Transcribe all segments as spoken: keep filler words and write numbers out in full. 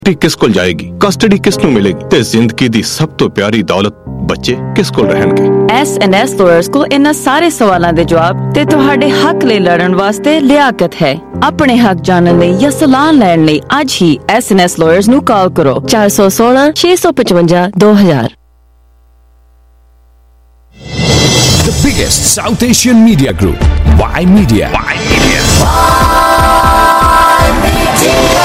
किस कोल जाएगी, कस्टडी किस नू मिलेगी ते जिंदगी दी सब तो प्यारी दौलत बच्चे किस कोल रहणगे। एस एन एस लॉयर्स को इन्हां सारे सवालां दे जवाब ते तुहाडे हक ले लड़न वास्ते लियाकत है। अपने हक जानने लई या सलाह लैण लई अज ही एस एन एस लॉयर्स नू कॉल करो चार सौ सोलह छह सौ पचवंजा दो हजार। The biggest South Asian media group, Y Media. Y Media. Y Media.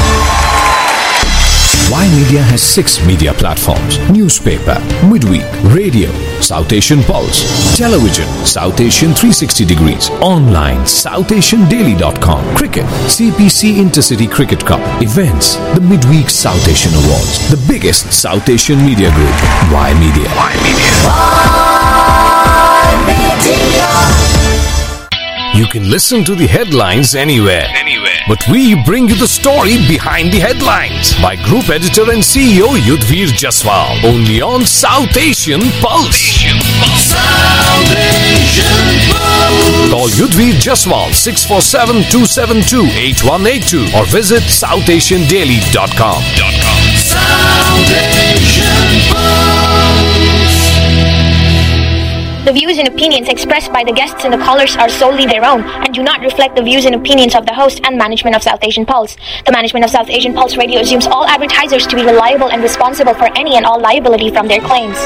Y Media has six media platforms: newspaper, midweek, radio, South Asian Pulse, television, South Asian three sixty degrees, online, south asian daily dot com, cricket, C P C Intercity Cricket Cup, events, the midweek South Asian Awards, the biggest South Asian media group, Y Media. Y Media. Y Media. You can listen to the headlines anywhere. Anywhere. But we bring you the story behind the headlines by Group Editor and C E O Yudhvir Jaswal. Only on South Asian Pulse. Asian Pulse. South Asian Pulse. Call Yudhvir Jaswal six four seven, two seven two, eight one eight two or visit south asian daily dot com. South Asian Pulse. The views and opinions expressed by the guests and the callers are solely their own and do not reflect the views and opinions of the host and management of South Asian Pulse. The management of South Asian Pulse Radio assumes all advertisers to be reliable and responsible for any and all liability from their claims.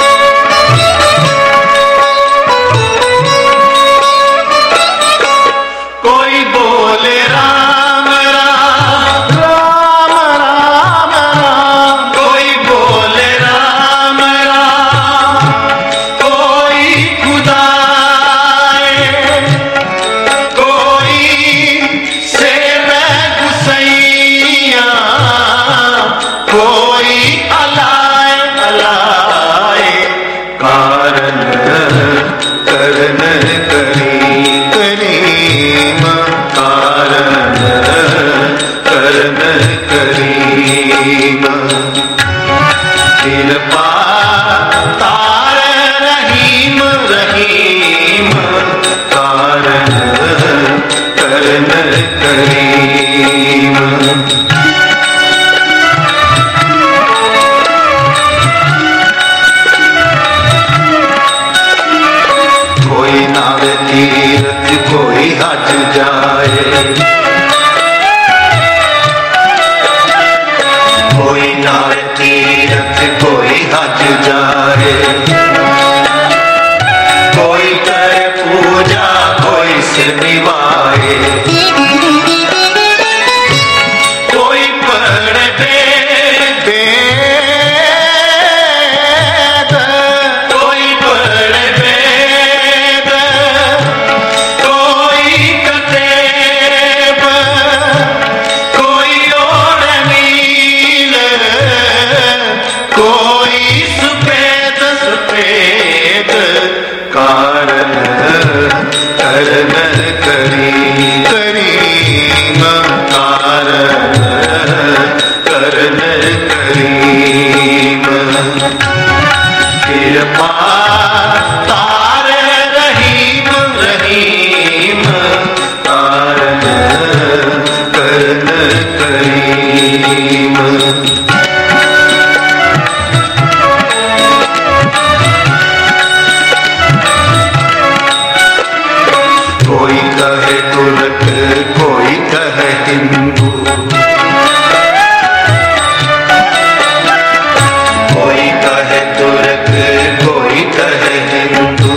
Koi bole Ram Ram Ram Ram Ram, koi bole Ram Ram, koi Khuda hai, koi Seve Gusaiya, koi Alai Alai, Karan Karan Kari कृपा तार रहीम रहीम कारण करन करीम। कोई नावे तीरथ कोई हज जाए, कोई नावे तीरथ कोई हज जाए, कोई करे पूजा कोई सिर निभाए, कोई पढ़े वेद कोई पढ़े वेद, कोई कतेब, कोई और नील, कोई सुपेद सुपेद कारण करन करी करीम कारण करन करीम। कृपा तार रहीम रहीम कारण करन करीम। कोई कहे तुर्क कोई कहे हिंदू, कोई कहे तुर्क कोई कहे हिंदू,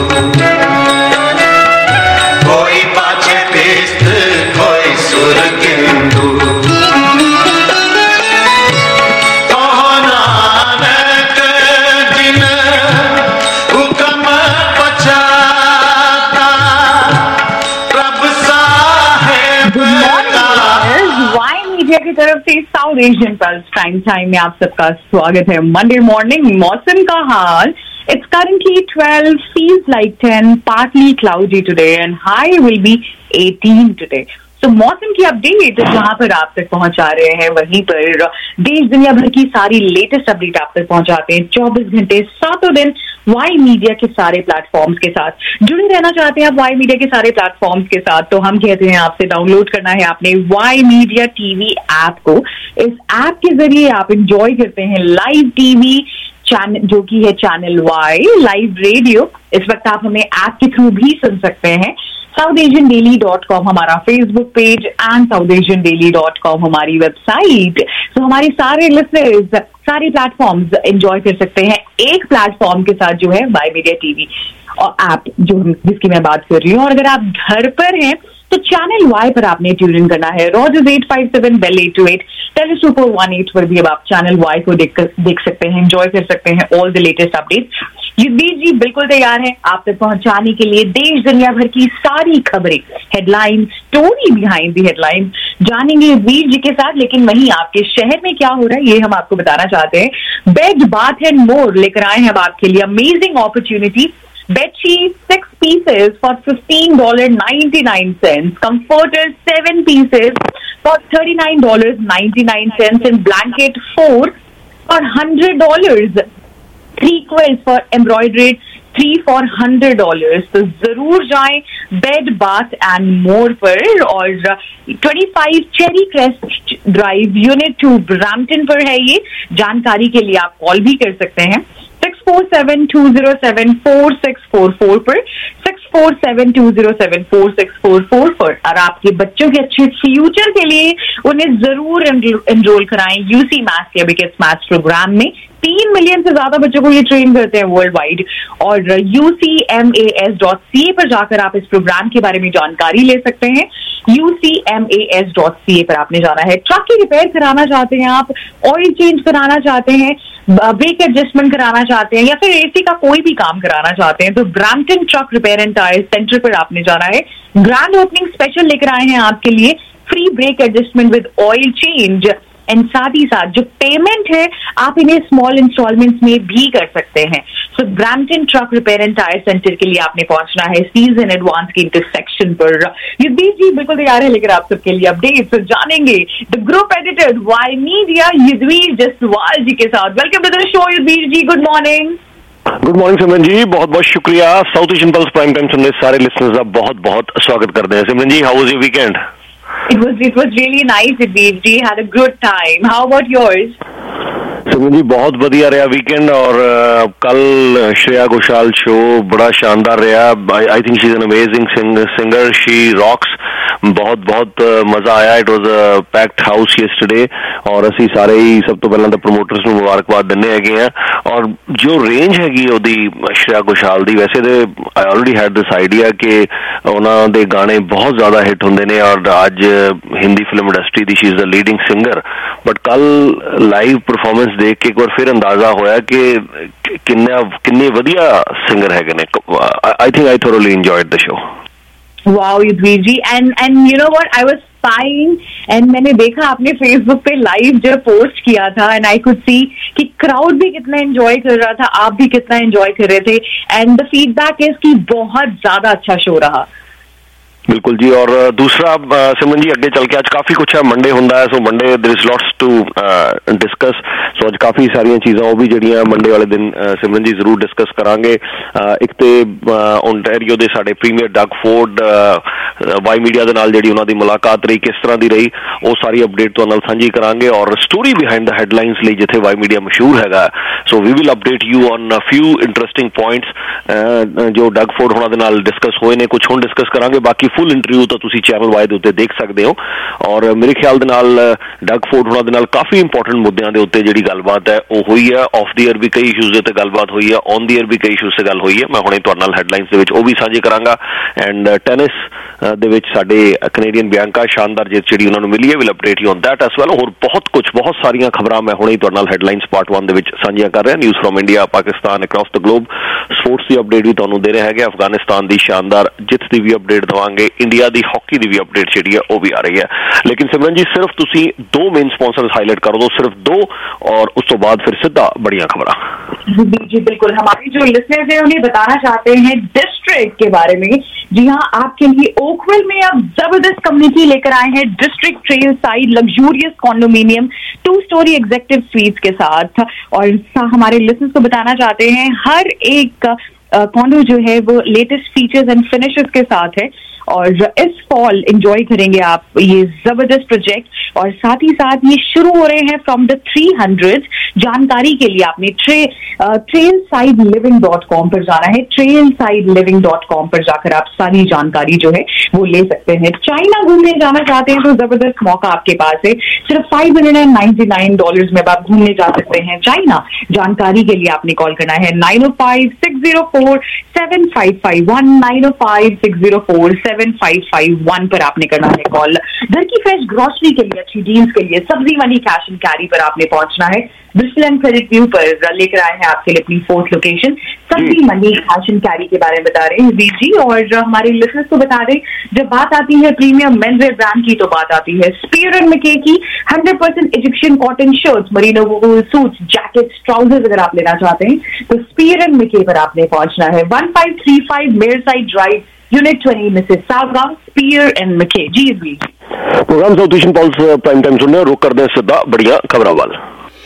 कोई पाछे बेस्त कोई सुर किंदू, कहो नानक जिन हुक्म पछाता प्रभ साहेब का। वाई मीडिया की तरफ से South Asian Pulse prime time में आप सबका स्वागत है। मंडे मॉर्निंग मौसम का हाल, it's currently twelve, feels like ten, partly cloudy today and high will be eighteen today. तो मौसम की अपडेट जहां पर आप तक पहुंचा रहे हैं, वहीं पर देश दुनिया भर की सारी लेटेस्ट अपडेट आप तक पहुंचाते हैं चौबीस घंटे सातों दिन वाई मीडिया के सारे प्लेटफॉर्म्स के साथ। जुड़े रहना चाहते हैं आप वाई मीडिया के सारे प्लेटफॉर्म्स के साथ, तो हम कहते हैं आपसे डाउनलोड करना है आपने वाई मीडिया टीवी ऐप को। इस ऐप के जरिए आप एंजॉय करते हैं लाइव टीवी चैनल जो कि है चैनल वाई, लाइव रेडियो। इस वक्त आप हमें ऐप के थ्रू भी सुन सकते हैं। South Asian Daily dot com हमारा Facebook page and South Asian Daily dot com हमारी वेबसाइट। तो हमारे सारे लिसनर्स सारे प्लेटफॉर्म्स एंजॉय कर सकते हैं एक प्लेटफॉर्म के साथ जो है वाई मीडिया टीवी और ऐप जो जिसकी मैं बात कर रही हूँ। और अगर आप घर पर हैं तो चैनल वाई पर आपने ट्यून इन करना है। Rogers eight five seven, Bell eight two eight, Telesuper one eight पर भी अब आप चैनल वाई को देख कर देख सकते हैं, एंजॉय कर सकते हैं all the latest updates. Yudhveer ji बिल्कुल तैयार है आप तक पहुंचाने के लिए देश दुनिया भर की सारी खबरें, headline, story behind the headline जानेंगे युद्धवीर जी के साथ। लेकिन वहीं आपके शहर में क्या हो रहा है ये हम आपको बताना चाहते हैं। बेड, बाथ एंड मोर लेकर आए हैं अब आपके लिए amazing opportunity. Bedsheet six pieces for fifteen dollars and ninety-nine cents. Comforter seven pieces for thirty-nine dollars and ninety-nine cents. And blanket four for one hundred dollars. Three quilts for embroidered three for one hundred dollars. तो जरूर जाएं bed, bath and more पर। और twenty-five Cherry Crest Drive unit two Brampton पर है ये। जानकारी के लिए आप कॉल भी कर सकते हैं six four seven two zero seven four six four four पर, six four seven two zero seven four six four four पर। और आपके बच्चों के अच्छे फ्यूचर के लिए उन्हें जरूर एनरोल कराएं यूसी मैथ्स के अबेकस मैथ्स प्रोग्राम में। तीन मिलियन से ज्यादा बच्चों को ये ट्रेन करते हैं वर्ल्ड वाइड। और U C M A S dot C A पर जाकर आप इस प्रोग्राम के बारे में जानकारी ले सकते हैं। U C M A S dot C A पर आपने जाना है। ट्रक की रिपेयर कराना चाहते हैं आप, ऑयल चेंज कराना चाहते हैं, ब्रेक एडजस्टमेंट कराना चाहते हैं या फिर एसी का कोई भी काम कराना चाहते हैं, तो Brampton truck repair and tyre centre पर आपने जाना है। ग्रैंड ओपनिंग स्पेशल लेकर आए हैं आपके लिए, free brake adjustment with oil change. And साथ ही साथ जो पेमेंट है आप इन्हें स्मॉल इंस्टॉलमेंट्स में भी कर सकते हैं। So Brampton truck repair and tyre centre के लिए आपने पहुंचना है सीजन एडवांस के इंटरसेक्शन पर। युद्धवीर जी बिल्कुल तैयार है लेकर आप सबके लिए अपडेट। तो जानेंगे the group editor Y media Yudhveer Jaswal ji के साथ। Welcome to the show Yudhveer ji, good morning. Good morning Simran ji, बहुत बहुत शुक्रिया। South Asian Pulse prime time सुनने सारे लिसनर्स का बहुत बहुत स्वागत करते हैं। Simran ji, how was your weekend? It was it was really nice, Yuddhveer ji. Had a good time. How about yours? Simran ji बहुत बढ़िया रहा वीकेंड। और uh, कल श्रेया घोषाल शो बड़ा शानदार रहा। I think she is an amazing singer, she rocks. बहुत बहुत uh, मजा आया। It was a packed house yesterday और ਅਸੀਂ ਸਾਰੇ ਹੀ ਸਭ ਤੋਂ ਪਹਿਲਾਂ ਤਾਂ ਪ੍ਰੋਮੋਟਰਸ ਨੂੰ ਮੁਬਾਰਕਬਾਦ ਦਿੰਨੇ ਹੈਗੇ ਆ। ਔਰ ਜੋ ਰੇਂਜ ਹੈਗੀ ਉਹਦੀ श्रेया घोषाल ਦੀ, ਵੈਸੇ ਤੇ I already had this idea ਕਿ ਉਹਨਾਂ ਦੇ ਗਾਣੇ ਬਹੁਤ ਜ਼ਿਆਦਾ ਹਿੱਟ ਹੁੰਦੇ ਨੇ ਔਰ ਅੱਜ ਹਿੰਦੀ ਫਿਲਮ ਇੰਡਸਟਰੀ ਦੀ she is the leading singer. But ਕੱਲ ਲਾਈਵ ਪਰਫਾਰਮੈਂਸ ਦੇਖ ਕੇ ਇੱਕ ਵਾਰ ਫਿਰ ਅੰਦਾਜ਼ਾ ਹੋਇਆ ਕਿ ਕਿੰਨਾ ਕਿੰਨੇ ਵਧੀਆ ਸਿੰਗਰ ਹੈਗੇ ਨੇ। I think I thoroughly enjoyed the show. Wow, Yuddhveer ji, and and you know what, I was fine and मैंने देखा आपने फेसबुक पे लाइव जब पोस्ट किया था and I could see कि क्राउड भी कितना एंजॉय कर रहा था, आप भी कितना एंजॉय कर रहे थे and the feedback is कि बहुत ज्यादा अच्छा शो रहा। बिल्कुल जी। और दूसरा सिमरन जी अगे चल के आज काफी कुछ है, मंडे होंदा है, so Monday there is lots to discuss. So आज काफी सारियां चीज़ां वो भी जड़ियां मंडे वाले दिन सिमरन जी जरूर डिस्कस करांगे। एक ते ओंटारियो दे साडे premier Doug Ford Y media दे नाल जिहड़ी उन्हां दी मुलाकात रही, किस तरह दी रही, वो सारी अपडेट तुहाडे नाल सांझी करांगे। और स्टोरी बिहाइंड द हेडलाइंस लई जिथे वाई मीडिया मशहूर हैगा, so we will update you on a few interesting points जो डग फोर्ड उन्हां दे नाल डिस्कस होए ने, कुछ हुण डिस्कस करांगे। बाकी फुल इंटरव्यू तो तुसी चैनल वाई दे उत्ते देख सकते हो। और मेरे ख्याल दे नाल डग फोर्ड हुणां दे नाल काफी इंपॉर्टेंट मुद्दों के उत्ते जिहड़ी गलबात है वो हुई है। ऑफ द ईयर भी कई इशूज़ दे उत्ते गलबात हुई है, ऑन द ईयर भी कई इशूज़ से गल हुई है। मैं हुणे तुहाडे नाल हेडलाइंस दे विच वो भी साझे करांगा। एंड टेनिस दे विच साडे कैनेडियन बियांका शानदार जित जिहड़ी उन्हां नूं मिली है, will update you on that as well. होर बहुत कुछ बहुत सारियां खबरां मैं हुणे तुहाडे नाल हेडलाइंस पार्ट वन दे विच साझियां कर रहा। News from India, Pakistan, across the globe, sports की अपडेट भी तुहानूं दे रहे हैं। अफगानिस्तान की शानदार जित की भी अपडेट देवांगे, इंडिया की हॉकी की भी अपडेट जी है वो भी आ रही है। लेकिन सिमरन जी सिर्फ तुसी दो मेन स्पॉन्सर्स हाईलाइट कर दो, सिर्फ दो, और उस तो बाद फिर सीधा बढ़िया खबर। जी बिल्कुल, हमारे जो लिसनर्स हैं उन्हें बताना चाहते हैं डिस्ट्रिक्ट के बारे में। जी हाँ, आपके लिए ओकविल में अब जबरदस्त कम्युनिटी लेकर आए हैं district trail side luxurious condominium two storey executive suites के साथ। और हमारे लिसनर्स को बताना चाहते हैं हर एक कॉन्डो जो है वो लेटेस्ट फीचर्स एंड फिनिशेस के साथ है और इस फॉल एंजॉय करेंगे आप ये जबरदस्त प्रोजेक्ट। और साथ ही साथ ये शुरू हो रहे हैं फ्रॉम द थ्री हंड्रेड। जानकारी के लिए आपने ट्रे trail side living dot com पर जाना है। Trail side living dot com पर जाकर आप सारी जानकारी जो है वो ले सकते हैं। चाइना घूमने जाना चाहते हैं तो जबरदस्त मौका आपके पास है। सिर्फ five hundred and ninety nine dollar में आप घूमने जा सकते हैं चाइना। जानकारी के लिए आपने कॉल करना है nine o five six zero four seven five five one nine o five six zero four seven five five one पर आपने करना है कॉल। घर की फ्रेश ग्रोसरी के लिए, अच्छी डील्स के लिए, सब्जी मंडी कैश एंड कैरी पर आपने पहुंचना है। ब्रिस्टल एंड क्रेडिट व्यू पर लेकर आए हैं आपके लिए अपनी फोर्थ लोकेशन। सब्जी मंडी कैश एंड कैरी के बारे में बता रहे हैं वीर जी। और हमारे लिसनर्स को बता दें जब बात आती है प्रीमियम मेन्सवेयर ब्रांड की तो बात आती है स्पीयर एंड मैके की hundred percent Egyptian cotton shirts, merino suits, jackets, trousers अगर आप लेना चाहते हैं तो स्पीयर एंड मैके पर आपने पहुंचना है। One five three five Meyerside drive, unit twenty, Mississauga, Spier and Mackay. जी जी programme South Asian Pulse prime time सुनने रुक करते हैं सीधा बढ़िया खबरों वाल।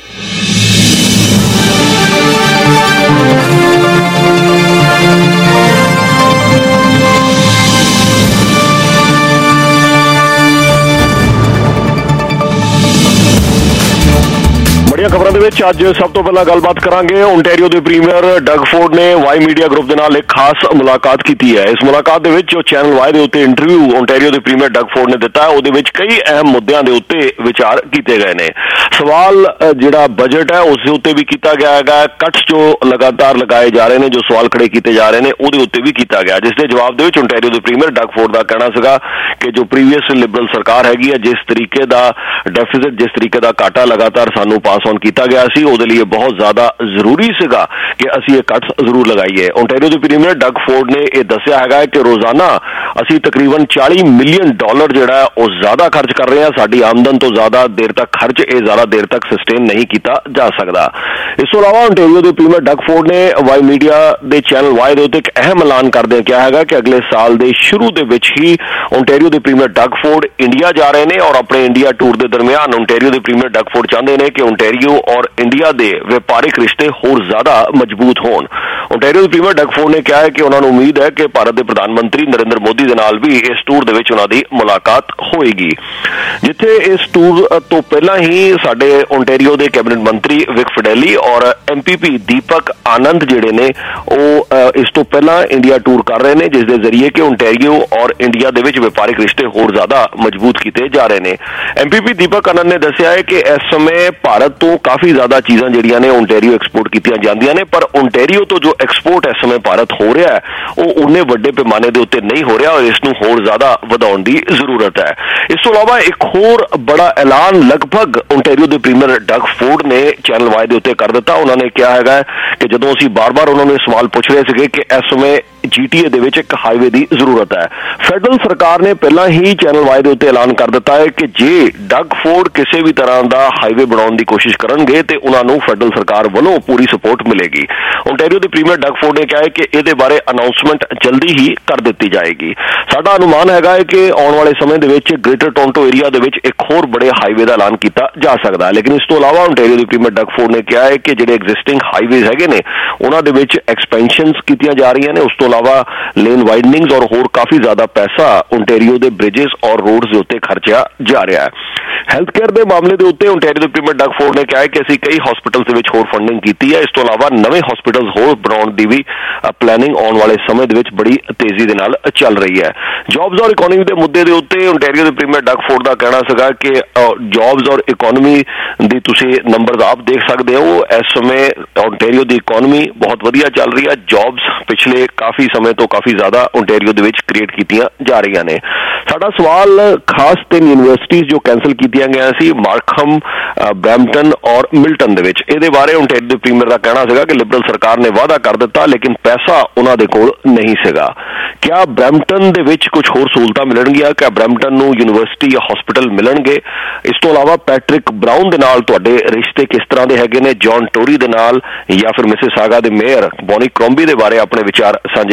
बड़िया खबरों ਦੇ ਵਿੱਚ ਅੱਜ ਸਭ ਤੋਂ ਪਹਿਲਾਂ ਗੱਲਬਾਤ ਕਰਾਂਗੇ ਓਨਟਾਰੀਓ ਦੇ ਪ੍ਰੀਮੀਅਰ ਡਗ ਫੋਰਡ ਨੇ ਵਾਈ ਮੀਡੀਆ ਗਰੁੱਪ ਦੇ ਨਾਲ ਇੱਕ ਖਾਸ ਮੁਲਾਕਾਤ ਕੀਤੀ ਹੈ। ਇਸ ਮੁਲਾਕਾਤ ਦੇ ਵਿੱਚ ਜੋ ਚੈਨਲ ਵਾਈ ਦੇ ਉੱਤੇ ਇੰਟਰਵਿਊ ਓਨਟਾਰੀਓ ਦੇ ਪ੍ਰੀਮੀਅਰ ਡਗ ਫੋਰਡ ਨੇ ਦਿੱਤਾ ਉਹਦੇ ਵਿੱਚ ਕਈ ਅਹਿਮ ਮੁੱਦਿਆਂ ਦੇ ਉੱਤੇ ਵਿਚਾਰ ਕੀਤੇ ਗਏ ਨੇ। ਸਵਾਲ ਜਿਹੜਾ ਬਜਟ ਹੈ ਉਸ ਦੇ ਉੱਤੇ ਵੀ ਕੀਤਾ ਗਿਆ ਹੈਗਾ। ਕੱਟਸ ਜੋ ਲਗਾਤਾਰ ਲਗਾਏ ਜਾ ਰਹੇ ਨੇ, ਜੋ ਸਵਾਲ ਖੜੇ ਕੀਤੇ ਜਾ ਰਹੇ ਨੇ ਉਹਦੇ ਉੱਤੇ ਵੀ ਕੀਤਾ ਗਿਆ, ਜਿਸ ਦੇ ਜਵਾਬ ਦੇ ਵਿੱਚ ਓਨਟਾਰੀਓ ਦੇ ਪ੍ਰੀਮੀਅਰ ਡਗ ਫੋਰਡ ਦਾ ਕਹਿਣਾ ਸੀਗਾ ਕਿ ਜੋ ਪ੍ਰੀਵੀਅਸ ਲਿਬਰਲ ਸਰਕਾਰ ਹੈਗੀ ਹੈ ਜਿਸ ਤਰੀਕੇ ਦਾ ਡੈਫਿਸਿਟ, ਜਿਸ ਤਰੀਕੇ ਦਾ ਘਾਟਾ ਲਗਾਤਾਰ ਸਾਨੂੰ ਪਾਸ ਔਨ ਕੀਤਾ ਗਿਆ ਸੀ ਉਹਦੇ ਲਈ ਬਹੁਤ ਜ਼ਿਆਦਾ ਜ਼ਰੂਰੀ ਸੀਗਾ ਕਿ ਅਸੀਂ ਇਹ ਕੱਟਸ ਜ਼ਰੂਰ ਲਗਾਈਏ। ਓਨਟਾਰੀਓ ਦੇ ਪ੍ਰੀਮੀਅਰ ਡਗ ਫੋਰਡ ਨੇ ਇਹ ਦੱਸਿਆ ਹੈਗਾ ਕਿ ਰੋਜ਼ਾਨਾ ਅਸੀਂ ਤਕਰੀਬਨ ਚਾਲੀ ਮਿਲੀਅਨ ਡਾਲਰ ਜਿਹੜਾ ਉਹ ਜ਼ਿਆਦਾ ਖਰਚ ਕਰ ਰਹੇ ਹਾਂ। ਸਾਡੀ ਆਮਦਨ ਤੋਂ ਜ਼ਿਆਦਾ ਦੇਰ ਤੱਕ ਖਰਚ ਇਹ ਜ਼ਿਆਦਾ ਦੇਰ ਤੱਕ ਸਸਟੇਨ ਨਹੀਂ ਕੀਤਾ ਜਾ ਸਕਦਾ। ਇਸ ਤੋਂ ਇਲਾਵਾ ਓਨਟਾਰੀਓ ਦੇ ਪ੍ਰੀਮੀਅਰ ਡਗ ਫੋਰਡ ਨੇ ਵਾਈ ਮੀਡੀਆ ਦੇ ਚੈਨਲ ਵਾਈ ਦੇ ਉੱਤੇ ਇੱਕ ਅਹਿਮ ਐਲਾਨ ਕਰਦਿਆਂ ਕਿਹਾ ਹੈਗਾ ਕਿ ਅਗਲੇ ਸਾਲ ਦੇ ਸ਼ੁਰੂ ਦੇ ਵਿੱਚ ਹੀ ਓਨਟਾਰੀਓ ਦੇ ਪ੍ਰੀਮੀਅਰ ਡਗ ਫੋਰਡ ਇੰਡੀਆ ਜਾ ਰਹੇ ਨੇ ਔਰ ਆਪਣੇ ਇੰਡੀਆ ਟੂਰ ਦੇ ਦਰਮਿਆਨ ਓਨਟਾਰੀਓ ਦੇ ਪ੍ਰੀਮੀਅਰ ਡਗ ਫੋਰਡ ਚਾਹੁੰਦੇ ਨੇ ਕਿ ਓਨਟਾਰੀਓ ਔਰ ਇੰਡੀਆ ਦੇ ਵਪਾਰਿਕ ਰਿਸ਼ਤੇ ਹੋਰ ਜ਼ਿਆਦਾ ਮਜ਼ਬੂਤ ਹੋਣ। ਓਨਟਾਰੀਓ ਦੇ ਪ੍ਰੀਮੀਅਰ ਡਗ ਫੋਰਡ ਨੇ ਕਿਹਾ ਹੈ ਕਿ ਉਹਨਾਂ ਨੂੰ ਉਮੀਦ ਹੈ ਕਿ ਭਾਰਤ ਦੇ ਪ੍ਰਧਾਨ ਮੰਤਰੀ ਨਰਿੰਦਰ ਮੋਦੀ ਦੇ ਨਾਲ ਵੀ ਇਸ ਟੂਰ ਦੇ ਵਿੱਚ ਉਹਨਾਂ ਦੀ ਮੁਲਾਕਾਤ ਹੋਏਗੀ। ਜਿੱਥੇ ਇਸ ਟੂਰ ਤੋਂ ਪਹਿਲਾਂ ਹੀ ਸਾਡੇ ਓਨਟਾਰੀਓ ਦੇ ਕੈਬਨਿਟ ਮੰਤਰੀ ਵਿਕ ਫਡੈਲੀ ਔਰ ਐਮ ਪੀ ਪੀ ਦੀਪਕ ਆਨੰਦ ਜਿਹੜੇ ਨੇ ਉਹ ਇਸ ਤੋਂ ਪਹਿਲਾਂ ਇੰਡੀਆ ਟੂਰ ਕਰ ਰਹੇ ਨੇ, ਜਿਸ ਦੇ ਜ਼ਰੀਏ ਕਿ ਓਨਟਾਰੀਓ ਔਰ ਇੰਡੀਆ ਦੇ ਵਿੱਚ ਵਪਾਰਿਕ ਰਿਸ਼ਤੇ ਹੋਰ ਜ਼ਿਆਦਾ ਮਜ਼ਬੂਤ ਕੀਤੇ ਜਾ ਰਹੇ ਨੇ। ਐਮ ਪੀ ਪੀ ਦੀਪਕ ਆਨੰਦ ਨੇ ਦੱਸਿਆ ਹੈ ਕਿ ਇਸ ਸਮੇਂ ਭਾਰਤ ਤੋਂ ਕਾਫੀ ਜ਼ਿਆਦਾ ਚੀਜ਼ਾਂ ਜਿਹੜੀਆਂ ਨੇ ਓਨਟਾਰੀਓ ਐਕਸਪੋਰਟ ਕੀਤੀਆਂ ਜਾਂਦੀਆਂ ਨੇ, ਪਰ ਓਨਟਾਰੀਓ ਤੋਂ ਜੋ ਐਕਸਪੋਰਟ ਇਸ ਸਮੇਂ ਭਾਰਤ ਹੋ ਰਿਹਾ ਹੈ ਉਹ ਉਨੇ ਵੱਡੇ ਪੈਮਾਨੇ ਦੇ ਉੱਤੇ ਨਹੀਂ ਹੋ ਰਿਹਾ ਔਰ ਇਸ ਨੂੰ ਹੋਰ ਜ਼ਿਆਦਾ ਵਧਾਉਣ ਦੀ ਜ਼ਰੂਰਤ ਹੈ। ਇਸ ਤੋਂ ਇਲਾਵਾ ਇੱਕ ਹੋਰ ਬੜਾ ਐਲਾਨ ਲਗਭਗ ਓਨਟਾਰੀਓ ਦੇ ਪ੍ਰੀਮੀਅਰ ਡਗ ਫੋਰਡ ਨੇ ਚੈਨਲ ਵਾਈ ਦੇ ਉੱਤੇ ਕਰ ਦਿੱਤਾ। ਉਹਨਾਂ ਨੇ ਕਿਹਾ ਹੈਗਾ ਕਿ ਜਦੋਂ ਅਸੀਂ ਬਾਰ-ਬਾਰ ਉਹਨਾਂ ਨੂੰ ਇਹ ਸਵਾਲ ਪੁੱਛ ਰਹੇ ਸੀਗੇ ਕਿ ਇਸ ਸਮੇਂ ਜੀ ਟੀ ਏ ਦੇ ਵਿੱਚ ਇੱਕ ਹਾਈਵੇ ਦੀ ਜ਼ਰੂਰਤ ਹੈ, ਫੈਡਰਲ ਸਰਕਾਰ ਨੇ ਪਹਿਲਾਂ ਹੀ ਚੈਨਲ ਵਾਈ ਦੇ ਉੱਤੇ ਐਲਾਨ ਕਰ ਦਿੱਤਾ ਹੈ ਕਿ ਜੇ ਡਗ ਫੋਰਡ ਕਿਸੇ ਵੀ ਤਰ੍ਹਾਂ ਦਾ ਹਾਈਵੇ ਬਣਾਉਣ ਦੀ ਕੋਸ਼ਿਸ਼ ਕਰਨਗੇ ਤੇ ਉਹਨਾਂ ਨੂੰ ਫੈਡਰਲ ਸਰਕਾਰ ਵੱਲੋਂ ਪੂਰੀ ਸਪੋਰਟ ਮਿਲੇਗੀ। ਓਨਟਾਰੀਓ ਦੇ ਪ੍ਰੀਮੀਅਰ ਡਗ ਫੋਰਡ ਨੇ ਕਿਹਾ ਹੈ ਕਿ ਇਹਦੇ ਬਾਰੇ ਅਨਾਉਂਸਮੈਂਟ ਜਲਦੀ ਹੀ ਕਰ ਦਿੱਤੀ ਜਾਏਗੀ। ਸਾਡਾ ਅਨੁਮਾਨ ਹੈਗਾ ਹੈ ਕਿ ਆਉਣ ਵਾਲੇ ਸਮੇਂ ਦੇ ਵਿੱਚ ਗ੍ਰੇਟਰ ਟੋਰਾਂਟੋ ਏਰੀਆ ਦੇ ਵਿੱਚ ਇੱਕ ਹੋਰ ਬੜੇ ਹਾਈਵੇ ਦਾ ਐਲਾਨ ਕੀਤਾ ਜਾ ਸਕਦਾ ਹੈ। ਲੇਕਿਨ ਇਸ ਤੋਂ ਇਲਾਵਾ ਓਨਟਾਰੀਓ ਦੇ ਪ੍ਰੀਮੀਅਰ ਡਗ ਫੋਰਡ ਨੇ ਕਿਹਾ ਹੈ ਕਿ ਜਿਹੜੇ ਐਗਜ਼ਿਸਟਿੰਗ ਹਾਈਵੇਜ਼ ਹੈਗੇ ਨੇ ਉਹਨਾਂ ਦੇ ਵਿੱਚ ਐਕਸਪੈਂਸ਼ਨਸ ਕੀਤੀਆਂ ਜਾ ਰਹੀਆਂ ਨੇ। ਉਸ ਤੋਂ ਇਲਾਵਾ ਲੇਨ ਵਾਈਡਨਿੰਗਸ ਔਰ ਹੋਰ ਕਾਫੀ ਜ਼ਿਆਦਾ ਪੈਸਾ ਓਨਟਾਰੀਓ ਦੇ ਬ੍ਰਿਜਸ ਔਰ ਰੋਡਸ ਦੇ ਉੱਤੇ ਖਰਚਿਆ ਜਾ ਰਿਹਾ ਹੈ। ਹੈਲਥ ਕੇਅਰ ਦੇ ਮਾਮਲੇ ਦੇ ਉੱਤੇ ਓਨਟਾਰੀਓ ਦੇ ਪ੍ਰੀਮੀਅਰ ਡਗ ਫੋਰਡ ਨੇ ਕਿਹਾ ਹੈ ਕਿ ਅਸੀਂ ਕਈ ਹਸਪੀਟਲ ਦੇ ਵਿੱਚ ਹੋਰ ਫੰਡਿੰਗ ਕੀਤੀ ਹੈ। ਇਸ ਤੋਂ ਇਲਾਵਾ ਨਵੇਂ ਹਸਪੀਟਲਸ ਹੋਰ ਬਣਾਉਣ ਦੀ ਵੀ ਪਲੈਨਿੰਗ ਆਉਣ ਵਾਲੇ ਸਮੇਂ ਦੇ ਵਿੱਚ ਬੜੀ ਤੇਜ਼ੀ ਦੇ ਨਾਲ ਚੱਲ ਰਹੀ ਹੈ। ਜੌਬਸ ਔਰ ਇਕੋਨਮੀ ਦੇ ਮੁੱਦੇ ਦੇ ਉੱਤੇ ਓਨਟਾਰੀਓ ਦੇ ਪ੍ਰੀਮੀਅਰ ਡਗ ਫੋਰਡ ਦਾ ਕਹਿਣਾ ਸੀਗਾ ਕਿ ਜੌਬਸ ਔਰ ਇਕੋਨਮੀ ਦੀ ਤੁਸੀਂ ਨੰਬਰਸ ਆਪ ਦੇਖ ਸਕਦੇ ਹੋ। ਇਸ ਸਮੇਂ ਓਨਟਾਰੀਓ ਦੀ ਇਕੋਨਮੀ ਬਹੁਤ ਵਧੀਆ ਚੱਲ ਰਹੀ ਹੈ। ਜੌਬਸ ਪਿਛਲੇ ਕਾਫੀ ਸਮੇਂ ਤੋਂ ਕਾਫੀ ਜ਼ਿਆਦਾ ਓਨਟਾਰੀਓ ਦੇ ਵਿੱਚ ਕ੍ਰੀਏਟ ਕੀਤੀਆਂ ਜਾ ਰਹੀਆਂ ਨੇ। ਸਾਡਾ ਸਵਾਲ ਖਾਸ ਤਿੰਨ ਯੂਨੀਵਰਸਿਟੀਜ਼ ਜੋ ਕੈਂਸਲ ਕੀਤੀਆਂ ਗਈਆਂ ਸੀ, ਮਾਰਖਮ, ਬਰੈਂਪਟਨ ਔਰ ਮਿਲਟਨ ਦੇ ਵਿੱਚ, ਇਹਦੇ ਬਾਰੇ ਓਨਟਾਰੀਓ ਦੇ ਪ੍ਰੀਮੀਅਰ ਦਾ ਕਹਿਣਾ ਸੀਗਾ ਕਿ ਲਿਬਰਲ ਸਰਕਾਰ ਨੇ ਵਾਅਦਾ ਕਰ ਦਿੱਤਾ ਲੇਕਿਨ ਪੈਸਾ ਉਹਨਾਂ ਦੇ ਕੋਲ ਨਹੀਂ ਸੀਗਾ। ਕਿਆ ਬਰੈਂਪਟਨ ਦੇ ਵਿੱਚ ਕੁਝ ਹੋਰ ਸਹੂਲਤਾਂ ਮਿਲਣਗੀਆਂ? ਕਿਆ ਬਰੈਂਪਟਨ ਨੂੰ ਯੂਨੀਵਰਸਿਟੀ ਜਾਂ ਹਸਪੀਟਲ ਮਿਲਣਗੇ? ਇਸ ਤੋਂ ਇਲਾਵਾ ਪੈਟਰਿਕ ਬਰਾਊਨ ਦੇ ਨਾਲ ਤੁਹਾਡੇ ਰਿਸ਼ਤੇ ਕਿਸ ਤਰ੍ਹਾਂ ਦੇ ਹੈਗੇ ਨੇ? ਜੌਨ ਟੋਰੀ ਦੇ ਨਾਲ ਜਾਂ ਫਿਰ ਮਿਸਿਸਾਗਾ ਦੇ ਮੇਅਰ ਬੋਨੀ ਕਰੋਂਬੀ ਦੇ ਬਾਰੇ ਆਪਣੇ ਵਿਚਾਰ ਸਾਂਝੇ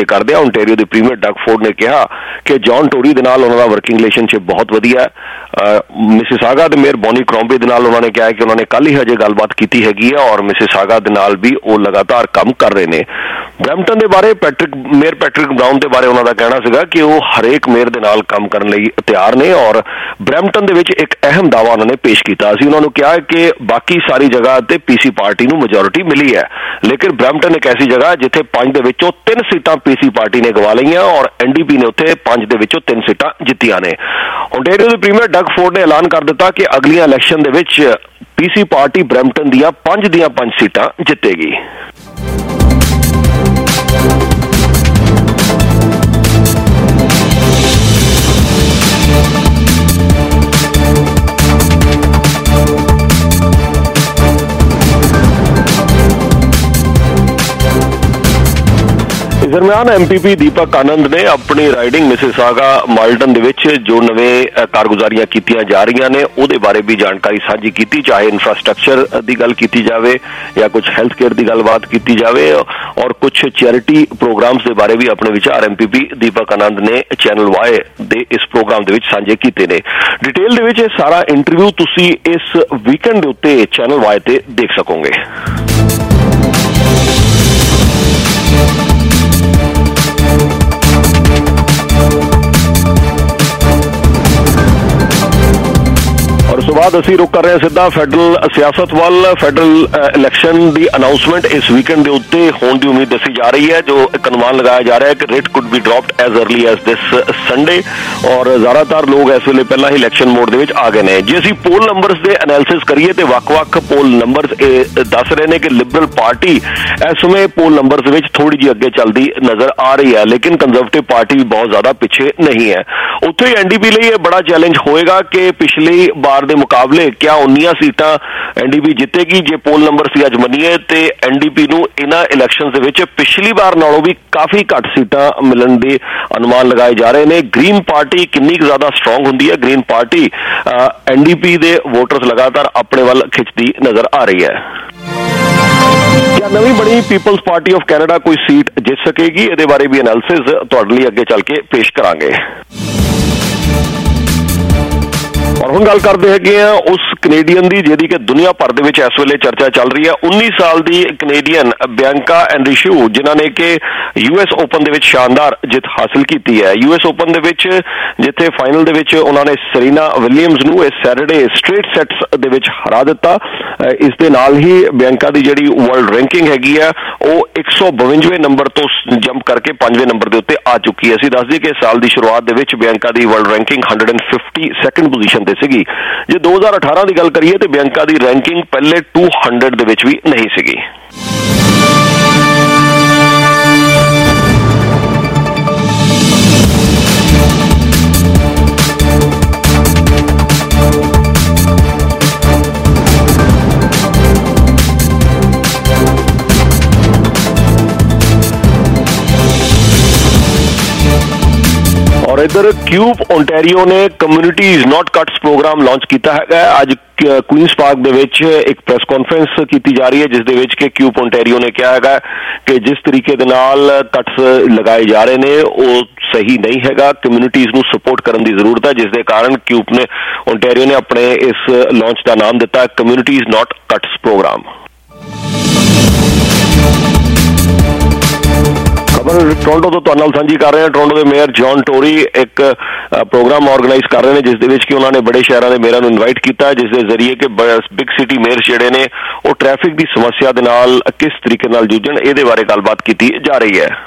ਕਰਦੇ ਆ। ਓਨਟਾਰੀਓ ਦੇ ਪ੍ਰੀਮੀਅਰ ਡਗ ਫੋਰਡ ਨੇ ਕਿਹਾ ਕਿ ਜੌਨ ਟੋਰੀ ਦੇ ਨਾਲ ਉਹਨਾਂ ਦਾ ਵਰਕਿੰਗ ਰਿਲੇਸ਼ਨਸ਼ਿਪ ਬਹੁਤ ਵਧੀਆ ਹੈ। ਮਿਸਿਸਾਗਾ ਦੇ ਮੇਅਰ ਬੋਨੀ ਕਰੋਂਬੇ ਦੇ ਨਾਲ ਉਹਨਾਂ ਨੇ ਕਿਹਾ ਕਿ ਉਹਨਾਂ ਨੇ ਕੱਲ੍ਹ ਹੀ ਹਜੇ ਗੱਲਬਾਤ ਕੀਤੀ ਹੈਗੀ ਹੈ ਔਰ ਮਿਸਿਸਾਗਾ ਦੇ ਨਾਲ ਵੀ ਉਹ ਲਗਾਤਾਰ ਕੰਮ ਕਰ ਰਹੇ ਨੇ। ਬਰੈਂਪਟਨ ਦੇ ਬਾਰੇ ਪੈਟਰਿਕ ਮੇਅਰ ਪੈਟਰਿਕ ਬਰਾਊਨ ਦੇ ਬਾਰੇ ਉਹਨਾਂ ਦਾ ਕਹਿਣਾ ਸੀਗਾ ਕਿ ਉਹ ਹਰੇਕ ਮੇਅਰ ਦੇ ਨਾਲ ਕੰਮ ਕਰਨ ਲਈ ਤਿਆਰ ਨੇ ਔਰ ਬਰੈਂਪਟਨ ਦੇ ਵਿੱਚ ਇੱਕ ਅਹਿਮ ਦਾਅਵਾ ਉਹਨਾਂ ਨੇ ਪੇਸ਼ ਕੀਤਾ ਸੀ। ਉਹਨਾਂ ਨੂੰ ਕਿਹਾ ਕਿ ਬਾਕੀ ਸਾਰੀ ਜਗ੍ਹਾ ਤੇ ਪੀਸੀ ਪਾਰਟੀ ਨੂੰ ਮੈਜੋਰਿਟੀ ਮਿਲੀ ਹੈ, ਲੇਕਿਨ ਬਰੈਂਪਟਨ ਇੱਕ ਐਸੀ ਜਗ੍ਹਾ ਜਿੱਥੇ ਪੰਜ ਦੇ ਵਿੱਚੋਂ ਤਿੰਨ ਸੀਟਾਂ ਪੀਸੀ ਪਾਰਟੀ ਨੇ ਗਵਾ ਲਈਆਂ ਔਰ ਐਨਡੀਪੀ ਨੇ ਉੱਥੇ ਪੰਜ ਦੇ ਵਿੱਚੋਂ ਤਿੰਨ ਸੀਟਾਂ ਜਿੱਤੀਆਂ ਨੇ। ਓਨਟਾਰੀਓ ਦੇ ਪ੍ਰੀਮੀਅਰ ਡਗ ਫੋਰਡ ਨੇ ਐਲਾਨ ਕਰ ਦਿੱਤਾ ਕਿ ਅਗਲੀਆਂ ਇਲੈਕਸ਼ਨ ਦੇ ਵਿੱਚ ਪੀਸੀ ਪਾਰਟੀ ਬਰੈਂਪਟਨ ਦੀਆਂ ਪੰਜ ਦੀਆਂ ਪੰਜ ਸੀਟਾਂ ਜਿੱਤੇਗੀ। ਇਸ ਦਰਮਿਆਨ ਐਮਪੀਪੀ ਦੀਪਕ ਆਨੰਦ ਨੇ ਆਪਣੀ ਰਾਈਡਿੰਗ ਮਿਸਿਸਾਗਾ ਮਾਲਟਨ ਦੇ ਵਿੱਚ ਜੋ ਨਵੇਂ ਕਾਰਗੁਜ਼ਾਰੀਆਂ ਕੀਤੀਆਂ ਜਾ ਰਹੀਆਂ ਨੇ ਉਹਦੇ ਬਾਰੇ ਵੀ ਜਾਣਕਾਰੀ ਸਾਂਝੀ ਕੀਤੀ, ਚਾਹੇ ਇਨਫਰਾਸਟ੍ਰਕਚਰ ਦੀ ਗੱਲ ਕੀਤੀ ਜਾਵੇ ਜਾਂ ਕੁਝ ਹੈਲਥ ਕੇਅਰ ਦੀ ਗੱਲਬਾਤ ਕੀਤੀ ਜਾਵੇ ਔਰ ਕੁਝ ਚੈਰਿਟੀ ਪ੍ਰੋਗਰਾਮਸ ਦੇ ਬਾਰੇ ਵੀ ਆਪਣੇ ਵਿਚਾਰ ਐਮਪੀਪੀ ਦੀਪਕ ਆਨੰਦ ਨੇ ਚੈਨਲ ਵਾਈ ਦੇ ਇਸ ਪ੍ਰੋਗਰਾਮ ਦੇ ਵਿੱਚ ਸਾਂਝੇ ਕੀਤੇ ਨੇ। ਡਿਟੇਲ ਦੇ ਵਿੱਚ ਇਹ ਸਾਰਾ ਇੰਟਰਵਿਊ ਤੁਸੀਂ ਇਸ ਵੀਕਐਂਡ ਦੇ ਉੱਤੇ ਚੈਨਲ ਵਾਈ ਤੇ ਦੇਖ ਸਕੋਗੇ। और उसके बाद ਅਸੀਂ ਰੁਕ ਕਰ ਰਹੇ ਹਾਂ ਸਿੱਧਾ ਫੈਡਰਲ ਸਿਆਸਤ ਵੱਲ। ਫੈਡਰਲ ਇਲੈਕਸ਼ਨ ਦੀ ਅਨਾਉਂਸਮੈਂਟ ਇਸ ਵੀਕਐਂਡ ਦੇ ਉੱਤੇ ਹੋਣ ਦੀ ਉਮੀਦ ਦੱਸੀ ਜਾ ਰਹੀ ਹੈ, ਜੋ ਇੱਕ ਅਨੁਮਾਨ ਲਗਾਇਆ ਜਾ ਰਿਹਾ ਹੈ ਕਿ writ could be dropped as early as this Sunday ਔਰ ਜ਼ਿਆਦਾਤਰ ਲੋਕ ਇਸ ਵੇਲੇ ਪਹਿਲਾਂ ਹੀ ਇਲੈਕਸ਼ਨ ਮੋਡ ਦੇ ਵਿੱਚ ਆ ਗਏ ਨੇ। ਜੇ ਅਸੀਂ ਪੋਲ ਨੰਬਰਸ ਦੇ ਐਨਾਲਿਸਿਸ ਕਰੀਏ ਤੇ ਵੱਖ-ਵੱਖ ਪੋਲ ਨੰਬਰਸ ਇਹ ਦੱਸ ਰਹੇ ਨੇ ਕਿ ਲਿਬਰਲ ਪਾਰਟੀ ਇਸ ਸਮੇਂ ਪੋਲ ਨੰਬਰਸ ਦੇ ਵਿੱਚ ਥੋੜੀ ਜਿਹੀ ਅੱਗੇ ਚੱਲਦੀ ਨਜ਼ਰ ਆ ਰਹੀ ਹੈ, ਲੇਕਿਨ ਕੰਜ਼ਰਵੇਟਿਵ ਪਾਰਟੀ ਵੀ ਬਹੁਤ ਜ਼ਿਆਦਾ ਪਿੱਛੇ ਨਹੀਂ ਹੈ। ਉੱਥੇ ਹੀ ਐਨਡੀਪੀ ਲਈ ਇਹ ਬੜਾ ਚੈਲੰਜ ਹੋਏਗਾ ਕਿ ਪਿਛਲੀ ਵਾਰ ਦੇ ਮੁਕਾਬਲੇ ਕਿਆ ਉਨੀਆਂ ਸੀਟਾਂ ਐਨਡੀਪੀ ਜਿੱਤੇਗੀ। ਜੇ ਪੋਲ ਨੰਬਰ ਸੀ ਅੱਜ ਮੰਨੀਏ ਤੇ ਐਨਡੀਪੀ ਨੂੰ ਇਹਨਾਂ ਇਲੈਕਸ਼ਨਸ ਦੇ ਵਿੱਚ ਪਿਛਲੀ ਵਾਰ ਨਾਲੋਂ ਵੀ ਕਾਫੀ ਘੱਟ ਸੀਟਾਂ ਮਿਲਣ ਦੇ ਅਨੁਮਾਨ ਲਗਾਏ ਜਾ ਰਹੇ ਨੇ। ਗ੍ਰੀਨ ਪਾਰਟੀ ਕਿੰਨੀ ਕੁ ਜ਼ਿਆਦਾ ਸਟਰੋਂਗ ਹੁੰਦੀ ਹੈ, ਗ੍ਰੀਨ ਪਾਰਟੀ ਐਨਡੀਪੀ ਦੇ ਵੋਟਰਸ ਲਗਾਤਾਰ ਆਪਣੇ ਵੱਲ ਖਿੱਚਦੀ ਨਜ਼ਰ ਆ ਰਹੀ ਹੈ। ਕਿਆ ਨਵੀਂ ਬਣੀ ਪੀਪਲਸ ਪਾਰਟੀ ਆਫ ਕੈਨੇਡਾ ਕੋਈ ਸੀਟ ਜਿੱਤ ਸਕੇਗੀ? ਇਹਦੇ ਬਾਰੇ ਵੀ ਐਨਾਲਿਸਿਸ ਤੁਹਾਡੇ ਲਈ ਅੱਗੇ ਚੱਲ ਕੇ ਪੇਸ਼ ਕਰਾਂਗੇ। ਔਰ ਹੁਣ ਗੱਲ ਕਰਦੇ ਹੈਗੇ ਆ ਉਸ ਕੈਨੇਡੀਅਨ ਦੀ ਜਿਹਦੀ ਕਿ ਦੁਨੀਆ ਭਰ ਦੇ ਵਿੱਚ ਇਸ ਵੇਲੇ ਚਰਚਾ ਚੱਲ ਰਹੀ ਹੈ। ਉੱਨੀ ਸਾਲ ਦੀ ਕੈਨੇਡੀਅਨ ਬਿਆਂਕਾ ਐਂਡ੍ਰੀਸ਼ੂ, ਜਿਨ੍ਹਾਂ ਨੇ ਕਿ ਯੂਐਸ ਓਪਨ ਦੇ ਵਿੱਚ ਸ਼ਾਨਦਾਰ ਜਿੱਤ ਹਾਸਲ ਕੀਤੀ ਹੈ। ਯੂਐਸ ਓਪਨ ਦੇ ਵਿੱਚ ਜਿੱਥੇ ਫਾਈਨਲ ਦੇ ਵਿੱਚ ਉਹਨਾਂ ਨੇ ਸਰੀਨਾ ਵਿਲੀਅਮਸ ਨੂੰ ਇਸ ਸੈਟਰਡੇ ਸਟ੍ਰੇਟ ਸੈਟਸ ਦੇ ਵਿੱਚ ਹਰਾ ਦਿੱਤਾ। ਇਸ ਦੇ ਨਾਲ ਹੀ ਬਿਆਂਕਾ ਦੀ ਜਿਹੜੀ ਵਰਲਡ ਰੈਂਕਿੰਗ ਹੈਗੀ ਆ ਉਹ ਇੱਕ ਸੌ ਬਵੰਜਵੇਂ ਨੰਬਰ ਤੋਂ ਜੰਪ ਕਰਕੇ ਪੰਜਵੇਂ ਨੰਬਰ ਦੇ ਉੱਤੇ ਆ ਚੁੱਕੀ ਹੈ। ਅਸੀਂ ਦੱਸ ਦਈਏ ਕਿ ਸਾਲ ਦੀ ਸ਼ੁਰੂਆਤ ਦੇ ਵਿੱਚ ਬਿਆਂਕਾ ਦੀ ਵਰਲਡ ਰੈਂਕਿੰਗ ਇੱਕ ਸੌ ਬਾਵਨ ਪੋਜੀਸ਼ਨ ਤੇ ਸੀਗੀ। ਜੇ ਦੋ ਹਜ਼ਾਰ ਅਠਾਰਾਂ ਦੀ ਗੱਲ ਕਰੀਏ ਤੇ ਬਿਆਂਕਾ ਦੀ ਰੈਂਕਿੰਗ ਪਹਿਲੇ ਦੋ ਸੌ ਦੇ ਵਿੱਚ ਵੀ ਨਹੀਂ ਸੀਗੀ। और इधर क्यूब ओंटारियो ने communities not cuts programme launch किया है। अज क्वींस पार्क दे विच एक प्रेस कॉन्फ्रेंस की जा रही है जिस दे विच के क्यूब ओंटारियो ने कहा है कि जिस तरीके दे नाल कट्स लगाए जा रहे ने वो सही नहीं हैगा, कम्युनिटीज नूं सपोर्ट करने की जरूरत है, जिस दे कारण क्यूब ने ओंटारियो ने अपने इस लॉन्च का नाम दिता कम्युनिटीज नॉट कट्स प्रोग्राम। खबर टोरंटो तो तुहाडे नाल साझी कर रहे हैं। टोरंटो के मेयर जॉन टोरी एक प्रोग्राम ऑर्गेनाइज कर रहे हैं जिस दे विच कि उन्होंने बड़े शहरों के मेयरां नूं इनवाइट किया, जिस दे जरिए कि बिग सिटी मेयर जिहड़े ने वो ट्रैफिक की समस्या दे नाल किस तरीके नाल जूझण इहदे बारे गलबात की जा रही है।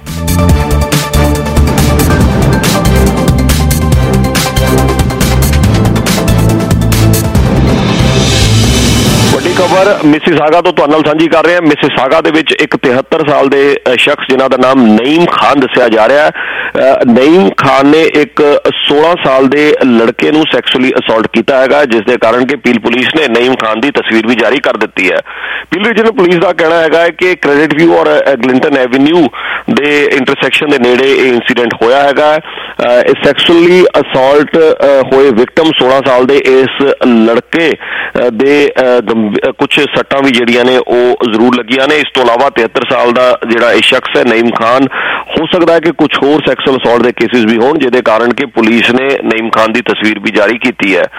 खबर मिसिसागा तो तुहाडे नाल साझी कर रहे हैं। मिसिसागा दे विच एक तिहत्तर साल दे शख्स जिन्हां दा नाम नईम खान दस्सिया जा रहा है। नईम खान ने एक सोलह साल दे लड़के नूं सैक्सुअली असॉल्ट किया है, जिस दे कारण कि पील पुलिस ने नईम खान की तस्वीर भी जारी कर दी है। ਪੀਲ ਰੀਜਨਲ ਪੁਲਿਸ ਦਾ ਕਹਿਣਾ ਹੈਗਾ ਕਿ ਕ੍ਰੈਡਿਟ ਵਿਊ ਔਰ ਗਲਿੰਟਨ ਐਵਨਿਊ ਦੇ ਇੰਟਰਸੈਕਸ਼ਨ ਦੇ ਨੇੜੇ ਇਹ ਇਨਸੀਡੈਂਟ ਹੋਇਆ ਹੈਗਾ। ਇਹ ਸੈਕਸ਼ੂਅਲੀ ਅਸੌਲਟ ਹੋਏ ਵਿਕਟਮ सोलह ਸਾਲ ਦੇ ਇਸ ਲੜਕੇ ਦੇ ਕੁਝ ਸੱਟਾਂ ਵੀ ਜਿਹੜੀਆਂ ਨੇ ਉਹ ਜ਼ਰੂਰ ਲੱਗੀਆਂ ਨੇ। ਇਸ ਤੋਂ ਇਲਾਵਾ तिहत्तर ਸਾਲ ਦਾ ਜਿਹੜਾ ਇਹ ਸ਼ਖਸ ਹੈ ਨਈਮ ਖਾਨ, ਹੋ ਸਕਦਾ ਹੈ ਕਿ ਕੁਝ ਹੋਰ ਸੈਕਸ਼ੂਅਲ ਅਸੌਲਟ ਦੇ ਕੇਸਿਸ ਵੀ ਹੋਣ, ਜਿਹਦੇ ਕਾਰਨ ਕਿ ਪੁਲਿਸ ਨੇ ਨਈਮ ਖਾਨ ਦੀ ਤਸਵੀਰ ਵੀ ਜਾਰੀ ਕੀਤੀ ਹੈ।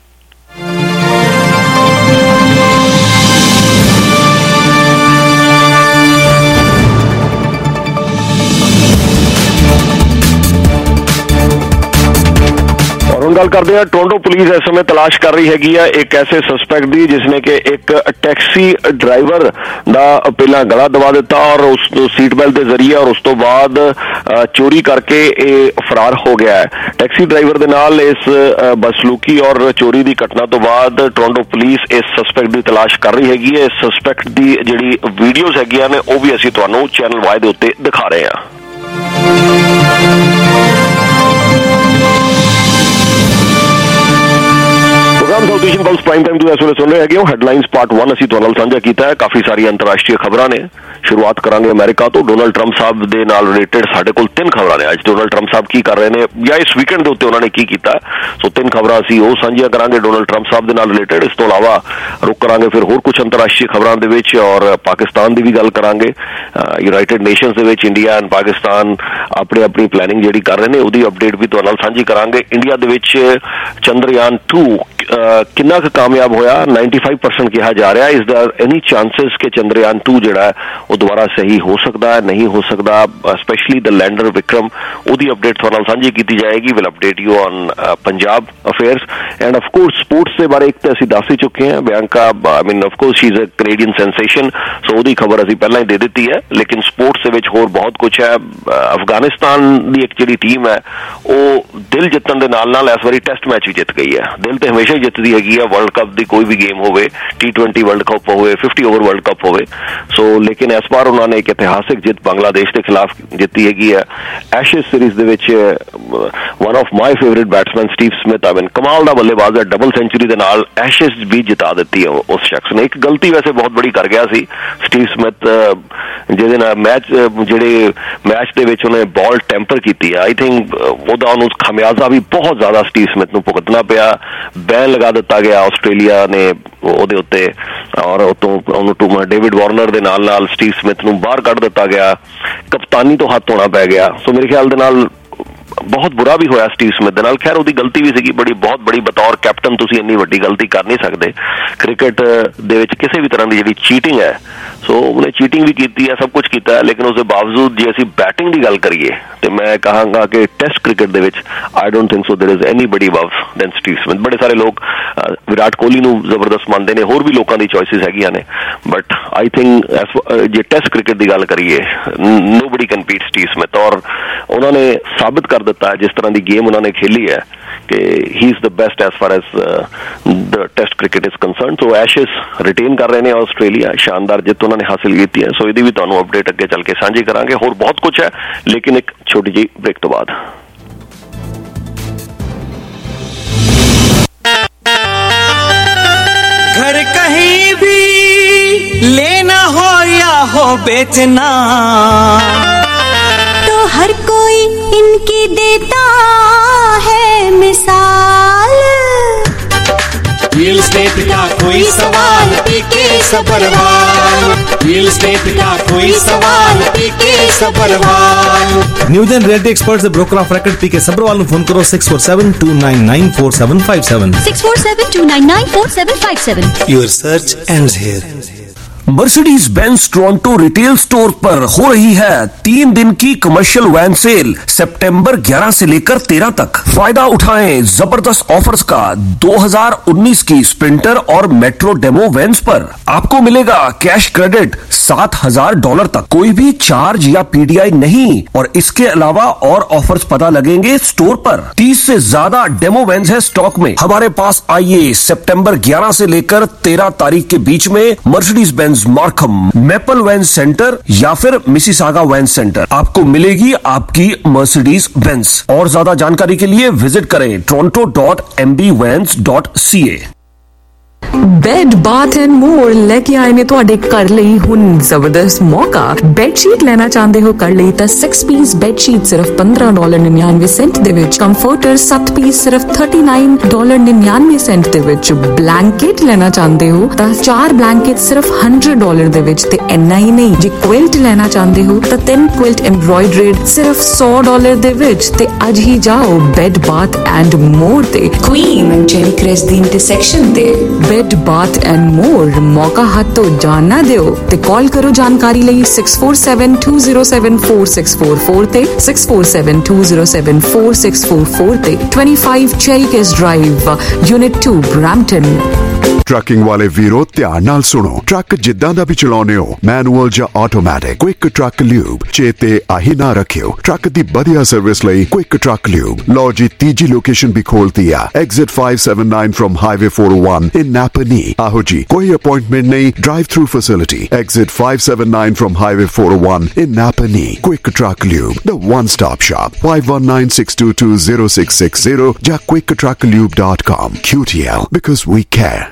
ਹੁਣ ਗੱਲ ਕਰਦੇ ਹਾਂ, ਟੋਰਾਂਟੋ ਪੁਲਿਸ ਇਸ ਸਮੇਂ ਤਲਾਸ਼ ਕਰ ਰਹੀ ਹੈਗੀ ਆ ਇੱਕ ਐਸੇ ਸਸਪੈਕਟ ਦੀ ਜਿਸਨੇ ਕਿ ਇੱਕ ਟੈਕਸੀ ਡਰਾਈਵਰ ਦਾ ਪਹਿਲਾਂ ਗਲਾ ਦਬਾ ਦਿੱਤਾ ਔਰ ਉਸ ਨੂੰ ਸੀਟ ਬੈਲਟ ਦੇ ਜ਼ਰੀਏ ਔਰ ਉਸ ਤੋਂ ਬਾਅਦ ਚੋਰੀ ਕਰਕੇ ਇਹ ਫਰਾਰ ਹੋ ਗਿਆ ਹੈ। ਟੈਕਸੀ ਡਰਾਈਵਰ ਦੇ ਨਾਲ ਇਸ ਬਦਸਲੂਕੀ ਔਰ ਚੋਰੀ ਦੀ ਘਟਨਾ ਤੋਂ ਬਾਅਦ ਟੋਰਾਂਟੋ ਪੁਲਿਸ ਇਸ ਸਸਪੈਕਟ ਦੀ ਤਲਾਸ਼ ਕਰ ਰਹੀ ਹੈਗੀ ਹੈ। ਇਸ ਸਸਪੈਕਟ ਦੀ ਜਿਹੜੀ ਵੀਡੀਓਜ਼ ਹੈਗੀਆਂ ਨੇ ਉਹ ਵੀ ਅਸੀਂ ਤੁਹਾਨੂੰ ਚੈਨਲ ਵਾਈ ਦੇ ਉੱਤੇ ਦਿਖਾ ਰਹੇ ਹਾਂ। South Asian Pulse prime time ਤੋਂ ਇਸ ਵੇਲੇ ਸੁਣ ਰਹੇ ਹੈਗੇ ਹੋ। ਹੈਡਲਾਈਨਸ ਪਾਰਟ वन ਅਸੀਂ ਤੁਹਾਡੇ ਨਾਲ ਸਾਂਝਾ ਕੀਤਾ ਹੈ। ਕਾਫੀ ਸਾਰੀਆਂ ਅੰਤਰਰਾਸ਼ਟਰੀ ਖਬਰਾਂ ਨੇ। ਸ਼ੁਰੂਆਤ ਕਰਾਂਗੇ ਅਮਰੀਕਾ ਤੋਂ। ਡੋਨਲਡ ਟਰੰਪ ਸਾਹਿਬ ਦੇ ਨਾਲ ਰਿਲੇਟਡ ਸਾਡੇ ਕੋਲ ਤਿੰਨ ਖਬਰਾਂ ਨੇ ਅੱਜ। ਡੋਨਲਡ ਟਰੰਪ ਸਾਹਿਬ ਕੀ ਕਰ ਰਹੇ ਨੇ ਜਾਂ ਇਸ ਵੀਕਐਂਡ ਦੇ ਉੱਤੇ ਉਹਨਾਂ ਨੇ ਕੀ ਕੀਤਾ, ਸੋ ਤਿੰਨ ਖਬਰਾਂ ਅਸੀਂ ਉਹ ਸਾਂਝੀਆਂ ਕਰਾਂਗੇ ਡੋਨਲਡ ਟਰੰਪ ਸਾਹਿਬ ਦੇ ਨਾਲ ਰਿਲੇਟਡ। ਇਸ ਤੋਂ ਇਲਾਵਾ ਰੁਕ ਕਰਾਂਗੇ ਫਿਰ ਹੋਰ ਕੁਝ ਅੰਤਰਰਾਸ਼ਟਰੀ ਖਬਰਾਂ ਦੇ ਵਿੱਚ ਔਰ ਪਾਕਿਸਤਾਨ ਦੀ ਵੀ ਗੱਲ ਕਰਾਂਗੇ। ਯੂਨਾਈਟਿਡ ਨੇਸ਼ਨਸ ਦੇ ਵਿੱਚ ਇੰਡੀਆ ਐਂਡ ਪਾਕਿਸਤਾਨ ਆਪਣੀ ਆਪਣੀ ਪਲੈਨਿੰਗ ਜਿਹੜੀ ਕਰ ਰਹੇ ਨੇ ਉਹਦੀ ਅਪਡੇਟ ਵੀ ਤੁਹਾਡੇ ਨਾਲ ਸਾਂਝੀ ਕਰਾਂਗੇ। ਇੰਡੀਆ ਦੇ ਵਿੱਚ ਚੰਦਰਯਾਨ टू ਕਿੰਨਾ ਕੁ ਕਾਮਯਾਬ ਹੋਇਆ, ninety-five percent ਕਿਹਾ ਜਾ ਰਿਹਾ। ਇਸ ਦਾ ਐਨੀ ਚਾਂਸਸ ਕਿ ਚੰਦਰਯਾਨ टू ਜਿਹੜਾ ਉਹ ਦੁਬਾਰਾ ਸਹੀ ਹੋ ਸਕਦਾ ਹੈ, ਨਹੀਂ ਹੋ ਸਕਦਾ, ਸਪੈਸ਼ਲੀ ਦ ਲੈਂਡਰ ਵਿਕਰਮ, ਉਹਦੀ ਅਪਡੇਟ ਤੁਹਾਡੇ ਨਾਲ ਸਾਂਝੀ ਕੀਤੀ ਜਾਏਗੀ। Will update you on Punjab affairs and of course sports ਦੇ ਬਾਰੇ ਇੱਕ ਤਾਂ ਅਸੀਂ ਦੱਸ ਹੀ ਚੁੱਕੇ ਹਾਂ। Bianca I mean of course she is a Canadian sensation, so ਉਹਦੀ ਖਬਰ ਅਸੀਂ ਪਹਿਲਾਂ ਹੀ ਦੇ ਦਿੱਤੀ ਹੈ। ਲੇਕਿਨ ਸਪੋਰਟਸ ਦੇ ਵਿੱਚ ਹੋਰ ਬਹੁਤ ਕੁਝ ਹੈ। ਅਫਗਾਨਿਸਤਾਨ ਦੀ ਇੱਕ ਜਿਹੜੀ ਟੀਮ ਹੈ ਉਹ ਦਿਲ ਜਿੱਤਣ ਦੇ ਨਾਲ ਨਾਲ ਇਸ ਵਾਰੀ ਟੈਸਟ ਮੈਚ ਵੀ ਜਿੱਤ ਗਈ ਹੈ। ਦਿਲ ਤੇ ਹਮੇਸ਼ਾ ਹੀ ਜਿੱਤਦੀ ਹੈਗੀ ਆ ਵਰਲਡ ਕੱਪ ਦੀ ਕੋਈ ਵੀ ਗੇਮ ਹੋਵੇ, ਟੀ ट्वेंटी ਵਰਲਡ ਕੱਪ ਹੋਵੇ, फिफ्टी ओवर ਵਰਲਡ ਕੱਪ ਹੋਵੇ। ਸੋ ਲੇਕਿਨ ਇਸ ਵਾਰ ਉਹਨਾਂ ਨੇ ਇੱਕ ਇਤਿਹਾਸਿਕ ਜਿੱਤ ਬੰਗਲਾਦੇਸ਼ ਦੇ ਖਿਲਾਫ ਜਿੱਤੀ ਹੈਗੀ ਹੈ। ਐਸ਼ੇਜ਼ ਸੀਰੀਜ਼ ਦੇ ਵਿੱਚ one of my favourite batsman Steve Smith, I mean ਕਮਾਲ ਦਾ ਬੱਲੇਬਾਜ਼ ਹੈ, ਡਬਲ ਸੈਂਚੁਰੀ ਦੇ ਨਾਲ ਐਸ਼ੇਜ਼ ਵੀ ਜਿਤਾ ਦਿੱਤੀ ਹੈ ਉਸ ਸ਼ਖਸ ਨੇ। ਇੱਕ ਗਲਤੀ ਵੈਸੇ ਬਹੁਤ ਬੜੀ ਕਰ ਗਿਆ ਸੀ ਸਟੀਵ ਸਮਿਥ, ਜਿਹਦੇ ਨਾਲ ਮੈਚ ਜਿਹੜੇ ਮੈਚ ਦੇ ਵਿੱਚ ਉਹਨੇ ਬਾਲ ਟੈਂਪਰ ਕੀਤੀ ਹੈ। ਆਈ ਥਿੰਕ ਉਹਦਾ ਉਹਨੂੰ ਖਮਿਆਜ਼ਾ ਵੀ ਬਹੁਤ ਜ਼ਿਆਦਾ ਸਟੀਵ ਸਮਿਥ ਨੂੰ ਭੁਗਤਣਾ ਪਿਆ। ਬੈਨ ਲਗਾ ਦਿੱਤਾ ਗਿਆ ਆਸਟ੍ਰੇਲੀਆ ਨੇ ਉਹਦੇ ਉੱਤੇ ਔਰ ਉਤੋਂ ਉਹਨੂੰ ਡੇਵਿਡ ਵਾਰਨਰ ਦੇ ਨਾਲ ਨਾਲ ਸਟੀਵ ਸਮਿਥ ਨੂੰ ਬਾਹਰ ਕੱਢ ਦਿੱਤਾ ਗਿਆ। ਕਪਤਾਨੀ ਤੋਂ ਹੱਥ ਧੋਣਾ ਪੈ ਗਿਆ। ਸੋ ਮੇਰੇ ਖਿਆਲ ਦੇ ਨਾਲ ਬਹੁਤ ਬੁਰਾ ਵੀ ਹੋਇਆ ਸਟੀਵ ਸਮਿਥ ਦੇ ਨਾਲ। ਖੈਰ ਉਹਦੀ ਗਲਤੀ ਵੀ ਸੀਗੀ ਬੜੀ, ਬਹੁਤ ਬੜੀ। ਬਤੌਰ ਕੈਪਟਨ ਤੁਸੀਂ ਇੰਨੀ ਵੱਡੀ ਗਲਤੀ ਕਰ ਨਹੀਂ ਸਕਦੇ ਕ੍ਰਿਕਟ ਦੇ ਵਿੱਚ ਕਿਸੇ ਵੀ ਤਰ੍ਹਾਂ ਦੀ ਜਿਹੜੀ ਚੀਟਿੰਗ ਹੈ। ਸੋ ਉਹਨੇ ਚੀਟਿੰਗ ਵੀ ਕੀਤੀ ਹੈ, ਸਭ ਕੁਝ ਕੀਤਾ ਹੈ, ਲੇਕਿਨ ਉਸ ਦੇ ਬਾਵਜੂਦ ਜੇ ਅਸੀਂ ਬੈਟਿੰਗ ਦੀ ਗੱਲ ਕਰੀਏ ਤੇ ਮੈਂ ਕਹਾਂਗਾ ਕਿ ਟੈਸਟ ਕ੍ਰਿਕਟ ਦੇ ਵਿੱਚ I don't think so there is anybody above than Steve Smith. ਬੜੇ ਸਾਰੇ ਲੋਕ ਵਿਰਾਟ ਕੋਹਲੀ ਨੂੰ ਜ਼ਬਰਦਸਤ ਮੰਨਦੇ ਨੇ, ਹੋਰ ਵੀ ਲੋਕਾਂ ਦੀ ਚੋਇਸਿਸ ਹੈਗੀਆਂ ਨੇ, ਬਟ ਆਈ ਥਿੰਕ ਜੇ ਟੈਸਟ ਕ੍ਰਿਕਟ ਦੀ ਗੱਲ ਕਰੀਏ nobody can beat Steve Smith. ਔਰ ਉਹਨਾਂ ਨੇ ਸਾਬਿਤ ਕਰ ਦਿੱਤਾ ਹੈ ਜਿਸ ਤਰ੍ਹਾਂ ਦੀ ਗੇਮ ਉਹਨਾਂ ਨੇ ਖੇਲੀ ਹੈ ਕਿ he is the best as far as the test cricket is concern. So Ashes retain ਕਰ ਰਹੇ ਨੇ ਆਸਟ੍ਰੇਲੀਆ, ਸ਼ਾਨਦਾਰ ਜਿੱਤ ਉਹਨਾਂ ਨੇ ਹਾਸਿਲ ਕੀਤੀ ਹੈ। ਸੋ ਇਹਦੀ ਵੀ ਤੁਹਾਨੂੰ ਅਪਡੇਟ ਅੱਗੇ ਚੱਲ ਕੇ ਸਾਂਝੀ ਕਰਾਂਗੇ। ਹੋਰ ਬਹੁਤ ਕੁਝ ਹੈ ਲੇਕਿਨ ਇੱਕ ਛੋਟੀ ਜਿਹੀ ਬ੍ਰੇਕ ਤੋਂ ਬਾਅਦ। घर कहीं भी लेना हो या हो बेचना, तो हर कोई इनकी देता है मिसाल। रियल एस्टेट का कोई सवाल पीके सबरवाल, रियल एस्टेट का कोई सवाल पीके सबरवाल। न्यूजन realty experts broker of record PK Sabharwal ਨੂੰ ਫੋਨ ਕਰੋ six four seven two nine nine four seven five seven six four seven two nine nine four seven five seven। Your search ends here। Mercedes Benz Toronto retail store पर हो रही है तीन दिन की commercial van cell सितंबर ग्यारह से लेकर तेरह तक। फायदा उठाएं जबरदस्त ऑफर्स का। दो हज़ार उन्नीस की स्प्रिंटर और मेट्रो डेमो वैन्स पर आपको मिलेगा कैश क्रेडिट सात हजार डॉलर तक, कोई भी चार्ज या पीडीआई नहीं। और इसके अलावा और ऑफर्स पता लगेंगे स्टोर पर। तीस से ज्यादा डेमो वैन्स है स्टॉक में हमारे पास। आइए सितंबर ग्यारह से लेकर तेरह तारीख के बीच में Mercedes Benz Markham, Maple van centre या फिर मिसिसागा वैन सेंटर आपको मिलेगी आपकी मर्सिडीज बेंज। और ज्यादा जानकारी के लिए विजिट करें Toronto dot M B vans dot C A. Bed bath and more ਲੈ ਕੇ ਆਏ ਨੇ ਤੁਹਾਡੇ ਘਰ ਲਈ ਹੁਣ ਜ਼ਬਰਦਸਤ ਮੌਕਾ। ਬੈਡਸ਼ੀਟ ਲੈਣਾ ਚਾਹੁੰਦੇ ਹੋ ਘਰ ਲਈ ਤਾਂ सिक्स ਪੀਸ ਬੈਡਸ਼ੀਟ सिर्फ पंद्रह डॉलर निन्यानवे सेंट ਦੇ ਵਿੱਚ, ਕੰਫਰਟਰ ਸੱਤ ਪੀਸ सिर्फ उनतालीस डॉलर निन्यानवे सेंट ਦੇ ਵਿੱਚ, ਬਲੈਂਕਟ ਲੈਣਾ ਚਾਹੁੰਦੇ ਹੋ ਤਾਂ ਚਾਰ ਬਲੈਂਕਟ सिर्फ सौ डॉलर ਦੇ ਵਿੱਚ ਤੇ ਇੰਨਾ ਹੀ ਨਹੀਂ, ਜੇ ਕੁਇਲਟ ਲੈਣਾ ਚਾਹੁੰਦੇ ਹੋ ਤਾਂ ਤਿੰਨ ਕੁਇਲਟ ਐਮਬ੍ਰੋਇਡਰਡ सिर्फ सौ डॉलर ਦੇ ਵਿੱਚ। ਤੇ ਅੱਜ ਹੀ ਜਾਓ ਬੈਡ ਬਾਥ ਐਂਡ ਮੋਰ ਤੇ, ਕੁਈਨ ਐਂਡ ਜੈਰੀ ਕ੍ਰੈਸ ਦੀ ਇੰਟਰਸੈਕਸ਼ਨ ਤੇ। ਬੈਡ ਬਾਥ ਐਂਡ ਮੋਰ, ਮੌਕਾ ਹੱਥ ਤੋਂ ਜਾਣ ਨਾ ਦਿਓ ਤੇ ਕਾਲ ਕਰੋ ਜਾਣਕਾਰੀ ਲਈ six four seven two zero seven four six four four ਤੇ six four seven two zero seven four six four four ਤੇ पच्चीस Cherrycrest drive, unit two Brampton. Trucking ਵਾਲੇ ਵੀਰੋ ਧਿਆਨ ਨਾਲ ਸੁਣੋ, ਟਰੱਕ ਜਿੱਦਾਂ ਦਾ ਵੀ ਚਲਾਉਨੇ ਹੋ, ਮੈਨੂਅਲ ਜਾਂ ਆਟੋਮੈਟਿਕ, ਕੁਇਕ ਟਰੱਕ ਲਿਊਬ ਚੇਤੇ ਆਹੀ ਨਾ ਰੱਖਿਓ। ਟਰੱਕ ਦੀ ਵਧੀਆ ਸਰਵਿਸ ਲਈ ਕੁਇਕ ਟਰੱਕ ਲਿਊਬ। ਲਓ ਜੀ ਤੀਜੀ ਲੋਕੇਸ਼ਨ ਵੀ ਖੋਲਤੀ ਆ, exit five seventy-nine from highway four oh one in Napa Knee। ਆਹੋ ਜੀ, ਕੋਈ ਅਪਾਇੰਟਮੈਂਟ ਨਹੀਂ, drive through facility, exit five seventy-nine from highway four oh one in Napa Knee। Quick truck lube, the one stop shop, five one nine six two two zero six six zero ਜਾਂ quick truck lube dot com। Q T L, because we care।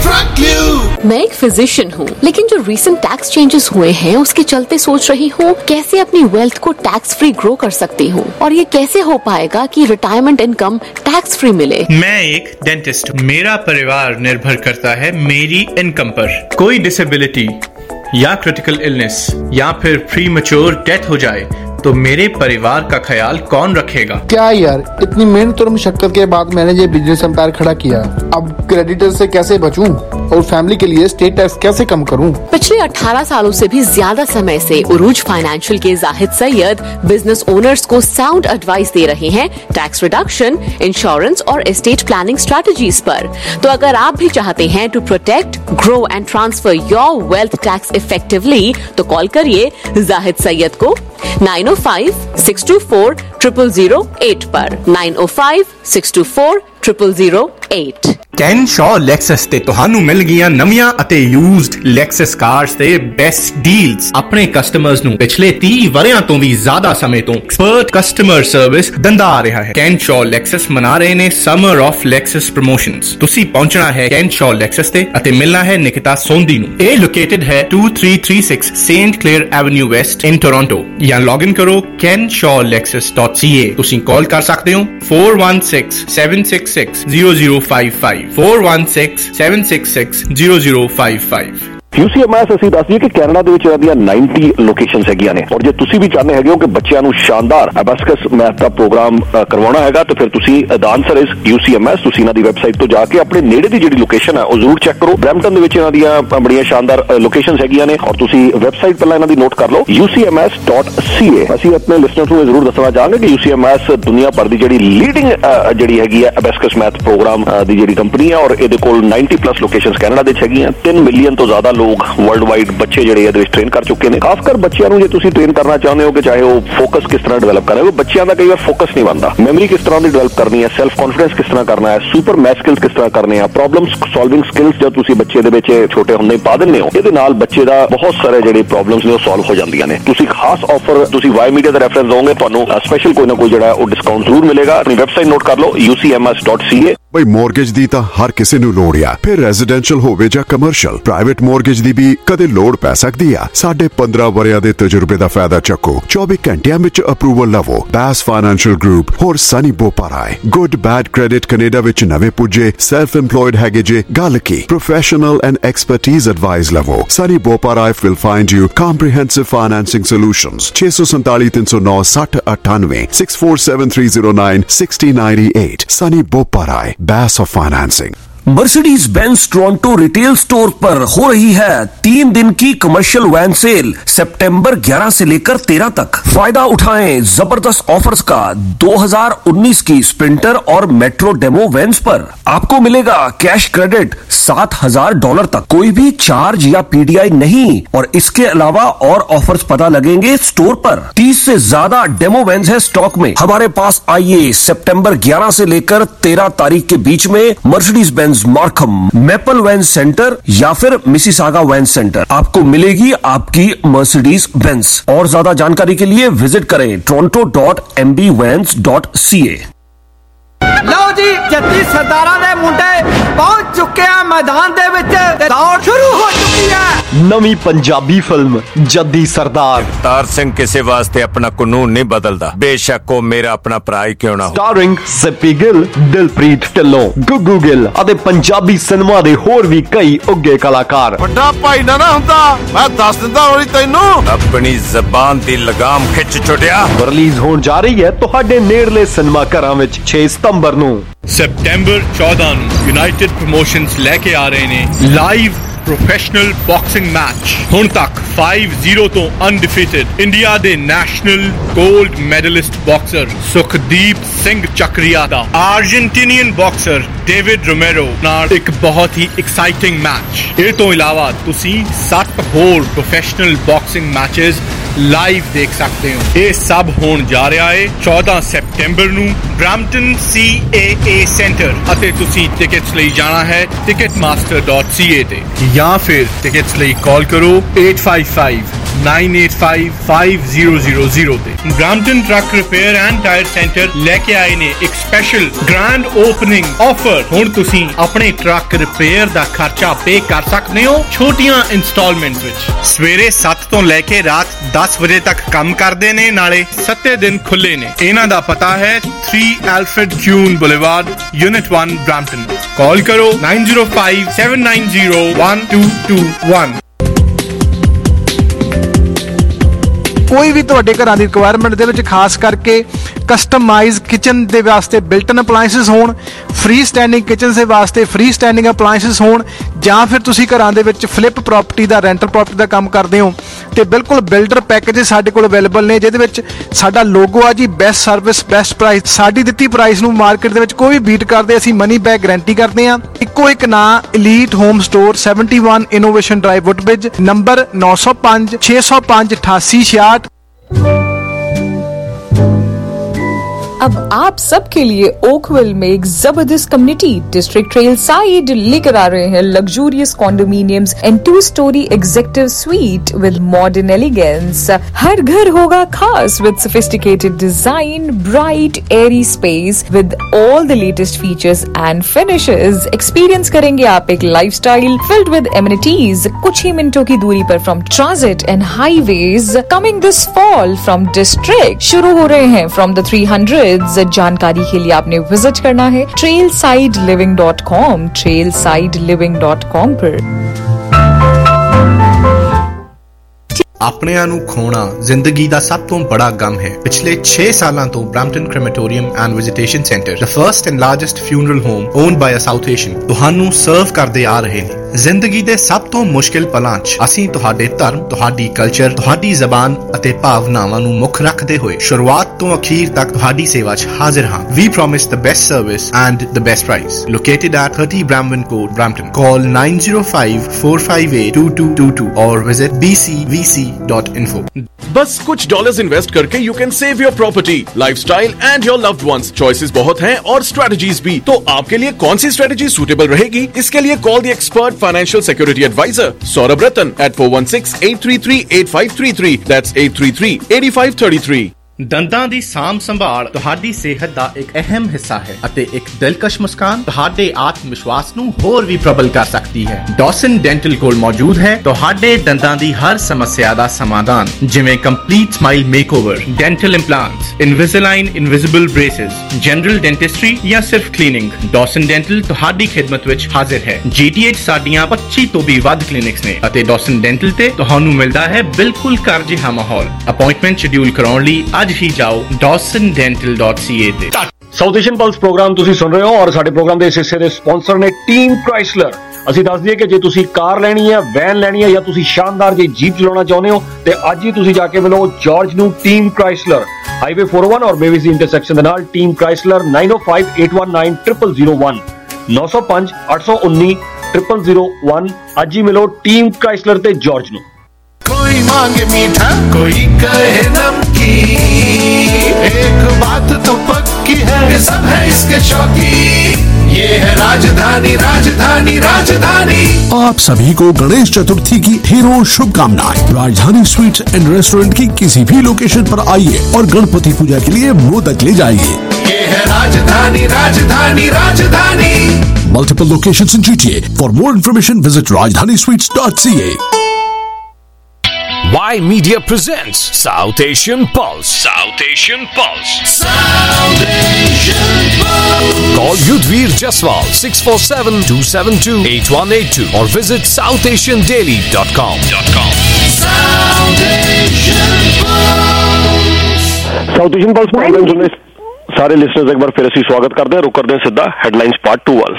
मैं एक physician हूँ, लेकिन जो recent tax changes हुए हैं उसके चलते सोच रही हूँ कैसे अपनी वेल्थ को टैक्स फ्री ग्रो कर सकती हूँ, और ये कैसे हो पाएगा कि रिटायरमेंट इनकम टैक्स फ्री मिले। मैं एक डेंटिस्ट हूँ, मेरा परिवार निर्भर करता है मेरी इनकम पर। कोई डिसेबिलिटी या क्रिटिकल इलनेस या फिर प्री मैच्योर डेथ हो जाए तो मेरे परिवार का ख्याल कौन रखेगा? क्या यार, इतनी मेहनत और मुशक्कत के बाद मैंने ये बिजनेस एम्पायर खड़ा किया, अब क्रेडिटर से कैसे बचूं और फैमिली के लिए स्टेट टैक्स कैसे कम करूं? पिछले अठारह सालों से भी ज्यादा समय से उरूज फाइनेंशियल के जाहिद सैयद बिजनेस ओनर्स को साउंड एडवाइस दे रहे हैं टैक्स रिडक्शन, इंश्योरेंस और एस्टेट प्लानिंग स्ट्रेटजीज पर। तो अगर आप भी चाहते हैं to protect, grow and transfer your wealth tax effectively, तो कॉल करिए जाहिद सैयद को nine o five six two four triple zero eight पर, nine o five six two four triple zero eight. Ken Shaw Lexus ते ਤੁਹਾਨੂੰ ਮਿਲ ਗਈਆਂ ਨਵੀਆਂ ਅਤੇ ਯੂਜ਼ਡ ਲੈਕਸਸ ਕਾਰਸ ਤੇ ਬੈਸਟ ਡੀਲਸ। ਆਪਣੇ ਕਸਟਮਰਸ ਨੂੰ ਪਿਛਲੇ तीस ਵਰਿਆਂ ਤੋਂ ਵੀ ਜ਼ਿਆਦਾ ਸਮੇਂ ਤੋਂ ਐਕਸਪਰਟ ਕਸਟਮਰ ਸਰਵਿਸ ਦਿੰਦਾ ਆ ਰਿਹਾ ਹੈ। ਕੈਨ ਸ਼ॉ ਲੈਕਸਸ ਮਨਾ ਰਹੇ ਨੇ ਸਮਰ ਆਫ ਲੈਕਸਸ ਪ੍ਰੋਮੋਸ਼ਨਸ। ਤੁਸੀਂ ਪਹੁੰਚਣਾ ਹੈ ਕੈਨ ਸ਼ॉ ਲੈਕਸਸ ਤੇ ਅਤੇ ਮਿਲਣਾ ਹੈ ਨਿਕਿਤਾ ਸੋਂਦੀ ਨੂੰ। ਇਹ ਲੋਕੇਟਡ ਹੈ two three three six St Clair avenue west in Toronto, ਜਾਂ ਲੌਗ ਇਨ ਕਰੋ ken shaw lexus dot c a। ਤੁਸੀਂ ਕਾਲ ਕਰ ਸਕਦੇ ਹੋ four one six seven six six zero zero five five four one six seven six six zero zero five five। U C M S ਅਸੀਂ ਦੱਸ ਦਈਏ ਕਿ Canada ਦੇ ਵਿੱਚ ਇਹਨਾਂ ਦੀਆਂ ninety ਲੋਕੇਸ਼ਨਸ ਹੈਗੀਆਂ ਨੇ, ਔਰ ਜੇ ਤੁਸੀਂ ਵੀ ਚਾਹੁੰਦੇ ਹੈਗੇ ਹੋ ਕਿ ਬੱਚਿਆਂ ਨੂੰ ਸ਼ਾਨਦਾਰ ਅਬੈਸਕਸ ਮੈਥ ਦਾ ਪ੍ਰੋਗਰਾਮ ਕਰਵਾਉਣਾ ਹੈਗਾ ਤਾਂ ਫਿਰ ਤੁਸੀਂ the answer is U C M S। ਤੁਸੀਂ ਇਹਨਾਂ ਦੀ ਵੈਬਸਾਈਟ ਤੋਂ ਜਾ ਕੇ ਆਪਣੇ ਨੇੜੇ ਦੀ ਜਿਹੜੀ ਲੋਕੇਸ਼ਨ ਹੈ ਉਹ ਜ਼ਰੂਰ ਚੈੱਕ ਕਰੋ। ਬਰੈਂਪਟਨ ਦੇ ਵਿੱਚ ਇਹਨਾਂ ਦੀਆਂ ਬੜੀਆਂ ਸ਼ਾਨਦਾਰ ਲੋਕੇਸ਼ਨਸ ਹੈਗੀਆਂ ਨੇ, ਔਰ ਤੁਸੀਂ ਵੈਬਸਾਈਟ ਪਹਿਲਾਂ ਇਹਨਾਂ ਦੀ ਨੋਟ ਕਰ ਲਓ U C M S dot c a। ਅਸੀਂ ਆਪਣੇ ਲਿਸਨਰਸ ਨੂੰ ਜ਼ਰੂਰ ਦੱਸਣਾ ਚਾਹਾਂਗੇ ਕਿ U C M S ਦੁਨੀਆ ਭਰ ਦੀ ਜਿਹੜੀ ਲੀਡਿੰਗ ਜਿਹੜੀ ਹੈਗੀ ਹੈ ਅਬੈਸਕਸ ਮੈਥ ਪ੍ਰੋਗਰਾਮ ਦੀ ਜਿਹੜੀ ਕੰਪਨੀ ਹੈ, ਔਰ ਇਹਦੇ ਕੋਲ ninety ਪਲੱਸ ਲੋਕੇਸ਼ਨਸ ਕੈਨੇਡਾ ਦੇ ਵਿੱਚ ਹੈਗੀਆਂ। ਤਿੰਨ ਮਿਲੀਅਨ ਤੋਂ ਜ਼ਿਆਦਾ ਲੋਕ ਵਰਲਡ ਵਾਈਡ ਬੱਚੇ ਜਿਹੜੇ ਇਹਦੇ ਵਿੱਚ ਟ੍ਰੇਨ ਕਰ ਚੁੱਕੇ ਨੇ। ਖਾਸ ਕਰ ਬੱਚਿਆਂ ਨੂੰ ਜੇ ਤੁਸੀਂ ਟ੍ਰੇਨ ਕਰਨਾ ਚਾਹੁੰਦੇ ਹੋ ਕਿ ਚਾਹੇ ਉਹ ਫੋਕਸ ਕਿਸ ਤਰ੍ਹਾਂ ਡਿਵੈਲਪ ਕਰੇ, ਬੱਚਿਆਂ ਦਾ ਕਈ ਵਾਰ ਫੋਕਸ ਨਹੀਂ ਬਣਦਾ, ਮੈਮਰੀ ਕਿਸ ਤਰ੍ਹਾਂ ਦੀ ਡਿਵੈਲਪ ਕਰਨੀ ਹੈ, ਸੈਲਫ ਕੌਨਫੀਡੈਂਸ ਕਿਸ ਤਰ੍ਹਾਂ ਕਰਨਾ ਹੈ, ਸੁਪਰ ਮੈਥ ਸਕਿੱਲਸ ਕਿਸ ਤਰ੍ਹਾਂ ਕਰਨੇ ਆ, ਪ੍ਰੋਬਲਮ ਸੋਲਵਿੰਗ ਸਕਿੱਲਸ ਜਦ ਤੁਸੀਂ ਬੱਚੇ ਦੇ ਵਿੱਚ ਛੋਟੇ ਹੁੰਦੇ ਪਾ ਦਿੰਦੇ ਹੋ, ਇਹਦੇ ਨਾਲ ਬੱਚੇ ਦਾ ਬਹੁਤ ਸਾਰੇ ਜਿਹੜੇ ਪ੍ਰੋਬਲਮਸ ਨੇ ਉਹ ਸੋਲਵ ਹੋ ਜਾਂਦੀਆਂ ਨੇ। ਤੁਸੀਂ ਖਾਸ ਆਫਰ ਤੁਸੀਂ ਵਾਈ ਮੀਡੀਆ ਦਾ ਰੈਫਰੈਂਸ ਦੋਗੇ, ਤੁਹਾਨੂੰ ਸਪੈਸ਼ਲ ਕੋਈ ਨਾ ਕੋਈ ਜਿਹੜਾ ਉਹ ਡਿਸਕਾਊਂਟ ਜ਼ਰੂਰ ਮਿਲੇਗਾ। ਆਪਣੀ ਵੈਬਸਾਈਟ ਨੋਟ ਕਰ ਲਓ U C M S dot c a। ਬਈ ਮੌਰਗੇਜ ਦੀ ਤਾਂ ਹਰ ਕਿਸੇ ਨੂੰ ਲੋੜ ਆ, ਫਿਰ ਰੈਜ਼ੀਡੈਂਸ਼ੀਅਲ ਹੋਵੇ ਜਾਂ ਕਮਰਸ਼ੀਅਲ, ਪ੍ਰਾਈਵੇਟ ਮੌਰਗੇਜ ਦੀ ਵੀ ਕਦੇ ਲੋੜ ਪੈ ਸਕਦੀ ਆ। ਸਾਡੇ ਪੰਦਰਾਂ ਵਰਿਆਂ ਦੇ ਤਜਰਬੇ ਦਾ ਫਾਇਦਾ ਚੱਕੋ, ਚੌਵੀ ਘੰਟਿਆਂ ਵਿੱਚ ਅਪਰੂਵਲ ਲਵੋ। ਬੈਸ ਫਾਈਨੈਂਸ਼ੀਅਲ ਗਰੁੱਪ ਹੋਰ Sunny Boparai, good bad credit Canada ਵਿੱਚ ਨਵੇਂ ਪੁੱਜੇ, ਸੈਲਫ ਇੰਪਲੋਇਡ ਹੈਗੇ ਜੇ, ਗੱਲ ਕੀ ਪ੍ਰੋਫੈਸ਼ਨਲ ਐਂਡ ਐਕਸਪਰਟੀਜ਼ ਐਡਵਾਈਸ ਲਵੋ। Sunny Boparai will find you comprehensive financing solutions। six four seven three oh nine six eight eight six four seven three oh nine six oh nine eight। Sunny Boparai, Bass of Financing। Mercedes Benz Toronto retail store पर हो रही है तीन दिन की commercial van cell सितंबर ग्यारह से लेकर तेरह तक। फायदा उठाएं जबरदस्त ऑफर्स का। दो हज़ार उन्नीस की स्प्रिंटर और मेट्रो डेमो वैन्स पर आपको मिलेगा कैश क्रेडिट सात हजार डॉलर तक, कोई भी चार्ज या पीडीआई नहीं, और इसके अलावा और ऑफर्स पता लगेंगे स्टोर पर। तीस से ज्यादा डेमो वैन्स है स्टॉक में। हमारे पास आइए सितंबर ग्यारह से लेकर तेरह तारीख के बीच में Mercedes Benz Markham, Maple van centre या फिर मिसिसागा वैन सेंटर आपको मिलेगी आपकी मर्सिडीज बेंज। और ज्यादा जानकारी के लिए विजिट करें Toronto dot M B vans dot C A. ਲਓ ਜੀ ਜੱਦੀ ਸਰਦਾਰਾਂ ਦੇ ਮੁੰਡੇ ਪਹੁੰਚ ਚੁੱਕੇ ਆ ਮੈਦਾਨ ਦੇ ਵਿੱਚ ਤੇ ਦੌੜ ਸ਼ੁਰੂ ਹੋ ਚੁੱਕੀ ਹੈ। ਨਵੀਂ ਪੰਜਾਬੀ ਫਿਲਮ ਜੱਦੀ ਸਰਦਾਰ। ਤਾਰ ਸਿੰਘ ਕਿਸੇ ਵਾਸਤੇ ਆਪਣਾ ਕਾਨੂੰਨ ਨਹੀਂ ਬਦਲਦਾ, ਬੇਸ਼ੱਕ ਉਹ ਮੇਰਾ ਆਪਣਾ ਭਰਾ ਹੀ ਕਿਉਂ ਨਾ ਹੋ। ਸਟਾਰਿੰਗ ਸਿੱਪੀ ਗਿੱਲ, ਦਿਲਪ੍ਰੀਤ ਢਿੱਲੋਂ, ਗੁੱਗੂ ਗਿੱਲ ਅਤੇ ਪੰਜਾਬੀ ਸਿਨੇਮਾ ਦੇ ਹੋਰ ਵੀ ਕਈ ਉੱਘੇ ਕਲਾਕਾਰ। ਵੱਡਾ ਭਾਈ ਨਾ ਨਾ ਹੁੰਦਾ, ਮੈਂ ਦੱਸ ਦਿੰਦਾ ਹੋਰੀ ਤੈਨੂੰ। ਆਪਣੀ ਜ਼ਬਾਨ ਦੀ ਲਗਾਮ ਖਿੱਚ ਛੁੱਟਿਆ। ਰਿਲੀਜ਼ ਹੋਣ ਜਾ ਰਹੀ ਹੈ ਤੁਹਾਡੇ ਨੇੜਲੇ ਸਿਨੇਮਾ ਘਰਾਂ ਵਿੱਚ ਛੇ ਸਤੰਬਰ ਨੂੰ। ਸੈਪਟੈਂਬਰ ਚੌਦਾਂ ਨੂੰ ਯੂਨਾਈਟਿਡ ਪ੍ਰੋਮੋਸ਼ਨਸ ਲੈ ਕੇ ਆ ਰਹੇ ਨੇ ਲਾਈਵ ਪ੍ਰੋਫੈਸ਼ਨਲ ਬਾਕਸਿੰਗ ਮੈਚ। ਹੁਣ ਤੱਕ five zero ਤੋਂ ਅਨਡਿਫੀਟਡ ਇੰਡੀਆ ਦੇ ਨੈਸ਼ਨਲ 골ਡ ਮੈਡਲਿਸਟ ਬਾਕਸਰ ਸੁਖਦੀਪ ਸਿੰਘ ਚੱਕਰੀਆ ਦਾ ਅਰਜਨਟੀਨੀਅਨ ਬਾਕਸਰ ਡੇਵਿਡ ਰੋਮੇਰੋ ਨਾਲ ਇੱਕ ਬਹੁਤ ਹੀ ਐਕਸਾਈਟਿੰਗ ਮੈਚ। ਇਹ ਤੋਂ ਇਲਾਵਾ ਤੁਸੀਂ ਸੱਤ ਹੋਰ ਪ੍ਰੋਫੈਸ਼ਨਲ ਬਾਕਸਿੰਗ ਮੈਚਸ ਲਾਈਵ ਦੇਖ ਸਕਦੇ ਹੋ। ਇਹ ਸਭ ਹੋਣ ਜਾ ਰਿਹਾ ਹੈ ਚੌਦਾਂ ਸੈਪਟੈਂਬਰ ਨੂੰ ਬ੍ਰੈਂਪਟਨ ਸੀ ਏ ਏ ਸੈਂਟਰ ਅਤੇ ਤੁਸੀਂ ਟਿਕਟਸ ਲਈ ਜਾਣਾ ਹੈ Ticketmaster dot C A ਤੇ ਜਾਂ ਫਿਰ ਟਿਕਟਸ ਲਈ ਕਾਲ ਕਰੋ eight five five nine eight five five zero zero zero ਤੇ। Brampton truck repair and tyre centre ਲੈ ਕੇ ਆਏ ਨੇ ਇੱਕ ਸਪੈਸ਼ਲ ਗ੍ਰੈਂਡ ਓਪਨਿੰਗ ਆਫਰ। ਹੁਣ ਤੁਸੀਂ ਆਪਣੇ ਟਰੱਕ ਰਿਪੇਅਰ ਦਾ ਖਰਚਾ ਪੇ ਕਰ ਸਕਦੇ ਹੋ ਛੋਟੀਆਂ ਇੰਸਟਾਲਮੈਂਟਸ ਵਿੱਚ। ਸਵੇਰੇ ਸੱਤ ਤੋਂ ਲੈ ਕੇ ਰਾਤ ਦਸ ਵਜੇ ਤੱਕ ਕੰਮ ਕਰਦੇ ਨੇ, ਨਾਲੇ ਸੱਤੇ ਦਿਨ ਖੁੱਲੇ ਨੇ। ਇਹਨਾਂ ਦਾ ਪਤਾ ਹੈ three Alfred Kuhn Boulevard, Unit one, Brampton. ਕਾਲ ਕਰੋ nine zero five seven nine zero one two two one। ਕੋਈ ਵੀ ਤੁਹਾਡੇ ਘਰਾਂ ਦੀ ਰਿਕੁਆਇਰਮੈਂਟ ਦੇ ਵਿੱਚ ਖਾਸ ਕਰਕੇ ਕਸਟਮਾਈਜ਼ ਕਿਚਨ ਦੇ ਵਾਸਤੇ ਬਿਲਟ-ਇਨ ਅਪਲਾਈਐਂਸਸ ਹੋਣ, ਫ੍ਰੀ ਸਟੈਂਡਿੰਗ ਕਿਚਨ ਦੇ ਵਾਸਤੇ ਫ੍ਰੀ ਸਟੈਂਡਿੰਗ ਅਪਲਾਈਐਂਸਸ ਹੋਣ, ਜਾਂ ਫਿਰ ਤੁਸੀਂ ਘਰਾਂ ਦੇ ਵਿੱਚ ਫਲਿੱਪ ਪ੍ਰਾਪਰਟੀ ਦਾ ਰੈਂਟਲ ਪ੍ਰਾਪਰਟੀ ਦਾ ਕੰਮ ਕਰਦੇ ਹੋ ਤੇ ਬਿਲਕੁਲ ਬਿਲਡਰ ਪੈਕੇਜ ਸਾਡੇ ਕੋਲ ਅਵੇਲੇਬਲ ਨੇ, ਜਿਹਦੇ ਵਿੱਚ ਸਾਡਾ ਲੋਗੋ ਆ ਜੀ ਬੈਸਟ ਸਰਵਿਸ ਬੈਸਟ ਪ੍ਰਾਈਸ। ਸਾਡੀ ਦਿੱਤੀ ਪ੍ਰਾਈਸ ਨੂੰ ਮਾਰਕੀਟ ਦੇ ਵਿੱਚ ਕੋਈ ਵੀ ਬੀਟ ਕਰਦੇ ਅਸੀਂ ਮਨੀ ਬੈਕ ਗਾਰੰਟੀ ਕਰਦੇ ਹਾਂ। ਇੱਕੋ ਇੱਕ ਨਾਂ elite home store seventy-one innovation drive woodbridge, number nine oh five six oh five eighty-eight sixty-six। अब आप सबके लिए ओकविल में एक जबरदस्त कम्युनिटी डिस्ट्रिक्ट ट्रेल साइड लेकर आ रहे हैं luxurious condominiums and two storey executive suite with modern elegance. हर घर होगा खास with sophisticated design, bright airy space with all the latest features and finishes. Experience करेंगे आप एक लाइफस्टाइल फिल्ड विद एमिनिटीज कुछ ही मिनटों की दूरी पर from transit and highways. Coming this fall from district शुरू हो रहे हैं फ्रॉम द three hundred। जानकारी के लिए आपने विजिट करना है trail side living dot com trail side living dot com पर। ਆਪਣਿਆਂ ਨੂੰ ਖੋਣਾ ਜ਼ਿੰਦਗੀ ਦਾ ਸਭ ਤੋਂ ਬੜਾ ਗਮ ਹੈ। ਪਿਛਲੇ ਛੇ ਸਾਲਾਂ ਤੋਂ Brampton crematorium and visitation centre, the first and largest funeral home owned by a South Asian, ਤੁਹਾਨੂੰ ਸਰਵ ਕਰਦੇ ਆ ਰਹੇ ਨੇ। ਜ਼ਿੰਦਗੀ ਦੇ ਸਭ ਤੋਂ ਮੁਸ਼ਕਿਲ ਪਲਾਂ 'ਚ ਅਸੀਂ ਤੁਹਾਡੇ ਧਰਮ, ਤੁਹਾਡੀ ਕਲਚਰ, ਤੁਹਾਡੀ ਜ਼ਬਾਨ ਅਤੇ ਭਾਵਨਾਵਾਂ ਨੂੰ ਮੁੱਖ ਰੱਖਦੇ ਹੋਏ ਸ਼ੁਰੂਆਤ ਤੋਂ ਅਖੀਰ ਤੱਕ ਤੁਹਾਡੀ ਸੇਵਾ 'ਚ ਹਾਜ਼ਰ ਹਾਂ। We promise the best service and the best price. Located at thirty Bramwin Court, Brampton. Call nine zero five four five eight two two two two or visit b c v c dot info. बस कुछ dollars invest करके you can save your property, lifestyle and your loved ones. Choices बहुत हैं और strategies भी। तो आपके लिए कौन सी स्ट्रेटजी सूटेबल रहेगी? इसके लिए call the expert financial security advisor Saurabh Ratan at four one six eight three three eight five three three. That's eight three three eight five three three. ਦੰਦਾਂ ਦੀ ਸਾਂਭ ਸੰਭਾਲ ਤੁਹਾਡੀ ਸਿਹਤ ਦਾ ਇੱਕ ਅਹਿਮ ਹਿੱਸਾ ਹੈ ਅਤੇ ਇੱਕ ਦਿਲਕਸ਼ ਮੁਸਕਾਨ ਤੁਹਾਡੇ ਆਤਮ ਵਿਸ਼ਵਾਸ ਨੂੰ ਹੋਰ ਵੀ ਪ੍ਰਬਲ ਕਰ ਸਕਦੀ ਹੈ। ਡੌਸਨ ਡੈਂਟਲ ਕੋਲ ਮੌਜੂਦ ਹੈ ਤੁਹਾਡੇ ਦੰਦਾਂ ਦੀ ਹਰ ਸਮੱਸਿਆ ਦਾ ਸਮਾਧਾਨ, ਜਿਵੇਂ complete smile makeover, dental implants, Invisalign invisible braces, general dentistry ਜਾਂ ਸਿਰਫ ਕਲੀਨਿੰਗ। ਡੌਸਨ ਡੈਂਟਲ ਤੁਹਾਡੀ ਖਿਦਮਤ ਵਿੱਚ ਹਾਜ਼ਰ ਹੈ। ਜੀ ਟੀ ਐਚ ਸਾਡੀਆਂ ਪੱਚੀ ਤੋਂ ਵੀ ਵੱਧ ਕਲੀਨਿਕਸ ਨੇ ਅਤੇ ਡੌਸਨ ਡੈਂਟਲ ਤੇ ਤੁਹਾਨੂੰ ਮਿਲਦਾ ਹੈ ਬਿਲਕੁਲ ਘਰ ਜਿਹਾ ਮਾਹੌਲ। ਅਪਾਇੰਟਮੈਂਟ ਸ਼ਡਿਊਲ ਕਰਾਉਣ ਲਈ ਅੱਜ ਹੀ ਜਾਓ dawson dental dot c a ਤੇ। ਸਾਊਥ ਏਸ਼ੀਅਨ ਪਲਸ ਪ੍ਰੋਗਰਾਮ ਤੁਸੀਂ ਸੁਣ ਰਹੇ ਹੋ ਔਰ ਸਾਡੇ ਪ੍ਰੋਗਰਾਮ ਦੇ ਇਸ ਹਿੱਸੇ ਦੇ ਸਪਾਂਸਰ ਨੇ ਟੀਮ ਕ੍ਰਾਈਸਲਰ। ਅਸੀਂ ਦੱਸ ਦਈਏ ਕਿ ਜੇ ਤੁਸੀਂ ਕਾਰ ਲੈਣੀ ਹੈ, ਵੈਨ ਲੈਣੀ ਹੈ ਜਾਂ ਤੁਸੀਂ ਸ਼ਾਨਦਾਰ ਜਿਹੀ ਜੀਪ ਚਲਾਉਣਾ ਚਾਹੁੰਦੇ ਹੋ ਤੇ ਅੱਜ ਹੀ ਤੁਸੀਂ ਜਾ ਕੇ ਮਿਲੋ ਜਾਰਜ ਨੂੰ team Chrysler, highway four oh one ਔਰ ਮੇਵਿਸ ਦੀ ਇੰਟਰਸੈਕਸ਼ਨ ਦੇ ਨਾਲ। Team Chrysler nine oh five eight one nine zero zero one nine oh five eight one nine zero zero zero one। ਅੱਜ ਹੀ ਮਿਲੋ ਟੀਮ ਕ੍ਰਾਈਸਲਰ ਤੇ George ਨੂੰ। कोई मांगे मीठा कोई कहे नमकीन, एक बात तो पक्की है सब है इसके शौकीन। ये है राजधानी राजधानी राजधानी। आप सभी को गणेश चतुर्थी की ढेरों शुभकामनाएं। राजधानी स्वीट्स एंड रेस्टोरेंट की किसी भी लोकेशन पर आइए और गणपति पूजा के लिए मोदक ले जाइए। ये है राजधानी राजधानी राजधानी। Multiple locations in G T A. For more information, visit rajdhani sweets dot c a. Y Media presents South Asian Pulse. South Asian Pulse. South Asian Pulse. Call Yudhvir Jaswal six four seven, two seven two, eight one eight two or visit south asian daily dot com. South Asian Pulse. South Asian Pulse programme सुनने सारे listeners एक बार फिर ਅਸੀਂ स्वागत करते हैं। रुक करते हैं सीधा हेडलाइंस पार्ट टू वाल।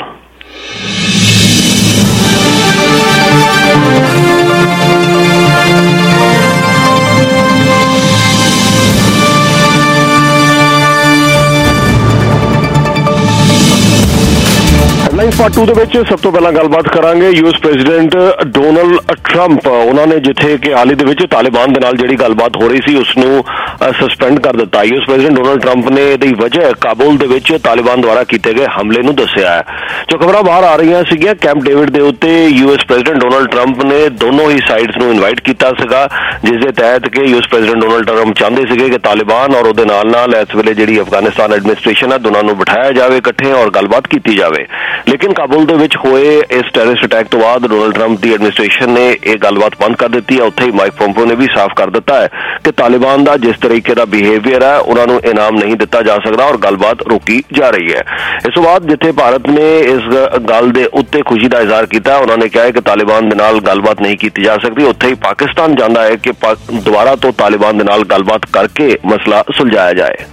हेडलाइंस पार्ट टू ਦੇ ਵਿੱਚ ਸਭ ਤੋਂ ਪਹਿਲਾਂ ਗੱਲਬਾਤ ਕਰਾਂਗੇ ਯੂਐਸ ਪ੍ਰੈਜ਼ੀਡੈਂਟ ਡੋਨਲਡ ਟਰੰਪ। ਉਹਨਾਂ ਨੇ ਜਿੱਥੇ ਕਿ ਹਾਲ ਹੀ ਦੇ ਵਿੱਚ ਤਾਲਿਬਾਨ ਦੇ ਨਾਲ ਜਿਹੜੀ ਗੱਲਬਾਤ ਹੋ ਰਹੀ ਸੀ ਉਸ ਨੂੰ ਸਸਪੈਂਡ ਕਰ ਦਿੱਤਾ। ਯੂਐਸ ਪ੍ਰੈਜ਼ੀਡੈਂਟ ਡੋਨਲਡ ਟਰੰਪ ਨੇ ਇਹਦੀ ਵਜ੍ਹਾ ਕਾਬੁਲ ਦੇ ਵਿੱਚ ਤਾਲਿਬਾਨ ਦੁਆਰਾ ਕੀਤੇ ਗਏ ਹਮਲੇ ਨੂੰ ਦੱਸਿਆ ਹੈ। ਜੋ ਖਬਰਾਂ ਬਾਹਰ ਆ ਰਹੀਆਂ ਸੀਗੀਆਂ ਕੈਂਪ ਡੇਵਿਡ ਦੇ ਉੱਤੇ ਯੂਐਸ ਪ੍ਰੈਜ਼ੀਡੈਂਟ ਡੋਨਲਡ ਟਰੰਪ ਨੇ ਦੋਨੋਂ ਹੀ ਸਾਈਡਸ ਨੂੰ ਇਨਵਾਈਟ ਕੀਤਾ ਸੀਗਾ, ਜਿਸ ਦੇ ਤਹਿਤ ਕਿ ਯੂਐਸ ਪ੍ਰੈਜ਼ੀਡੈਂਟ ਡੋਨਲਡ ਟਰੰਪ ਚਾਹੁੰਦੇ ਸੀਗੇ ਕਿ ਤਾਲਿਬਾਨ ਔਰ ਉਹਦੇ ਨਾਲ ਨਾਲ ਇਸ ਵੇਲੇ ਜਿਹੜੀ ਅਫਗਾਨਿਸਤਾਨ ਐਡਮਿਨਿਸਟ੍ਰੇਸ਼ਨ ਹੈ ਦੋਨਾਂ ਨੂੰ ਬਿਠਾਇਆ ਜਾਵੇ ਇਕੱਠੇ ਔਰ ਗੱਲਬਾਤ ਕੀਤੀ ਜਾਵੇ। ਲੇਕਿਨ ਕਾਬੁਲ ਦੇ ਵਿੱਚ ਹੋਏ ਇਸ ਟੈਰਰਿਸਟ ਅਟੈਕ ਤੋਂ ਬਾਅਦ ਡੋਨਲਡ ਟਰੰਪ ਦੀ ਐਡਮਿਨਿਸਟ੍ਰੇਸ਼ਨ ਨੇ ਇਹ ਗੱਲਬਾਤ ਬੰਦ ਕਰ ਦਿੱਤੀ ਹੈ। ਉੱਥੇ ਹੀ ਮਾਈਕ ਪੋਂਪੋ ਨੇ ਵੀ ਸਾਫ਼ ਕਰ ਦਿੱਤਾ ਹੈ ਕਿ ਤਾਲਿਬਾਨ ਦਾ ਜਿਸ ਤਰੀਕੇ ਦਾ ਬਿਹੇਵੀਅਰ ਹੈ ਉਹਨਾਂ ਨੂੰ ਇਨਾਮ ਨਹੀਂ ਦਿੱਤਾ ਜਾ ਸਕਦਾ ਔਰ ਗੱਲਬਾਤ ਰੋਕੀ ਜਾ ਰਹੀ ਹੈ। ਇਸ ਤੋਂ ਬਾਅਦ ਜਿੱਥੇ ਭਾਰਤ ਨੇ ਇਸ ਗੱਲ ਦੇ ਉੱਤੇ ਖੁਸ਼ੀ ਦਾ ਇਜ਼ਹਾਰ ਕੀਤਾ, ਉਹਨਾਂ ਨੇ ਕਿਹਾ ਹੈ ਕਿ ਤਾਲਿਬਾਨ ਦੇ ਨਾਲ ਗੱਲਬਾਤ ਨਹੀਂ ਕੀਤੀ ਜਾ ਸਕਦੀ। ਉੱਥੇ ਹੀ ਪਾਕਿਸਤਾਨ ਚਾਹੁੰਦਾ ਹੈ ਕਿ ਦੁਬਾਰਾ ਤੋਂ ਤਾਲਿਬਾਨ ਦੇ ਨਾਲ ਗੱਲਬਾਤ ਕਰਕੇ ਮਸਲਾ ਸੁਲਝਾਇਆ ਜਾਏ।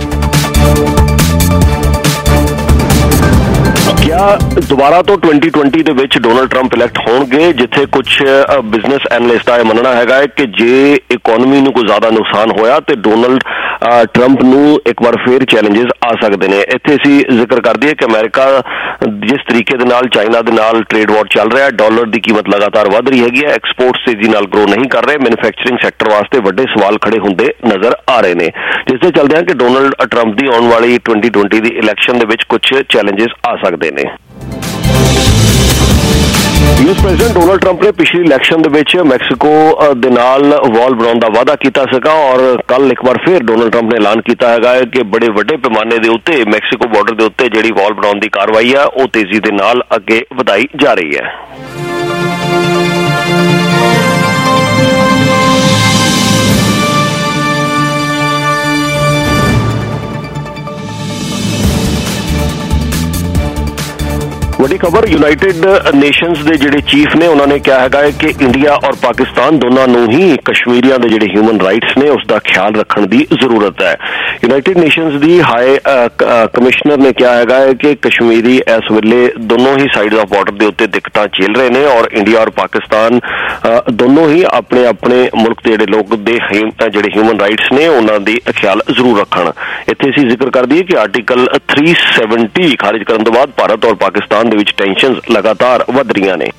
क्या दोबारा तो ट्वेंटी ट्वेंटी ਦੇ ਵਿੱਚ ਡੋਨਲਡ ਟਰੰਪ ਇਲੈਕਟ ਹੋਣਗੇ, ਜਿੱਥੇ ਕੁਝ ਬਿਜ਼ਨਸ ਐਨਲਿਸਟ ਦਾ ਇਹ ਮੰਨਣਾ ਹੈਗਾ ਹੈ ਕਿ ਜੇ ਇਕਨੋਮੀ ਨੂੰ ਕੋਈ ਜ਼ਿਆਦਾ ਨੁਕਸਾਨ ਹੋਇਆ ਤੇ ਡੋਨਲਡ ਟਰੰਪ ਨੂੰ ਇੱਕ ਵਾਰ ਫੇਰ ਚੈਲੰਜਸ ਆ ਸਕਦੇ ਨੇ। ਇੱਥੇ ਅਸੀਂ ਜ਼ਿਕਰ ਕਰ ਦਈਏ ਕਿ ਅਮਰੀਕਾ ਜਿਸ ਤਰੀਕੇ ਦੇ ਨਾਲ ਚਾਈਨਾ ਦੇ ਨਾਲ ਟ੍ਰੇਡ ਵਾਰ ਚੱਲ ਰਿਹਾ, ਡਾਲਰ ਦੀ ਕੀਮਤ ਲਗਾਤਾਰ ਵੱਧ ਰਹੀ ਹੈਗੀ ਹੈ, ਐਕਸਪੋਰਟਸ ਤੇਜ਼ੀ ਨਾਲ ਗਰੋ ਨਹੀਂ ਕਰ ਰਹੇ, ਮੈਨੂਫੈਕਚਰਿੰਗ ਸੈਕਟਰ ਵਾਸਤੇ ਵੱਡੇ ਸਵਾਲ ਖੜੇ ਹੁੰਦੇ ਨਜ਼ਰ ਆ ਰਹੇ ਨੇ, ਜਿਸ ਦੇ ਚੱਲਦੇ ਹਨ ਕਿ ਡੋਨਲਡ ਟਰੰਪ ਦੀ ਆਉਣ ਵਾਲੀ ਟਵੈਂਟੀ ਟਵੈਂਟੀ ਦੀ ਇਲੈਕਸ਼ਨ ਦੇ ਵਿੱਚ ਕੁਝ ਚੈਲੰਜਸ ਆ ਸਕਦੇ ਨੇ। ਯੂਐਸ ਪ੍ਰੈਜ਼ੀਡੈਂਟ ਡੋਨਲਡ ਟਰੰਪ ਨੇ ਪਿਛਲੀ ਇਲੈਕਸ਼ਨ ਦੇ ਵਿੱਚ ਮੈਕਸੀਕੋ ਦੇ ਨਾਲ ਵਾਲ ਬਣਾਉਣ ਦਾ ਵਾਅਦਾ ਕੀਤਾ ਸੀਗਾ ਔਰ ਕੱਲ ਇੱਕ ਵਾਰ ਫਿਰ ਡੋਨਲਡ ਟਰੰਪ ਨੇ ਐਲਾਨ ਕੀਤਾ ਹੈਗਾ ਕਿ ਬੜੇ ਵੱਡੇ ਪੈਮਾਨੇ ਦੇ ਉੱਤੇ ਮੈਕਸੀਕੋ ਬਾਰਡਰ ਦੇ ਉੱਤੇ ਜਿਹੜੀ ਵਾਲ ਬਣਾਉਣ ਦੀ ਕਾਰਵਾਈ ਆ ਉਹ ਤੇਜ਼ੀ ਦੇ ਨਾਲ ਅੱਗੇ ਵਧਾਈ ਜਾ ਰਹੀ ਹੈ। ਵੱਡੀ ਖਬਰ ਯੂਨਾਈਟਿਡ ਨੇਸ਼ਨਸ ਦੇ ਜਿਹੜੇ ਚੀਫ ਨੇ ਉਹਨਾਂ ਨੇ ਕਿਹਾ ਹੈਗਾ ਹੈ ਕਿ ਇੰਡੀਆ ਔਰ ਪਾਕਿਸਤਾਨ ਦੋਨਾਂ ਨੂੰ ਹੀ ਕਸ਼ਮੀਰੀਆਂ ਦੇ ਜਿਹੜੇ ਹਿਊਮਨ ਰਾਈਟਸ ਨੇ ਉਸ ਦਾ ਖਿਆਲ ਰੱਖਣ ਦੀ ਜ਼ਰੂਰਤ ਹੈ। ਯੂਨਾਈਟਿਡ ਨੇਸ਼ਨਸ ਦੀ ਹਾਈ ਕਮਿਸ਼ਨਰ ਨੇ ਕਿਹਾ ਹੈਗਾ ਹੈ ਕਿ ਕਸ਼ਮੀਰੀ ਇਸ ਵੇਲੇ ਦੋਨੋਂ ਹੀ ਸਾਈਡ ਆਫ ਬਾਰਡਰ ਦੇ ਉੱਤੇ ਦਿੱਕਤਾਂ ਝੇਲ ਰਹੇ ਨੇ ਔਰ ਇੰਡੀਆ ਔਰ ਪਾਕਿਸਤਾਨ ਦੋਨੋਂ ਹੀ ਆਪਣੇ ਆਪਣੇ ਮੁਲਕ ਦੇ ਜਿਹੜੇ ਲੋਕ ਦੇ ਜਿਹੜੇ ਹਿਊਮਨ ਰਾਈਟਸ ਨੇ ਉਹਨਾਂ ਦੀ ਖਿਆਲ ਜ਼ਰੂਰ ਰੱਖਣ। ਇੱਥੇ ਅਸੀਂ ਜ਼ਿਕਰ ਕਰ ਦਈਏ ਕਿ ਆਰਟੀਕਲ ਤਿੰਨ ਸੌ ਸੱਤਰ ਖਾਰਿਜ ਕਰਨ ਤੋਂ ਬਾਅਦ ਭਾਰਤ ਔਰ ਪਾਕਿਸਤਾਨ ਦੇ ਵਿੱਚ ਟੈਂਸ਼ਨਸ ਲਗਾਤਾਰ ਵੱਧ ਰਹੀਆਂ ਨੇ।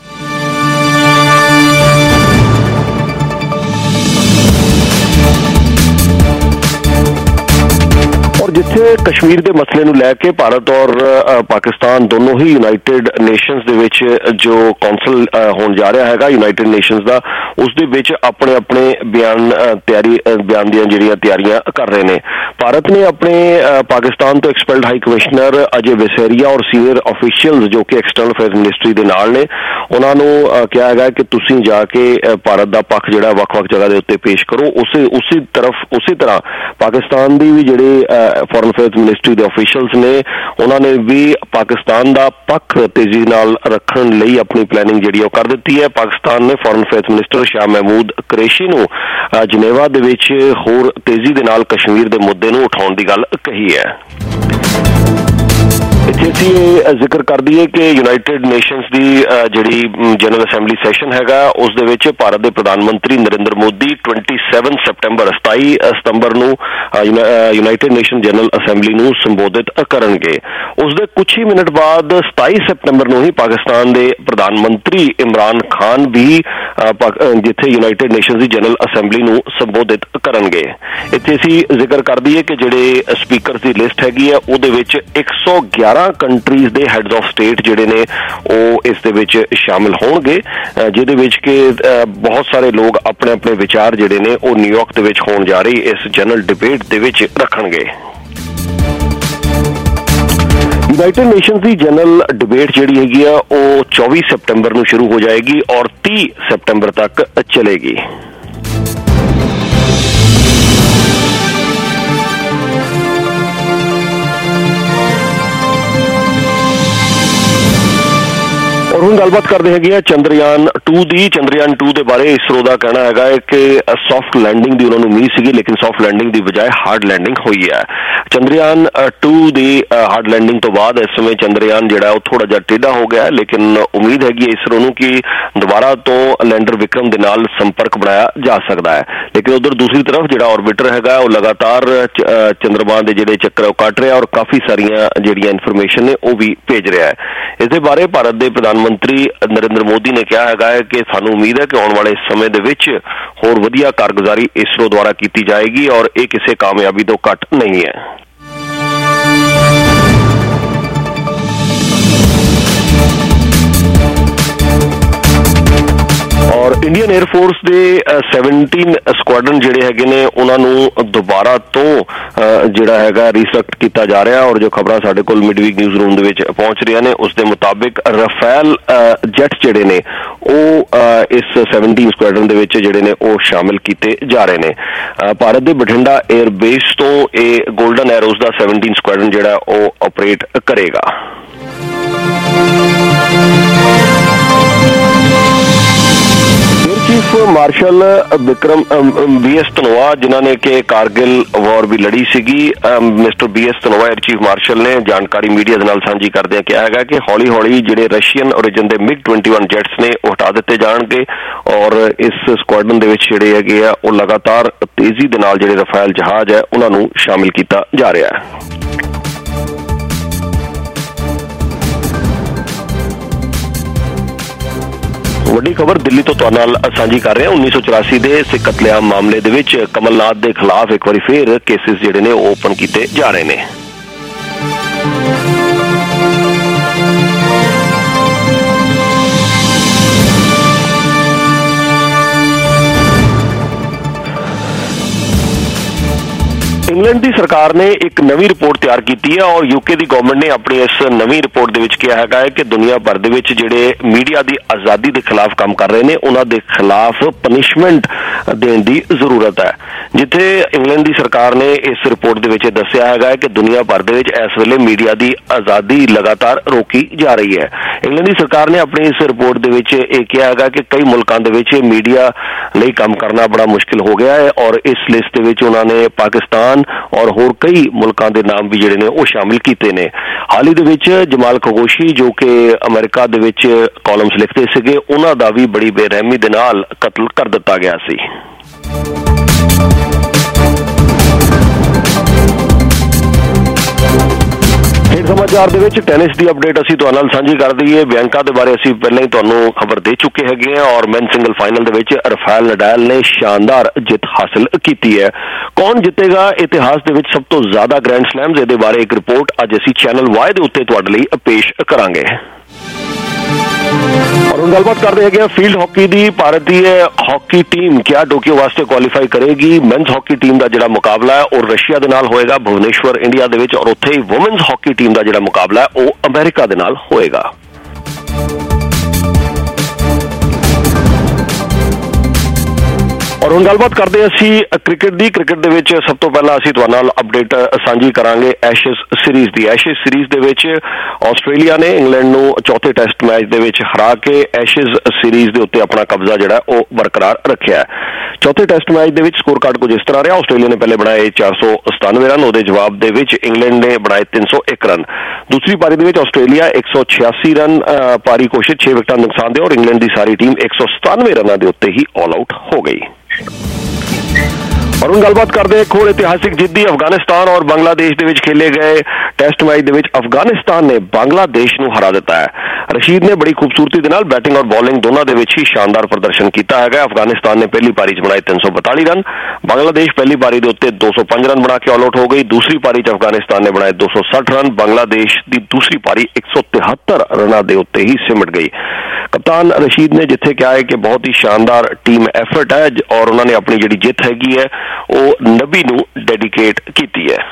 ਔਰ ਜਿੱਥੇ ਕਸ਼ਮੀਰ ਦੇ ਮਸਲੇ ਨੂੰ ਲੈ ਕੇ ਭਾਰਤ ਔਰ ਪਾਕਿਸਤਾਨ ਦੋਨੋਂ ਹੀ ਯੂਨਾਈਟਿਡ ਨੇਸ਼ਨਸ ਦੇ ਵਿੱਚ ਜੋ ਕੌਂਸਲ ਹੋਣ ਜਾ ਰਿਹਾ ਹੈਗਾ ਯੂਨਾਈਟਿਡ ਨੇਸ਼ਨਸ ਦਾ, ਉਸ ਦੇ ਵਿੱਚ ਆਪਣੇ ਆਪਣੇ ਬਿਆਨ ਤਿਆਰੀ ਬਿਆਨ ਦੀਆਂ ਜਿਹੜੀਆਂ ਤਿਆਰੀਆਂ ਕਰ ਰਹੇ ਨੇ। ਭਾਰਤ ਨੇ ਆਪਣੇ ਪਾਕਿਸਤਾਨ ਤੋਂ ਐਕਸਪੈਲਡ ਹਾਈ ਕਮਿਸ਼ਨਰ ਅਜੇ ਵਸੇਰੀਆ ਔਰ ਸੀਨੀਅਰ ਆਫੀਸ਼ੀਅਲਸ ਜੋ ਕਿ ਐਕਸਟਰਨਲ ਅਫੇਅਰਸ ਮਿਨਿਸਟਰੀ ਦੇ ਨਾਲ ਨੇ ਉਹਨਾਂ ਨੂੰ ਕਿਹਾ ਹੈਗਾ ਕਿ ਤੁਸੀਂ ਜਾ ਕੇ ਭਾਰਤ ਦਾ ਪੱਖ ਜਿਹੜਾ ਵੱਖ-ਵੱਖ ਜਗ੍ਹਾ ਦੇ ਉੱਤੇ ਪੇਸ਼ ਕਰੋ। ਉਸੇ ਉਸੇ ਤਰਫ ਉਸੇ ਤਰ੍ਹਾਂ ਪਾਕਿਸਤਾਨ ਦੀ ਵੀ ਜਿਹੜੇ ਫੋਰਨ ਅਫੇਅਰਸ ਮਿਨਿਸਟਰੀ ਦੇ ਆਫੀਸ਼ੀਅਲਸ ਨੇ ਉਹਨਾਂ ਨੇ ਵੀ ਪਾਕਿਸਤਾਨ ਦਾ ਪੱਖ ਤੇਜ਼ੀ ਨਾਲ ਰੱਖਣ ਲਈ ਆਪਣੀ ਪਲੈਨਿੰਗ ਜਿਹੜੀ ਉਹ ਕਰ ਦਿੱਤੀ ਹੈ। ਪਾਕਿਸਤਾਨ ਨੇ foreign affairs minister Shah Mahmood Qureshi ਨੂੰ ਜਨੇਵਾ ਦੇ ਵਿੱਚ ਹੋਰ ਤੇਜ਼ੀ ਦੇ ਨਾਲ ਕਸ਼ਮੀਰ ਦੇ ਮੁੱਦੇ ਨੂੰ ਉਠਾਉਣ ਦੀ ਗੱਲ ਕਹੀ ਹੈ। ਇੱਥੇ ਅਸੀਂ ਇਹ ਜ਼ਿਕਰ ਕਰ ਦਈਏ ਕਿ ਯੂਨਾਈਟਿਡ ਨੇਸ਼ਨਸ ਦੀ ਜਿਹੜੀ ਜਨਰਲ ਅਸੈਂਬਲੀ ਸੈਸ਼ਨ ਹੈਗਾ ਉਸ ਦੇ ਵਿੱਚ ਭਾਰਤ ਦੇ ਪ੍ਰਧਾਨ ਮੰਤਰੀ ਨਰਿੰਦਰ ਮੋਦੀ ਸੱਤਾਈ ਸਤੰਬਰ ਸਤਾਈ ਸਤੰਬਰ ਨੂੰ ਯੂਨਾਈਟਿਡ ਨੇਸ਼ਨ ਜਨਰਲ ਅਸੈਂਬਲੀ ਨੂੰ ਸੰਬੋਧਿਤ ਕਰਨਗੇ। ਉਸ ਦੇ ਕੁਝ ਹੀ ਮਿੰਟ ਬਾਅਦ ਸਤਾਈ ਸਤੰਬਰ ਨੂੰ ਹੀ ਪਾਕਿਸਤਾਨ ਦੇ ਪ੍ਰਧਾਨ ਮੰਤਰੀ ਇਮਰਾਨ ਖਾਨ ਵੀ ਜਿੱਥੇ ਯੂਨਾਈਟਿਡ ਨੇਸ਼ਨਸ ਦੀ ਜਨਰਲ ਅਸੈਂਬਲੀ ਨੂੰ ਸੰਬੋਧਿਤ ਕਰਨਗੇ। ਇੱਥੇ ਅਸੀਂ ਜ਼ਿਕਰ ਕਰ ਦਈਏ ਕਿ ਜਿਹੜੇ ਸਪੀਕਰਸ ਦੀ ਲਿਸਟ ਹੈਗੀ ਹੈ ਉਹਦੇ ਵਿੱਚ ਇੱਕ ਸੌ ਗਿਆਰਾਂ ਕੰਟਰੀਜ਼ ਦੇ ਹੈਡਸ ਆਫ ਸਟੇਟ ਜਿਹੜੇ ਨੇ ਉਹ ਇਸ ਦੇ ਵਿੱਚ ਸ਼ਾਮਿਲ ਹੋਣਗੇ, ਜਿਹਦੇ ਵਿੱਚ ਕਿ ਬਹੁਤ ਸਾਰੇ ਲੋਕ ਆਪਣੇ ਆਪਣੇ ਵਿਚਾਰ ਜਿਹੜੇ ਨੇ ਉਹ ਨਿਊਯਾਰਕ ਦੇ ਵਿੱਚ ਹੋਣ ਜਾ ਰਹੀ ਇਸ ਜਨਰਲ ਡਿਬੇਟ ਦੇ ਵਿੱਚ ਰੱਖਣਗੇ। ਯੂਨਾਈਟਿਡ ਨੇਸ਼ਨਸ ਦੀ ਜਨਰਲ ਡਿਬੇਟ ਜਿਹੜੀ ਹੈਗੀ ਆ ਉਹ ਚੌਵੀ ਸਤੰਬਰ ਨੂੰ ਸ਼ੁਰੂ ਹੋ ਜਾਏਗੀ ਔਰ ਤੀਹ ਸਤੰਬਰ ਤੱਕ ਚਲੇਗੀ। और ਹੁਣ ਗੱਲਬਾਤ ਕਰਦੇ ਹੈਗੇ ਆ ਚੰਦਰਯਾਨ ਟੂ ਦੀ। ਚੰਦਰਯਾਨ ਟੂ ਦੇ ਬਾਰੇ ਇਸਰੋ ਦਾ ਕਹਿਣਾ ਹੈਗਾ ਹੈ ਕਿ ਸੌਫਟ ਲੈਂਡਿੰਗ ਦੀ ਉਹਨਾਂ ਨੂੰ ਉਮੀਦ ਸੀਗੀ, ਲੇਕਿਨ ਸੌਫਟ ਲੈਂਡਿੰਗ ਦੀ ਬਜਾਏ ਹਾਰਡ ਲੈਂਡਿੰਗ ਹੋਈ ਹੈ। ਚੰਦਰਯਾਨ ਟੂ ਦੀ ਹਾਰਡ ਲੈਂਡਿੰਗ ਤੋਂ ਬਾਅਦ ਇਸ ਸਮੇਂ ਚੰਦਰਯਾਨ ਜਿਹੜਾ ਉਹ ਥੋੜਾ ਜਿਹਾ ਟੇਢਾ ਹੋ ਗਿਆ, ਲੇਕਿਨ ਉਮੀਦ ਹੈਗੀ ਇਸਰੋ ਨੂੰ ਕਿ ਦੁਬਾਰਾ ਤੋਂ ਲੈਂਡਰ ਵਿਕਰਮ ਦੇ ਨਾਲ ਸੰਪਰਕ ਬਣਾਇਆ ਜਾ ਸਕਦਾ ਹੈ। ਲੇਕਿਨ ਉਧਰ ਦੂਸਰੀ ਤਰਫ ਜਿਹੜਾ ਆਰਬਿਟਰ ਹੈਗਾ ਉਹ ਲਗਾਤਾਰ ਚੰਦਰਮਾ ਦੇ ਜਿਹੜੇ ਚੱਕਰ ਉਹ ਕੱਟ ਰਿਹਾ ਔਰ ਕਾਫੀ ਸਾਰੀਆਂ ਜਿਹੜੀਆਂ ਇਨਫੋਰਮੇਸ਼ਨ ਨੇ ਉਹ ਵੀ ਭੇਜ ਰਿਹਾ ਹੈ। ਇਸ ਦੇ ਬਾਰੇ ਭਾਰਤ ਦੇ ਪ੍ਰਧਾਨ ਮੰਤਰੀ ਨਰਿੰਦਰ ਮੋਦੀ ਨੇ ਕਿਹਾ ਹੈਗਾ ਹੈ ਕਿ ਸਾਨੂੰ ਉਮੀਦ ਹੈ ਕਿ ਆਉਣ ਵਾਲੇ ਸਮੇਂ ਦੇ ਵਿੱਚ ਹੋਰ ਵਧੀਆ ਕਾਰਗੁਜ਼ਾਰੀ ਇਸਰੋ ਦੁਆਰਾ ਕੀਤੀ ਜਾਏਗੀ ਔਰ ਇਹ ਕਿਸੇ ਕਾਮਯਾਬੀ ਤੋਂ ਘੱਟ ਨਹੀਂ ਹੈ। ਔਰ ਇੰਡੀਅਨ 에ਅਰ ਫੋਰਸ ਦੇ ਸੈਵਨਟੀਨ ਸਕੁਆਡਰਨ ਜਿਹੜੇ ਹੈਗੇ ਨੇ ਉਹਨਾਂ ਨੂੰ ਦੁਬਾਰਾ ਤੋਂ ਜਿਹੜਾ ਹੈਗਾ ਰੀਸਟਰਕਟ ਕੀਤਾ ਜਾ ਰਿਹਾ ਔਰ ਜੋ ਖਬਰਾਂ ਸਾਡੇ ਕੋਲ ਮਿਡਵੀਕ ਨਿਊਜ਼ ਰੂਮ ਦੇ ਵਿੱਚ ਪਹੁੰਚ ਰਹੀਆਂ ਨੇ ਉਸ ਦੇ ਮੁਤਾਬਿਕ ਰਾਫੇਲ ਜੈਟ ਜਿਹੜੇ ਨੇ ਉਹ ਇਸ ਸੈਵਨਟੀਨ ਸਕੁਆਡਰਨ ਦੇ ਵਿੱਚ ਜਿਹੜੇ ਨੇ ਉਹ ਸ਼ਾਮਿਲ ਕੀਤੇ ਜਾ ਰਹੇ ਨੇ। ਭਾਰਤ ਦੇ ਬਠਿੰਡਾ 에ਅਰ ਬੇਸ ਤੋਂ ਇਹ ਗੋਲਡਨ ਐਰੋਜ਼ ਦਾ ਸੈਵਨਟੀਨ ਸਕੁਆਡਰਨ ਜਿਹੜਾ ਉਹ ਆਪਰੇਟ ਕਰੇਗਾ। Chief marshal Vikram B S Dhanoa जिन्हों ने कि कारगिल वॉर भी लड़ी सीगी, mister B S Dhanoa air chief marshal ने जानकारी मीडिया के नाल सांझी करदे कहा है कि हौली हौली जिहड़े रशियन ओरिजिन के मिग ट्वेंटी वन जैट्स ने वो हटा दिते जाणगे और इस स्क्वाडन दे विच जिहड़े हैगे आ वो लगातार तेजी दे नाल जिहड़े राफेल जहाज है उन्हां नूं शामिल किया जा रहा है। ਵੱਡੀ ਖਬਰ ਦਿੱਲੀ ਤੋਂ ਤੁਹਾਡੇ ਨਾਲ ਸਾਂਝੀ ਕਰ ਰਹੇ ਹਾਂ। ਉੱਨੀ ਸੌ ਚੁਰਾਸੀ ਦੇ ਸਿੱਖ ਕਤਲੇਆਮ ਮਾਮਲੇ ਦੇ ਵਿੱਚ ਕਮਲਨਾਥ ਦੇ ਖਿਲਾਫ ਇੱਕ ਵਾਰੀ ਫੇਰ ਕੇਸਿਸ ਜਿਹੜੇ ਨੇ ਉਹ ਓਪਨ ਕੀਤੇ ਜਾ ਰਹੇ ਨੇ। इंग्लैंड की सरकार ने एक नवी रिपोर्ट तैयार की है और यूके की गवर्नमेंट ने अपनी इस नवी रिपोर्ट के कहा है कि दुनिया भर के जिहड़े मीडिया की आज़ादी के खिलाफ काम कर रहे हैं उन्होंने खिलाफ पनिशमेंट देने की जरूरत है। जिथे इंग्लैंड की सरकार ने इस रिपोर्ट के दसिया है कि दुनिया भर के इस वेले मीडिया की आज़ादी लगातार रोकी जा रही है। इंग्लैंड की सरकार ने अपनी इस रिपोर्ट के कहा है कि कई मुल्कों के मीडिया लिए काम करना बड़ा मुश्किल हो गया है और इस लिस्ट के उन्होंने पाकिस्तान और होर कई मुल्कों के नाम भी जिहड़े ने वो शामिल किए ने। हाल ही दे विच जमाल खशोगी जो कि अमेरिका दे विच कॉलम्स लिखते सीगे उन्हां दा भी बड़ी बेरहमी दे नाल कत्ल कर दिता गया सी। खेड समाचार दे विच टेनिस की अपडेट असीं तुहाडे नाल सांझी कर दईए। बियांका दे बारे असीं पहले ही तुहानूं खबर दे चुके हैगे हैं और मेन सिंगल फाइनल दे विच राफेल नडाल ने शानदार जित हासिल की है। कौन जितेगा इतिहास दे विच सब तो ज्यादा ग्रैंड स्लैम्स, इहदे बारे एक रिपोर्ट अज असीं चैनल वाई दे उत्ते तुहाडे लई पेश करांगे। और हम गलबात करते हैं फील्ड हॉकी की। भारतीय हॉकी टीम क्या टोक्यो वास्ते क्वालीफाई करेगी? मेन्स हॉकी टीम का जिहड़ा मुकाबला है और रशिया दे नाल होएगा भुवनेश्वर इंडिया दे विच और उत्थे ही वुमेन्स हॉकी टीम का जिहड़ा मुकाबला है वो अमेरिका दे नाल होएगा। और हम गलबात करते हैं असी क्रिकेट की। क्रिकेट दे विच सब तो पहला असी तुहाडे नाल अपडेट सांझी करांगे एशेज सीरीज़ की। एशेज सीरीज़ दे विच आस्ट्रेलिया ने इंग्लैंड नूं चौथे टेस्ट मैच दे विच हरा के एशेज सीरीज़ दे उत्ते अपना कब्जा जिहड़ा वो बरकरार रखिया है। चौथे टेस्ट मैच दे विच स्कोर कार्ड कुछ इस तरह रहा। आस्ट्रेलिया ने पहले बनाए चार सौ सतानवे रन, उहदे जवाब दे विच इंग्लैंड ने बनाए तीन सौ एक रन। दूसरी पारी दे विच आस्ट्रेलिया एक सौ छियासी रन पारी कोशिश छे विकेटां नुकसान दे और इंग्लैंड की सारी टीम एक सौ सतानवे रनों के उत्ते ही ऑल आउट हो गई। और हम गलबात करते एक होर इतिहासिक जिद्दी अफगानिस्तान और बांग्लादेश ਦੇ ਵਿੱਚ खेले गए टेस्ट मैच ਦੇ ਵਿੱਚ अफगानिस्तान ने बांग्लादेश ਨੂੰ हरा ਦਿੱਤਾ है। रशीद ने बड़ी खूबसूरती ਦੇ ਨਾਲ बैटिंग और बॉलिंग दोनों ਦੇ ਵਿੱਚ ही शानदार प्रदर्शन ਕੀਤਾ ਹੈਗਾ। अफगानिस्तान ने पहली पारी 'ਚ बनाए तीन सौ बताली रन, बांग्लादेश पहली पारी ਦੇ ਉੱਤੇ दो सौ पाँच रन बना के ऑल आउट हो गई। दूसरी पारी 'ਚ अफगानिस्तान ने बनाए दो सौ साठ रन, बांग्लादेश ਦੀ दूसरी पारी एक सौ तिहत्तर रਨਾਂ ਦੇ ਉੱਤੇ ही सिमट गई। कप्तान रशीद ने जिथे कहा है कि बहुत ही शानदार टीम एफर्ट है और उन्होंने अपनी जिहड़ी जित हैगी है वो नबी नूं डेडिकेट की है।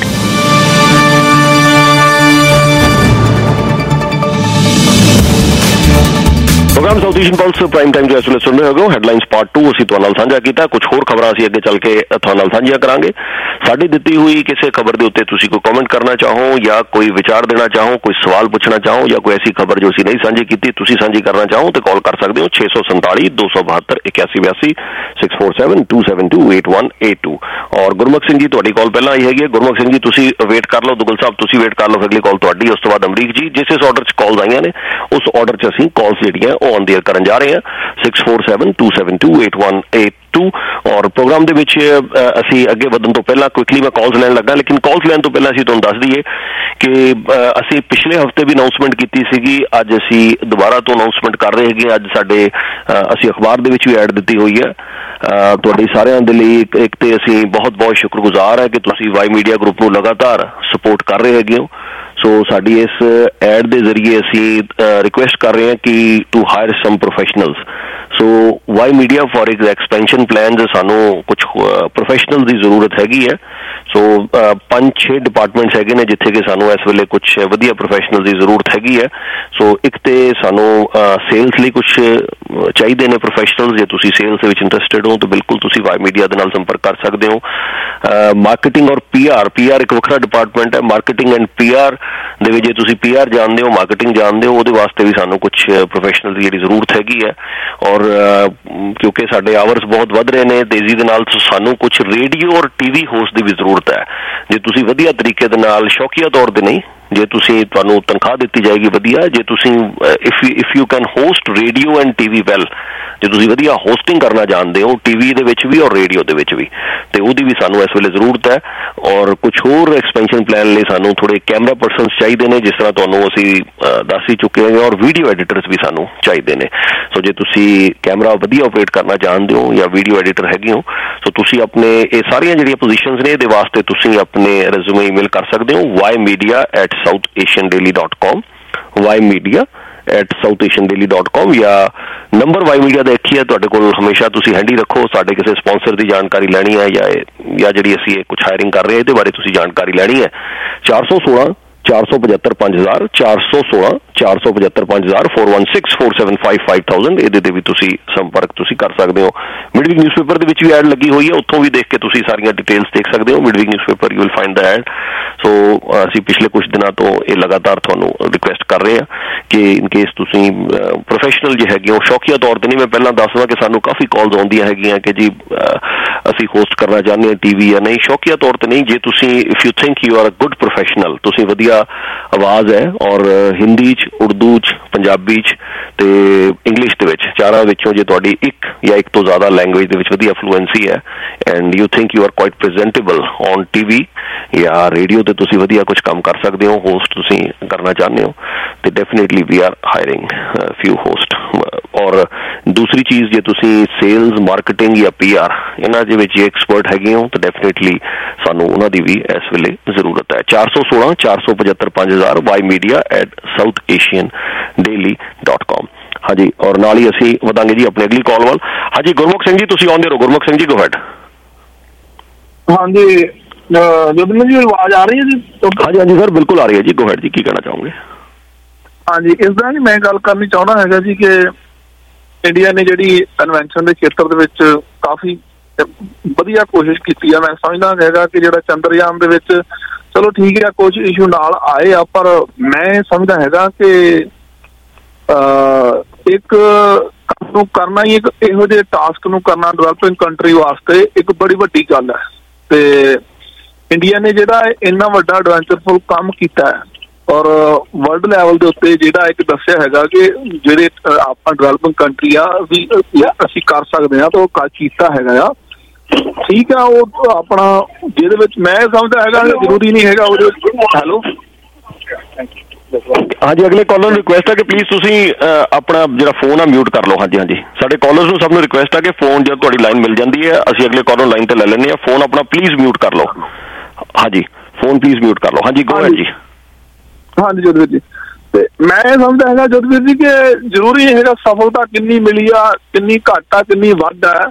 Programme South Asian Pulse prime time जो इस वे सुन रहे हो हैडलाइंस पार्ट टू असीं तुहाडे नाल साझा कीता। कुछ होर खबरां असीं अगे चल के तुहाडे नाल साझीआं करांगे। साडी दित्ती हुई किसी खबर के उत्ते तुसीं कोई कमेंट करना चाहो या कोई विचार देना चाहो, कोई सवाल पूछना चाहो या कोई ऐसी खबर जो असीं नहीं साझी कीती तुसीं साझी करना चाहो तो कॉल कर सकते हो छे सौ संताली दो सौ बहत्तर इक्यासी बयासी six four seven two seven two eight one eight two. और गुरमुख सिंह जी तुहाडी कॉल पहलां आई हैगी। गुरमुख सिंह जी तुसीं वेट कर लो, दुगल साहब तुसीं वेट कर लो अगली कॉल तुहाडी। उस तो बाद अमरीक जी जिस इस ऑर्डर च कॉल्स आईयां ने उस ऑर्डर च असीं कॉल्स जिहड़ियां ओह ऑन द एयर करन जा रहे हैं six four seven two seven two eight one eight two. और प्रोग्राम दे विच असीं अगे वधन तो पहला क्विकली मैं कॉल्स लैन लगा, लेकिन कॉल्स लैन तो पहला असीं तुहानूं दस दईए कि असीं पिछले हफ्ते भी अनाउंसमेंट कीती सीगी, अज असीं दोबारा तो अनाउंसमेंट कर रहे हैं। अज साडे असीं अखबार दे विच भी ऐड दित्ती हुई है तुहाडी सारिਆਂ ਦੇ ਲਈ। एक तो असीं बहुत बहुत शुक्रगुजार है कि तुसीं वाई मीडिया ग्रुप ਨੂੰ लगातार सपोर्ट कर रहे हैगे हो। सो साडी इस एड के जरिए असीं रिक्वेस्ट कर रहे हैं कि to hire some professionals. So Y Media for एक एक्सपेंशन प्लान सानू कुछ प्रोफेशनल्स की जरूरत हैगी है। सो पांच छे डिपार्टमेंट्स हैगे ने जिथे कि सानू इस वेले कुछ वधिया प्रोफेशनल्स की जरूरत हैगी है। सो एक तो सानू सेल्स लिए कुछ चाहिए ने प्रोफेशनल्स। जे तुसीं सेल्स दे विच इंटरस्टेड हो तो बिल्कुल तुसीं वाई मीडिया दे नाल संपर्क कर सकते हो। मार्केटिंग और पी आर पी आर एक वखरा डिपार्टमेंट है। मार्केटिंग एंड पी आर दे विच जे तुसीं पी आर जानते हो, मार्केटिंग जानते हो, उहदे वास्ते भी सानू कुछ प्रोफेशनल की जिहड़ी जरूरत हैगी है। और क्योंकि साडे आवर्स बहुत वध रहे ने तेजी दे नाल, सानू कुछ रेडियो और टीवी होस्ट की भी जरूरत है। जे तुसीं वधिया तरीके दे नाल शौकिया तौर ते नहीं, जे तुसीं तुहानूं तनख्वाह दित्ती जाएगी वधिया, जे तुसीं if if you can host radio and TV well, जे तुसीं वधिया होस्टिंग करना जानते हो टीवी दे विच भी और रेडियो दे विच भी, ते उहदी भी सानू इस वेले जरूरत है। और कुछ होर एक्सपेंशन प्लान लई सानू थोड़े कैमरा पर्सनस चाहिए ने, जिस तरह तुहानूं असीं दस ही चुके हैं। और वीडियो एडिटर्स भी सानू चाहिए ने। सो जे तुसीं कैमरा वधिया ऑपरेट करना जानते हो या वीडियो एडिटर हैगे हो सो तुसीं अपने ये सारियां जिहड़ियां पोजीशनस ने इहदे वास्ते तुसीं अपने रेज्यूमे ईमेल कर सकते हो Y Media at South Asian Daily dot com Y Media at South Asian Daily dot com या नंबर वाई मीडिया का एक ही है तुहाडे कोल, हमेशा तुसीं हैंडी रखो। साडे किसी स्पॉन्सर की जानकारी लैनी है या या जिहड़ी असीं कुछ हायरिंग कर रहे हैं इहदे बारे तुसीं जानकारी लैनी है चार सौ सोलह चार सौ पचहत्तर पांच हजार चार सौ सोलह चार सौ पचहत्तर पांच हजार four one six four seven five five thousand ये भी तुसी संपर्क तुसी कर सकते हो। मिडवीक न्यूज़पेपर दे विच भी ऐड लगी हुई है, उत्थों भी देख के तुसी सारियां डिटेल्स देख सकते हो। Midweek newspaper you will find the ad. So असीं पिछले कुछ दिनों तो ये लगातार तुहानूं रिक्वेस्ट कर रहे हैं कि इन केस तुसी प्रोफेशनल जो हैगे हो शौकिया तौर पर नहीं, मैं पहला दसदा कि सानूं काफ़ी कॉल्स आउंदियां हैगियां कि जी असीं होस्ट करना चाहते हैं टीवी या नहीं, शौकिया तौर पर नहीं। जे तुसी if you think you are a good professional, तुसी वधिया आवाज़ है और हिंदी च उर्दू च पंजाबी च ते इंग्लिश दे विच चारां विचों जे तुहाडी एक या एक तो ज़्यादा लैंग्वेज दे विच वधिया फ्लुएंसी है and you think you are quite presentable on TV या रेडियो ते तुसी वधिया कुछ काम कर सकते हो, होस्ट तुसी करना चाहते हो तो definitely we are hiring few host. और दूसरी चीज़ जे तुसी सेल्स मार्केटिंग या पी आर इन्हां दे विच एक्सपर्ट हैगे हो तो डेफिनेटली सानू उन्हां दी भी इस वेले जरूरत है। चार सौ सोलह चार सौ पचहत्तर पांच हजार Y Media at South Asian Daily dot com. हाँ जी, और नाल ही असीं वधांगे जी अपनी अगली कॉल वाल। हाँ जी गुरमुख सिंह जी तुसीं आउंदे रहो। Gurmukh Singh ji go ahead. हाँ जी जोगिंदर जी आवाज आ रही है जी? हाँ जी हाँ जी सर बिल्कुल आ रही है जी, गो हैड जी, की कहना चाहोगे? हाँ जी इस तरह जी मैं गल करनी चाहना है जी कि इंडिया ने जिहड़ी इन्वेंशन के क्षेत्र दे विच काफ़ी वधिया कोशिश की है। मैं समझदा हैगा कि जिहड़ा चंद्रयान दे विच चलो ठीक है कुछ इशू नाल आए आ, पर मैं समझदा हैगा कि एक काम नूं करना ही एक इहो जिहे टास्क नूं करना डेवलपिंग कंट्री वास्ते एक बड़ी वड्डी गल है। ते इंडिया ने जिहड़ा इन्ना वड्डा एडवेंचरफुल काम कीता है और वर्ल्ड लैवल के उत्ते जिहड़ा एक दस्सिया हैगा कि जिहड़े आपां डेवलपिंग कंट्री आ भी असीं कर सकदे हां तो कीता हैगा आ। ਠੀਕ ਆ, ਉਹ ਆਪਣਾ ਜਿਹਦੇ ਵਿੱਚ ਮੈਂ ਸਮਝਦਾ ਹੈਗਾ ਜ਼ਰੂਰੀ ਨਹੀਂ ਹੈਗਾ ਉਹਦੇ ਵਿੱਚ। ਹੈਲੋ ਹਾਂਜੀ, ਅਗਲੇ ਕਾਲਰ ਨੂੰ ਰਿਕੁਐਸਟ ਹੈ ਕਿ ਪਲੀਜ਼ ਤੁਸੀਂ ਆਪਣਾ ਜਿਹੜਾ ਫੋਨ ਆ ਮਿਊਟ ਕਰ ਲਓ। ਹਾਂਜੀ ਹਾਂਜੀ, ਸਾਡੇ ਕਾਲਰਸ ਨੂੰ ਸਭ ਨੂੰ ਰਿਕੁਐਸਟ ਹੈ ਕਿ ਫੋਨ ਜਦ ਤੁਹਾਡੀ ਲਾਈਨ ਮਿਲ ਜਾਂਦੀ ਹੈ ਅਸੀਂ ਅਗਲੇ ਕਾਲਰ ਲਾਈਨ ਤੇ ਲੈ ਲੈਂਦੇ ਹਾਂ। ਫੋਨ ਆਪਣਾ ਪਲੀਜ਼ ਮਿਊਟ ਕਰ ਲਓ। ਹਾਂਜੀ, ਫੋਨ ਪਲੀਜ਼ ਮਿਊਟ ਕਰ ਲਓ। ਹਾਂਜੀ, ਗੋ ਅਹੈਡ ਜੀ। ਹਾਂਜੀ ਜੋਧਵੀਰ ਜੀ, ਤੇ ਮੈਂ ਇਹ ਸਮਝਦਾ ਹੈਗਾ ਜੋਧਵੀਰ ਜੀ ਕਿ ਜ਼ਰੂਰੀ ਹੈਗਾ ਸਫਲਤਾ ਕਿੰਨੀ ਮਿਲੀ ਆ, ਕਿੰਨੀ ਘੱਟ ਆ, ਕਿੰਨੀ ਵੱਧ ਆ।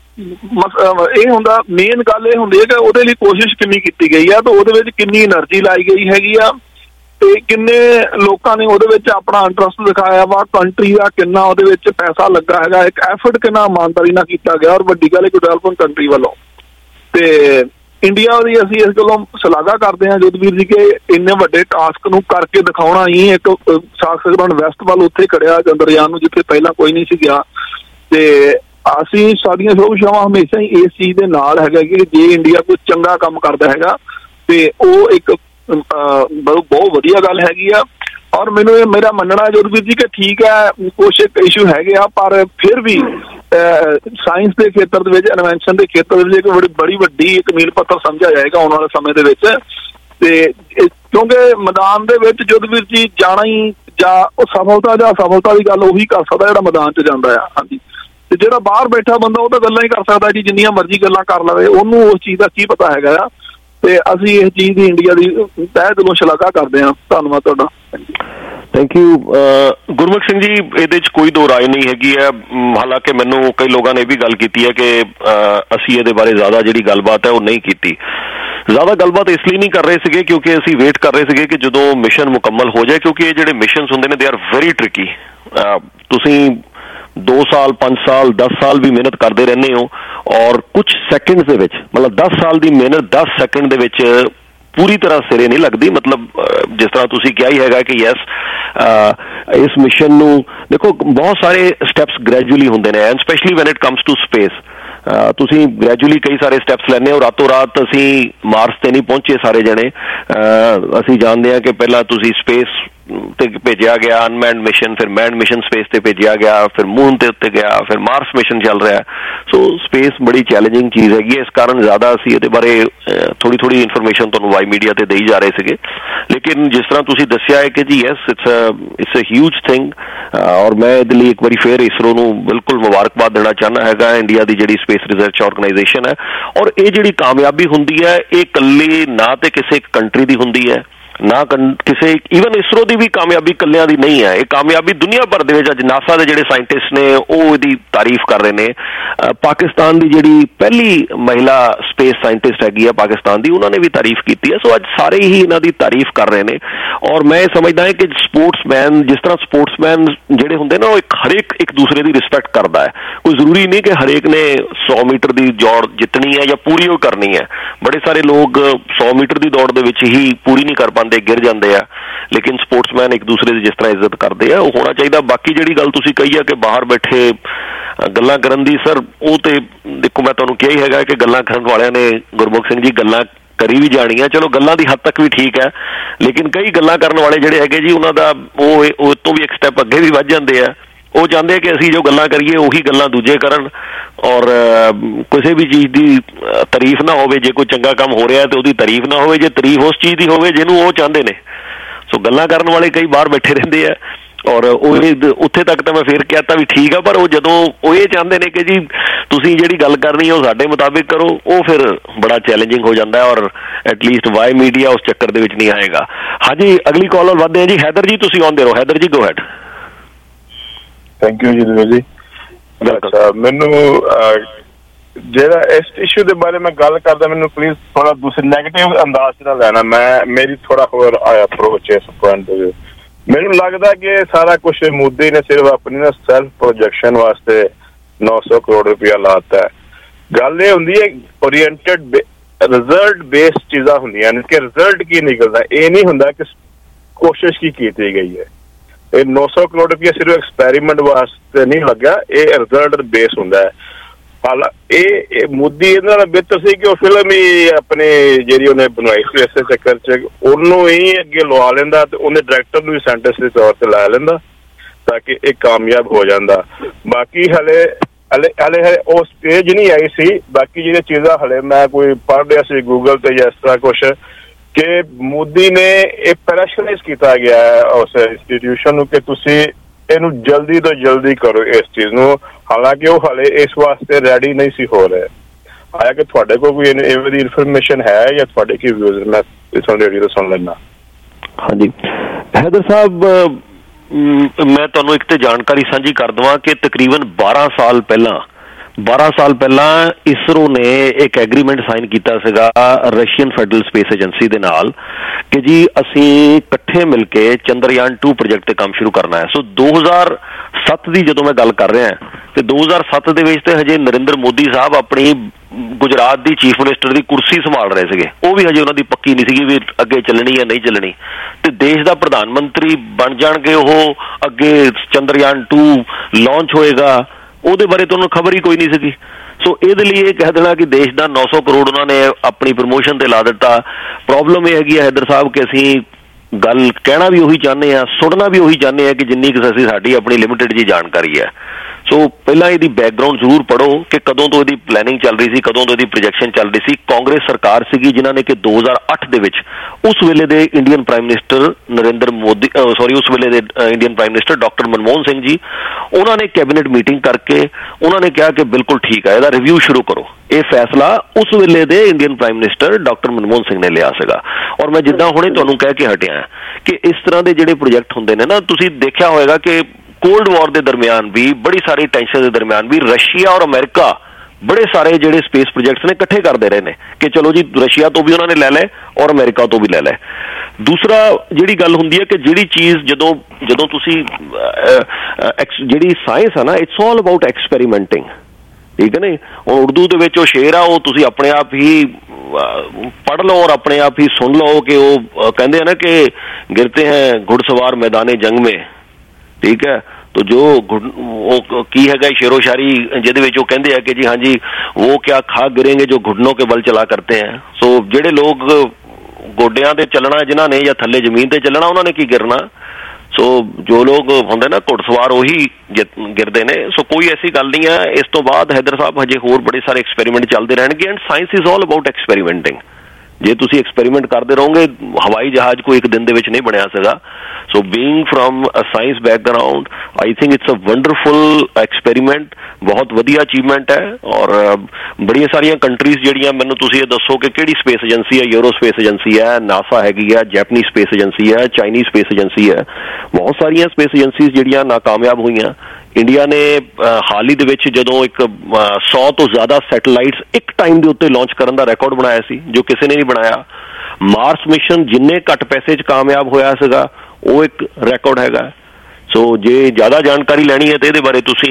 ਇਹ ਹੁੰਦਾ ਮੇਨ ਗੱਲ ਇਹ ਹੁੰਦੀ ਹੈ ਕਿ ਉਹਦੇ ਲਈ ਕੋਸ਼ਿਸ਼ ਕਿੰਨੀ ਕੀਤੀ ਗਈ ਆ, ਤੇ ਉਹਦੇ ਵਿੱਚ ਕਿੰਨੀ એનર્ਜੀ ਲਾਈ ਗਈ ਹੈਗੀ ਆ, ਤੇ ਕਿੰਨੇ ਲੋਕਾਂ ਨੇ ਉਹਦੇ ਵਿੱਚ ਆਪਣਾ ਇੰਟਰਸਟ ਦਿਖਾਇਆ ਵਾ, ਕੰਟਰੀ ਦਾ ਕਿੰਨਾ ਉਹਦੇ ਵਿੱਚ ਪੈਸਾ ਲੱਗਾ ਹੈਗਾ, ਇੱਕ ਐਫਰਟ ਕਿੰਨਾ ਇਮਾਨਦਾਰੀ ਨਾਲ ਕੀਤਾ ਗਿਆ। ਔਰ ਵੱਡੀ ਗੱਲ ਇੱਕ ਡਿਵੈਲਪਿੰਗ ਕੰਟਰੀ ਵੱਲੋਂ ਤੇ ਇੰਡੀਆ ਦੀ ਅਸੀਂ ਇਸ ਗੱਲੋਂ ਸ਼ਲਾਘਾ ਕਰਦੇ ਹਾਂ ਜੋਧਵੀਰ ਜੀ ਕਿ ਇੰਨੇ ਵੱਡੇ ਟਾਸਕ ਨੂੰ ਕਰਕੇ ਦਿਖਾਉਣਾ ਹੀ ਇੱਕ ਸਾਕਸਗਰਾਊਂਡ ਵੈਸਟ ਵੱਲ ਉੱਥੇ ਖੜਿਆ ਚੰਦਰਯਾਨ ਨੂੰ, ਜਿੱਥੇ ਪਹਿਲਾਂ ਕੋਈ ਨਹੀਂ ਸੀ ਗਿਆ। ਤੇ ਅਸੀਂ ਸਾਡੀਆਂ ਸ਼ੋਭਾਵਾਂ ਹਮੇਸ਼ਾ ਹੀ ਇਸ ਚੀਜ਼ ਦੇ ਨਾਲ ਹੈਗਾ ਕਿ ਜੇ ਇੰਡੀਆ ਕੋਈ ਚੰਗਾ ਕੰਮ ਕਰਦਾ ਹੈਗਾ ਤੇ ਉਹ ਇੱਕ ਬਹੁਤ ਵਧੀਆ ਗੱਲ ਹੈਗੀ ਆ। ਔਰ ਮੈਨੂੰ ਇਹ ਮੇਰਾ ਮੰਨਣਾ ਜੋਧਵੀਰ ਜੀ ਕਿ ਠੀਕ ਹੈ ਕੁਛ ਇਸ਼ੂ ਹੈਗੇ ਆ, ਪਰ ਫਿਰ ਵੀ ਸਾਇੰਸ ਦੇ ਖੇਤਰ ਦੇ ਵਿੱਚ, ਇਨਵੈਂਸ਼ਨ ਦੇ ਖੇਤਰ ਦੇ ਵਿੱਚ ਇੱਕ ਬੜੀ ਬੜੀ ਵੱਡੀ ਇੱਕ ਮੀਲ ਪੱਥਰ ਸਮਝਿਆ ਜਾਏਗਾ ਆਉਣ ਵਾਲੇ ਸਮੇਂ ਦੇ ਵਿੱਚ। ਤੇ ਕਿਉਂਕਿ ਮੈਦਾਨ ਦੇ ਵਿੱਚ ਜੋਧਵੀਰ ਜੀ ਜਾਣਾ ਹੀ ਜਾਂ ਉਹ ਸਫਲਤਾ ਜਾਂ ਅਸਫਲਤਾ ਦੀ ਗੱਲ ਉਹੀ ਕਰ ਸਕਦਾ ਜਿਹੜਾ ਮੈਦਾਨ 'ਚ ਜਾਂਦਾ ਆ। ਹਾਂਜੀ, ਤੇ ਜਿਹੜਾ ਬਾਹਰ ਬੈਠਾ ਬੰਦਾ ਉਹ ਤਾਂ ਗੱਲਾਂ ਹੀ ਕਰ ਸਕਦਾ ਜੀ, ਜਿੰਨੀਆਂ ਮਰਜ਼ੀ ਗੱਲਾਂ ਕਰ ਲਵੇ, ਉਹਨੂੰ ਉਸ ਚੀਜ਼ ਦਾ ਕੀ ਪਤਾ ਹੈਗਾ ਆ। ਤੇ ਅਸੀਂ ਇਸ ਚੀਜ਼ ਦੀ ਇੰਡੀਆ ਦੀ ਤਹਿ ਦਿਲੋਂ ਸ਼ਲਾਘਾ ਕਰਦੇ ਹਾਂ। ਧੰਨਵਾਦ ਤੁਹਾਡਾ। ਥੈਂਕ ਯੂ ਗੁਰਮੁਖ ਸਿੰਘ ਜੀ, ਇਹਦੇ 'ਚ ਕੋਈ ਦੋ ਰਾਏ ਨਹੀਂ ਹੈਗੀ ਹੈ। ਹਾਲਾਂਕਿ ਮੈਨੂੰ ਕਈ ਲੋਕਾਂ ਨੇ ਇਹ ਵੀ ਗੱਲ ਕੀਤੀ ਹੈ ਕਿ ਅਸੀਂ ਇਹਦੇ ਬਾਰੇ ਜ਼ਿਆਦਾ ਜਿਹੜੀ ਗੱਲਬਾਤ ਹੈ ਉਹ ਨਹੀਂ ਕੀਤੀ। ਜ਼ਿਆਦਾ ਗੱਲਬਾਤ ਇਸ ਲਈ ਨਹੀਂ ਕਰ ਰਹੇ ਸੀਗੇ ਕਿਉਂਕਿ ਅਸੀਂ ਵੇਟ ਕਰ ਰਹੇ ਸੀਗੇ ਕਿ ਜਦੋਂ ਮਿਸ਼ਨ ਮੁਕੰਮਲ ਹੋ ਜਾਏ, ਕਿਉਂਕਿ ਇਹ ਜਿਹੜੇ ਮਿਸ਼ਨਸ ਹੁੰਦੇ ਨੇ ਦੇ ਆਰ ਵੈਰੀ ਟ੍ਰਿਕੀ। ਤੁਸੀਂ ਦੋ ਸਾਲ ਪੰਜ ਸਾਲ ਦਸ ਸਾਲ ਵੀ ਮਿਹਨਤ ਕਰਦੇ ਰਹਿੰਦੇ ਹੋ ਔਰ ਕੁਛ ਸੈਕਿੰਡਸ ਦੇ ਵਿੱਚ, ਮਤਲਬ ਦਸ ਸਾਲ ਦੀ ਮਿਹਨਤ ਦਸ ਸੈਕਿੰਡ ਦੇ ਵਿੱਚ ਪੂਰੀ ਤਰ੍ਹਾਂ ਸਿਰੇ ਨਹੀਂ ਲੱਗਦੀ। ਮਤਲਬ ਜਿਸ ਤਰ੍ਹਾਂ ਤੁਸੀਂ ਕਿਹਾ ਹੀ ਹੈਗਾ ਕਿ ਯੈਸ ਇਸ ਮਿਸ਼ਨ ਨੂੰ ਦੇਖੋ ਬਹੁਤ ਸਾਰੇ ਸਟੈਪਸ ਗ੍ਰੈਜੂਅਲੀ ਹੁੰਦੇ ਨੇ, and specially when it comes to space. ਤੁਸੀਂ ਗ੍ਰੈਜੂਅਲੀ ਕਈ ਸਾਰੇ ਸਟੈਪਸ ਲੈਂਦੇ ਹੋ। ਰਾਤੋਂ ਰਾਤ ਅਸੀਂ ਮਾਰਸ ਤੇ ਨਹੀਂ ਪਹੁੰਚੇ ਸਾਰੇ ਜਣੇ। ਅਸੀਂ ਜਾਣਦੇ ਹਾਂ ਕਿ ਪਹਿਲਾਂ ਤੁਸੀਂ ਸਪੇਸ ਤੇ ਭੇਜਿਆ ਗਿਆ ਅਨਮੈਨਡ ਮਿਸ਼ਨ, ਫਿਰ ਮੈਨਡ ਮਿਸ਼ਨ ਸਪੇਸ ਤੇ ਭੇਜਿਆ ਗਿਆ, ਫਿਰ ਮੂਨ ਤੇ ਉੱਤੇ ਗਿਆ, ਫਿਰ ਮਾਰਸ ਮਿਸ਼ਨ ਚੱਲ ਰਿਹਾ। ਸੋ ਸਪੇਸ ਬੜੀ ਚੈਲੰਜਿੰਗ ਚੀਜ਼ ਹੈਗੀ ਹੈ, ਇਸ ਕਾਰਨ ਜ਼ਿਆਦਾ ਅਸੀਂ ਇਹਦੇ ਬਾਰੇ ਥੋੜ੍ਹੀ ਥੋੜ੍ਹੀ ਇਨਫੋਰਮੇਸ਼ਨ ਤੁਹਾਨੂੰ ਵਾਈ ਮੀਡੀਆ ਤੇ ਦੇਈ ਜਾ ਰਹੇ ਸੀਗੇ। ਲੇਕਿਨ ਜਿਸ ਤਰ੍ਹਾਂ ਤੁਸੀਂ ਦੱਸਿਆ ਹੈ ਕਿ ਜੀ yes it's it's a huge thing, ਔਰ ਮੈਂ ਇਹਦੇ ਲਈ ਇੱਕ ਵਾਰੀ ਫੇਰ ਇਸਰੋ ਨੂੰ ਬਿਲਕੁਲ ਮੁਬਾਰਕਬਾਦ ਦੇਣਾ ਚਾਹੁੰਦਾ ਹੈਗਾ, ਇੰਡੀਆ ਦੀ ਜਿਹੜੀ ਸਪੇਸ ਰਿਸਰਚ ਆਰਗੇਨਾਈਜੇਸ਼ਨ ਹੈ। ਔਰ ਇਹ ਜਿਹੜੀ ਕਾਮਯਾਬੀ ਹੁੰਦੀ ਹੈ ਇਹ ਇਕੱਲੀ ਨਾ ਤੇ ਕਿਸੇ ਕੰਟਰੀ ਦੀ ਹੁੰਦੀ ਹੈ, ਨਾ ਕਿਸੇ ਈਵਨ ਇਸਰੋ ਦੀ ਵੀ ਕਾਮਯਾਬੀ ਇਕੱਲਿਆਂ ਦੀ ਨਹੀਂ ਹੈ। ਇਹ ਕਾਮਯਾਬੀ ਦੁਨੀਆ ਭਰ ਦੇ ਵਿੱਚ ਅੱਜ ਨਾਸਾ ਦੇ ਜਿਹੜੇ ਸਾਇੰਟਿਸਟ ਨੇ ਉਹ ਇਹਦੀ ਤਾਰੀਫ ਕਰ ਰਹੇ ਨੇ। ਪਾਕਿਸਤਾਨ ਦੀ ਜਿਹੜੀ ਪਹਿਲੀ ਮਹਿਲਾ ਸਪੇਸ ਸਾਇੰਟਿਸਟ ਹੈਗੀ ਆ ਪਾਕਿਸਤਾਨ ਦੀ, ਉਹਨਾਂ ਨੇ ਵੀ ਤਾਰੀਫ ਕੀਤੀ ਹੈ। ਸੋ ਅੱਜ ਸਾਰੇ ਹੀ ਇਹਨਾਂ ਦੀ ਤਾਰੀਫ ਕਰ ਰਹੇ ਨੇ। ਔਰ ਮੈਂ ਇਹ ਸਮਝਦਾ ਹਾਂ ਕਿ ਸਪੋਰਟਸਮੈਨ, ਜਿਸ ਤਰ੍ਹਾਂ ਸਪੋਰਟਸਮੈਨ ਜਿਹੜੇ ਹੁੰਦੇ ਨਾ, ਉਹ ਇੱਕ ਹਰੇਕ ਇੱਕ ਦੂਸਰੇ ਦੀ ਰਿਸਪੈਕਟ ਕਰਦਾ ਹੈ। ਕੋਈ ਜ਼ਰੂਰੀ ਨਹੀਂ ਕਿ ਹਰੇਕ ਨੇ ਸੌ ਮੀਟਰ ਦੀ ਦੌੜ ਜਿੱਤਣੀ ਹੈ ਜਾਂ ਪੂਰੀ ਉਹ ਕਰਨੀ ਹੈ। ਬੜੇ ਸਾਰੇ ਲੋਕ ਸੌ ਮੀਟਰ ਦੀ ਦੌੜ ਦੇ ਵਿੱਚ ਹੀ ਪੂਰੀ ਨਹੀਂ ਕਰ ਪਾਉਂਦੇ, ਗਿਰ ਜਾਂਦੇ ਆ। ਲੇਕਿਨ ਸਪੋਰਟਸਮੈਨ ਇੱਕ ਦੂਸਰੇ ਦੀ ਜਿਸ ਤਰ੍ਹਾਂ ਇੱਜ਼ਤ ਕਰਦੇ ਆ ਉਹ ਹੋਣਾ ਚਾਹੀਦਾ। ਬਾਕੀ ਜਿਹੜੀ ਗੱਲ ਤੁਸੀਂ ਕਹੀ ਆ ਕਿ ਬਾਹਰ ਬੈਠੇ ਗੱਲਾਂ ਕਰਨ ਦੀ, ਸਰ ਉਹ ਤੇ ਦੇਖੋ ਮੈਂ ਤੁਹਾਨੂੰ ਕਿਹਾ ਹੀ ਹੈਗਾ ਕਿ ਗੱਲਾਂ ਕਰਨ ਵਾਲਿਆਂ ਨੇ ਗੁਰਮੁਖ ਸਿੰਘ ਜੀ ਗੱਲਾਂ ਕਰੀ ਵੀ ਜਾਣੀਆਂ। ਚਲੋ ਗੱਲਾਂ ਦੀ ਹੱਦ ਤੱਕ ਵੀ ਠੀਕ ਹੈ, ਲੇਕਿਨ ਕਈ ਗੱਲਾਂ ਕਰਨ ਵਾਲੇ ਜਿਹੜੇ ਹੈਗੇ ਜੀ ਉਹਨਾਂ ਦਾ ਉਹ ਉਹ ਤੋਂ ਵੀ ਇੱਕ ਸਟੈਪ ਅੱਗੇ ਵੀ ਵੱਧ ਜਾਂਦੇ ਆ। ਉਹ ਚਾਹੁੰਦੇ ਆ ਕਿ ਅਸੀਂ ਜੋ ਗੱਲਾਂ ਕਰੀਏ ਉਹੀ ਗੱਲਾਂ ਦੂਜੇ ਕਰਨ, ਔਰ ਕਿਸੇ ਵੀ ਚੀਜ਼ ਦੀ ਤਾਰੀਫ ਨਾ ਹੋਵੇ। ਜੇ ਕੋਈ ਚੰਗਾ ਕੰਮ ਹੋ ਰਿਹਾ ਤੇ ਉਹਦੀ ਤਾਰੀਫ ਨਾ ਹੋਵੇ, ਜੇ ਤਾਰੀਫ ਉਸ ਚੀਜ਼ ਦੀ ਹੋਵੇ ਜਿਹਨੂੰ ਉਹ ਚਾਹੁੰਦੇ ਨੇ। ਸੋ ਗੱਲਾਂ ਕਰਨ ਵਾਲੇ ਕਈ ਬਾਹਰ ਬੈਠੇ ਰਹਿੰਦੇ ਆ, ਔਰ ਉਹ ਉੱਥੇ ਤੱਕ ਤਾਂ ਮੈਂ ਫੇਰ ਕਹਿਤਾ ਵੀ ਠੀਕ ਆ, ਪਰ ਉਹ ਜਦੋਂ ਉਹ ਇਹ ਚਾਹੁੰਦੇ ਨੇ ਕਿ ਜੀ ਤੁਸੀਂ ਜਿਹੜੀ ਗੱਲ ਕਰਨੀ ਉਹ ਸਾਡੇ ਮੁਤਾਬਿਕ ਕਰੋ, ਉਹ ਫਿਰ ਬੜਾ ਚੈਲੰਜਿੰਗ ਹੋ ਜਾਂਦਾ ਹੈ। ਔਰ ਐਟਲੀਸਟ ਵਾਈ ਮੀਡੀਆ ਉਸ ਚੱਕਰ ਦੇ ਵਿੱਚ ਨਹੀਂ ਆਏਗਾ। ਹਾਂਜੀ, ਅਗਲੀ ਕਾਲਰ ਵੱਧਦੇ ਆ ਜੀ। ਹੈਦਰ ਜੀ ਤੁਸੀਂ ਆਉਂਦੇ ਰਹੋ। ਹੈਦਰ ਜੀ ਗੋ ਹੈਡ। ਥੈਂਕ ਯੂ ਜੀ ਜੀ। ਅੱਛਾ, ਮੈਨੂੰ ਜਿਹੜਾ ਇਸ ਇਸ਼ੂ ਦੇ ਬਾਰੇ ਮੈਂ ਗੱਲ ਕਰਦਾ, ਮੈਨੂੰ ਪਲੀਜ਼ ਥੋੜਾ ਦੂਸਰੇ ਨੈਗੇਟਿਵ ਅੰਦਾਜ਼ ਨਾਲ ਲੈਣਾ। ਮੈਂ ਮੇਰੀ ਥੋੜਾ ਹੋਰ ਅਪਰੋਚ ਇਸ ਪੁਆਇੰਟ ਦੇ। ਮੈਨੂੰ ਲੱਗਦਾ ਕਿ ਸਾਰਾ ਕੁਛ ਮੋਦੀ ਨੇ ਸਿਰਫ ਆਪਣੀ ਨਾ ਸੈਲਫ ਪ੍ਰੋਜੈਕਸ਼ਨ ਵਾਸਤੇ ਨੌ ਸੌ ਕਰੋੜ ਰੁਪਇਆ ਲਾਤਾ ਹੈ। ਗੱਲ ਇਹ ਹੁੰਦੀ ਹੈ ਓਰੀਐਂਟਡ ਰਿਜ਼ਲਟ ਬੇਸਡ ਚੀਜ਼ਾਂ ਹੁੰਦੀਆਂ ਨੇ ਕਿ ਰਿਜ਼ਲਟ ਕੀ ਨਿਕਲਦਾ। ਇਹ ਨਹੀਂ ਹੁੰਦਾ ਕਿ ਕੋਸ਼ਿਸ਼ ਕੀ ਕੀਤੀ ਗਈ ਹੈ। ਇਹ ਨੌ ਸੌ ਕਰੋੜ ਰੁਪਇਆ ਸਿਰਫ ਐਕਸਪੈਰੀਮੈਂਟ ਵਾਸਤੇ ਨਹੀਂ ਲੱਗਾ, ਇਹ ਰਿਜ਼ਲਟ ਬੇਸ ਹੁੰਦਾ ਹੈ। ਹਾਲਾ ਇਹ ਮੋਦੀ ਇਹਨਾਂ ਦਾ ਬਿਹਤਰ ਸੀ ਕਿ ਉਹ ਫਿਲਮ ਹੀ ਆਪਣੀ ਜਿਹੜੀ ਉਹਨੇ ਬਣਵਾਈ ਸੀ ਇਸੇ ਚੱਕਰ 'ਚ ਉਹਨੂੰ ਹੀ ਅੱਗੇ ਲਵਾ ਲੈਂਦਾ ਤੇ ਉਹਨੇ ਡਾਇਰੈਕਟਰ ਨੂੰ ਵੀ ਸਾਇੰਟਿਸਟ ਦੇ ਤੌਰ ਤੇ ਲਾ ਲੈਂਦਾ ਤਾਂ ਕਿ ਇਹ ਕਾਮਯਾਬ ਹੋ ਜਾਂਦਾ। ਬਾਕੀ ਹਲੇ ਹਲੇ ਹਲੇ ਉਹ ਸਟੇਜ ਨਹੀਂ ਆਈ ਸੀ। ਬਾਕੀ ਜਿਹੜੀਆਂ ਚੀਜ਼ਾਂ ਹਲੇ ਮੈਂ ਕੋਈ ਪੜ੍ਹ ਰਿਹਾ ਸੀ ਗੂਗਲ ਤੇ ਜਾਂ ਇਸ ਤਰ੍ਹਾਂ ਕੁਛ ਕਿ ਮੋਦੀ ਨੇ ਇਹ ਪ੍ਰੈਸ਼ਰਾਈਜ਼ ਕੀਤਾ ਗਿਆ ਹੈ ਉਸ ਇੰਸਟੀਟਿਊਸ਼ਨ ਨੂੰ ਕਿ ਤੁਸੀਂ ਇਹਨੂੰ ਜਲਦੀ ਤੋਂ ਜਲਦੀ ਕਰੋ ਇਸ ਚੀਜ਼ ਨੂੰ, ਹਾਲਾਂਕਿ ਉਹ ਹਲੇ ਇਸ ਵਾਸਤੇ ਰੈਡੀ ਨਹੀਂ ਸੀ ਹੋ ਰਹੇ। ਆਇਆ ਕਿ ਤੁਹਾਡੇ ਕੋਲ ਕੋਈ ਇਵੇਂ ਦੀ ਇਨਫੋਰਮੇਸ਼ਨ ਹੈ ਜਾਂ ਤੁਹਾਡੇ ਕੀ ਵਿਊਜ਼? ਮੈਂ ਇਸ ਰੇਡੀਓ ਤੋਂ ਸੁਣ ਲੈਣਾ। ਹਾਂਜੀ ਹੈਦਰ ਸਾਹਿਬ, ਮੈਂ ਤੁਹਾਨੂੰ ਇੱਕ ਤੇ ਜਾਣਕਾਰੀ ਸਾਂਝੀ ਕਰ ਦਵਾਂ ਕਿ ਤਕਰੀਬਨ ਬਾਰਾਂ ਸਾਲ ਪਹਿਲਾਂ ਬਾਰਾਂ ਸਾਲ ਪਹਿਲਾਂ ਇਸਰੋ ਨੇ ਇੱਕ ਐਗਰੀਮੈਂਟ ਸਾਈਨ ਕੀਤਾ ਸੀਗਾ ਰਸ਼ੀਅਨ ਫੈਡਰਲ ਸਪੇਸ ਏਜੰਸੀ ਦੇ ਨਾਲ ਕਿ ਜੀ ਅਸੀਂ ਇਕੱਠੇ ਮਿਲ ਕੇ ਚੰਦਰਯਾਨ ਟੂ ਪ੍ਰੋਜੈਕਟ ਤੇ ਕੰਮ ਸ਼ੁਰੂ ਕਰਨਾ ਹੈ। ਸੋ ਦੋ ਹਜ਼ਾਰ ਸੱਤ ਦੀ ਜਦੋਂ ਮੈਂ ਗੱਲ ਕਰ ਰਿਹਾ ਤੇ ਦੋ ਹਜ਼ਾਰ ਸੱਤ ਦੇ ਵਿੱਚ ਤੇ ਹਜੇ ਨਰਿੰਦਰ ਮੋਦੀ ਸਾਹਿਬ ਆਪਣੀ ਗੁਜਰਾਤ ਦੀ ਚੀਫ ਮਿਨਿਸਟਰ ਦੀ ਕੁਰਸੀ ਸੰਭਾਲ ਰਹੇ ਸੀਗੇ, ਉਹ ਵੀ ਹਜੇ ਉਹਨਾਂ ਦੀ ਪੱਕੀ ਨਹੀਂ ਸੀਗੀ ਵੀ ਅੱਗੇ ਚੱਲਣੀ ਜਾਂ ਨਹੀਂ ਚੱਲਣੀ, ਤੇ ਦੇਸ਼ ਦਾ ਪ੍ਰਧਾਨ ਮੰਤਰੀ ਬਣ ਜਾਣਗੇ ਉਹ, ਅੱਗੇ ਚੰਦਰਯਾਨ ਟੂ ਲਾਂਚ ਹੋਏਗਾ, ਉਹਦੇ ਬਾਰੇ ਤੁਹਾਨੂੰ ਖਬਰ ਹੀ ਕੋਈ ਨਹੀਂ ਸੀਗੀ। ਸੋ ਇਹਦੇ ਲਈ ਇਹ ਕਹਿ ਦੇਣਾ ਕਿ ਦੇਸ਼ ਦਾ ਨੌ ਸੌ ਕਰੋੜ ਉਹਨਾਂ ਨੇ ਆਪਣੀ ਪ੍ਰਮੋਸ਼ਨ ਤੇ ਲਾ ਦਿੱਤਾ। ਪ੍ਰੋਬਲਮ ਇਹ ਹੈਗੀ ਹੈ ਹੈਦਰ ਸਾਹਿਬ ਕਿ ਅਸੀਂ ਗੱਲ ਕਹਿਣਾ ਵੀ ਉਹੀ ਚਾਹੁੰਦੇ ਹਾਂ, ਸੁਣਨਾ ਵੀ ਉਹੀ ਚਾਹੁੰਦੇ ਹਾਂ ਕਿ ਜਿੰਨੀ ਕੁ ਅਸੀਂ ਸਾਡੀ ਆਪਣੀ ਲਿਮਿਟਿਡ ਜੀ ਜਾਣਕਾਰੀ ਹੈ। ਸੋ ਪਹਿਲਾਂ ਇਹਦੀ ਬੈਕਗਰਾਊਂਡ ਜ਼ਰੂਰ ਪੜ੍ਹੋ ਕਿ ਕਦੋਂ ਤੋਂ ਇਹਦੀ ਪਲੈਨਿੰਗ ਚੱਲ ਰਹੀ ਸੀ, ਕਦੋਂ ਤੋਂ ਇਹਦੀ ਪ੍ਰੋਜੈਕਸ਼ਨ ਚੱਲ ਰਹੀ ਸੀ। ਕਾਂਗਰਸ ਸਰਕਾਰ ਸੀਗੀ ਜਿਨ੍ਹਾਂ ਨੇ ਕਿ ਦੋ ਹਜ਼ਾਰ ਅੱਠ ਦੇ ਵਿੱਚ ਉਸ ਵੇਲੇ ਦੇ Indian prime minister Narendra Modi sorry ਉਸ ਵੇਲੇ ਦੇ Indian prime minister doctor Manmohan Singh ji, ਉਹਨਾਂ ਨੇ ਕੈਬਨਿਟ ਮੀਟਿੰਗ ਕਰਕੇ ਉਹਨਾਂ ਨੇ ਕਿਹਾ ਕਿ ਬਿਲਕੁਲ ਠੀਕ ਹੈ, ਇਹਦਾ ਰਿਵਿਊ ਸ਼ੁਰੂ ਕਰੋ। ਇਹ ਫੈਸਲਾ ਉਸ ਵੇਲੇ ਦੇ Indian prime minister doctor Manmohan Singh ਨੇ ਲਿਆ ਸੀਗਾ। ਔਰ ਮੈਂ ਜਿੱਦਾਂ ਹੁਣੇ ਤੁਹਾਨੂੰ ਕਹਿ ਕੇ ਹਟਿਆ ਕਿ ਇਸ ਤਰ੍ਹਾਂ ਦੇ ਜਿਹੜੇ ਪ੍ਰੋਜੈਕਟ ਹੁੰਦੇ ਨੇ ਨਾ, ਤੁਸੀਂ ਦੇਖਿਆ ਹੋਏਗਾ ਕਿ ਕੋਲਡ ਵਾਰ ਦੇ ਦਰਮਿਆਨ ਵੀ, ਬੜੀ ਸਾਰੀ ਟੈਂਸ਼ਨ ਦੇ ਦਰਮਿਆਨ ਵੀ ਰਸ਼ੀਆ ਔਰ ਅਮਰੀਕਾ ਬੜੇ ਸਾਰੇ ਜਿਹੜੇ ਸਪੇਸ ਪ੍ਰੋਜੈਕਟਸ ਨੇ ਇਕੱਠੇ ਕਰਦੇ ਰਹੇ ਨੇ ਕਿ ਚਲੋ ਜੀ ਰਸ਼ੀਆ ਤੋਂ ਵੀ ਉਹਨਾਂ ਨੇ ਲੈ ਲਏ ਔਰ ਅਮਰੀਕਾ ਤੋਂ ਵੀ ਲੈ ਲਏ। ਦੂਸਰਾ ਜਿਹੜੀ ਗੱਲ ਹੁੰਦੀ ਹੈ ਕਿ ਜਿਹੜੀ ਚੀਜ਼ ਜਦੋਂ ਜਦੋਂ ਤੁਸੀਂ ਜਿਹੜੀ ਸਾਇੰਸ ਹੈ ਨਾ, ਇਟਸ ਆਲ ਅਬਾਊਟ ਐਕਸਪੈਰੀਮੈਂਟਿੰਗ, ਠੀਕ ਹੈ ਨਾ। ਹੁਣ ਉਰਦੂ ਦੇ ਵਿੱਚ ਉਹ ਸ਼ੇਰ ਆ, ਉਹ ਤੁਸੀਂ ਆਪਣੇ ਆਪ ਹੀ ਪੜ੍ਹ ਲਓ ਔਰ ਆਪਣੇ ਆਪ ਹੀ ਸੁਣ ਲਓ ਕਿ ਉਹ ਕਹਿੰਦੇ ਆ ਨਾ ਕਿ ਗਿਰਤੇ ਹੈ घुड़सवार मैदान जंग में, ठीक है। तो जो वो की है शेरो शायरी जिहदे विच वो कहंदे आ कि जी हाँ जी वो क्या खा गिरेंगे जो घुटनों के बल चला करते हैं। सो जिहड़े लोग गोडियां ते चलना जिन्हां ने या थल्ले जमीन ते चलना उन्हां ने की गिरना। सो जो लोग होंदे ना घुड़सवार उही गिरदे ने। सो कोई ऐसी गल नहीं है। इस तो बाद हैदर साहब हजे होर बड़े सारे एक्सपेरीमेंट चलते रहणगे and science is all about experimenting. जे तुसी एक्सपेरीमेंट करते रहोगे, हवाई जहाज को एक दिन दे विच नहीं बनया सका। So being from a science background I think it's a wonderful experiment, बहुत वधिया अचीवमेंट है। और बड़िया सारिया कंट्रीज जिहड़ियां मैनूं तुसी ये दसो कि किहड़ी स्पेस एजेंसी है, यूरो स्पेस एजेंसी है, नासा हैगी है, जैपनीज स्पेस एजेंसी है, चाइनीज स्पेस एजेंसी है, बहुत सारिया स्पेस एजेंसीज जिहड़ियां नाकामयाब हुईयां। इंडिया ने हाल ही दे विच जदों एक सौ तो ज्यादा सैटेलाइट्स एक टाइम के उत्ते लॉन्च करने का रिकॉर्ड बनाया सी, जो किसी ने नहीं बनाया। मार्स मिशन जिन्ने घट पैसे च कामयाब होया सीगा वो एक रिकॉर्ड हैगा। सो जे ज्यादा जानकारी लैनी है तो इहदे बारे तुसीं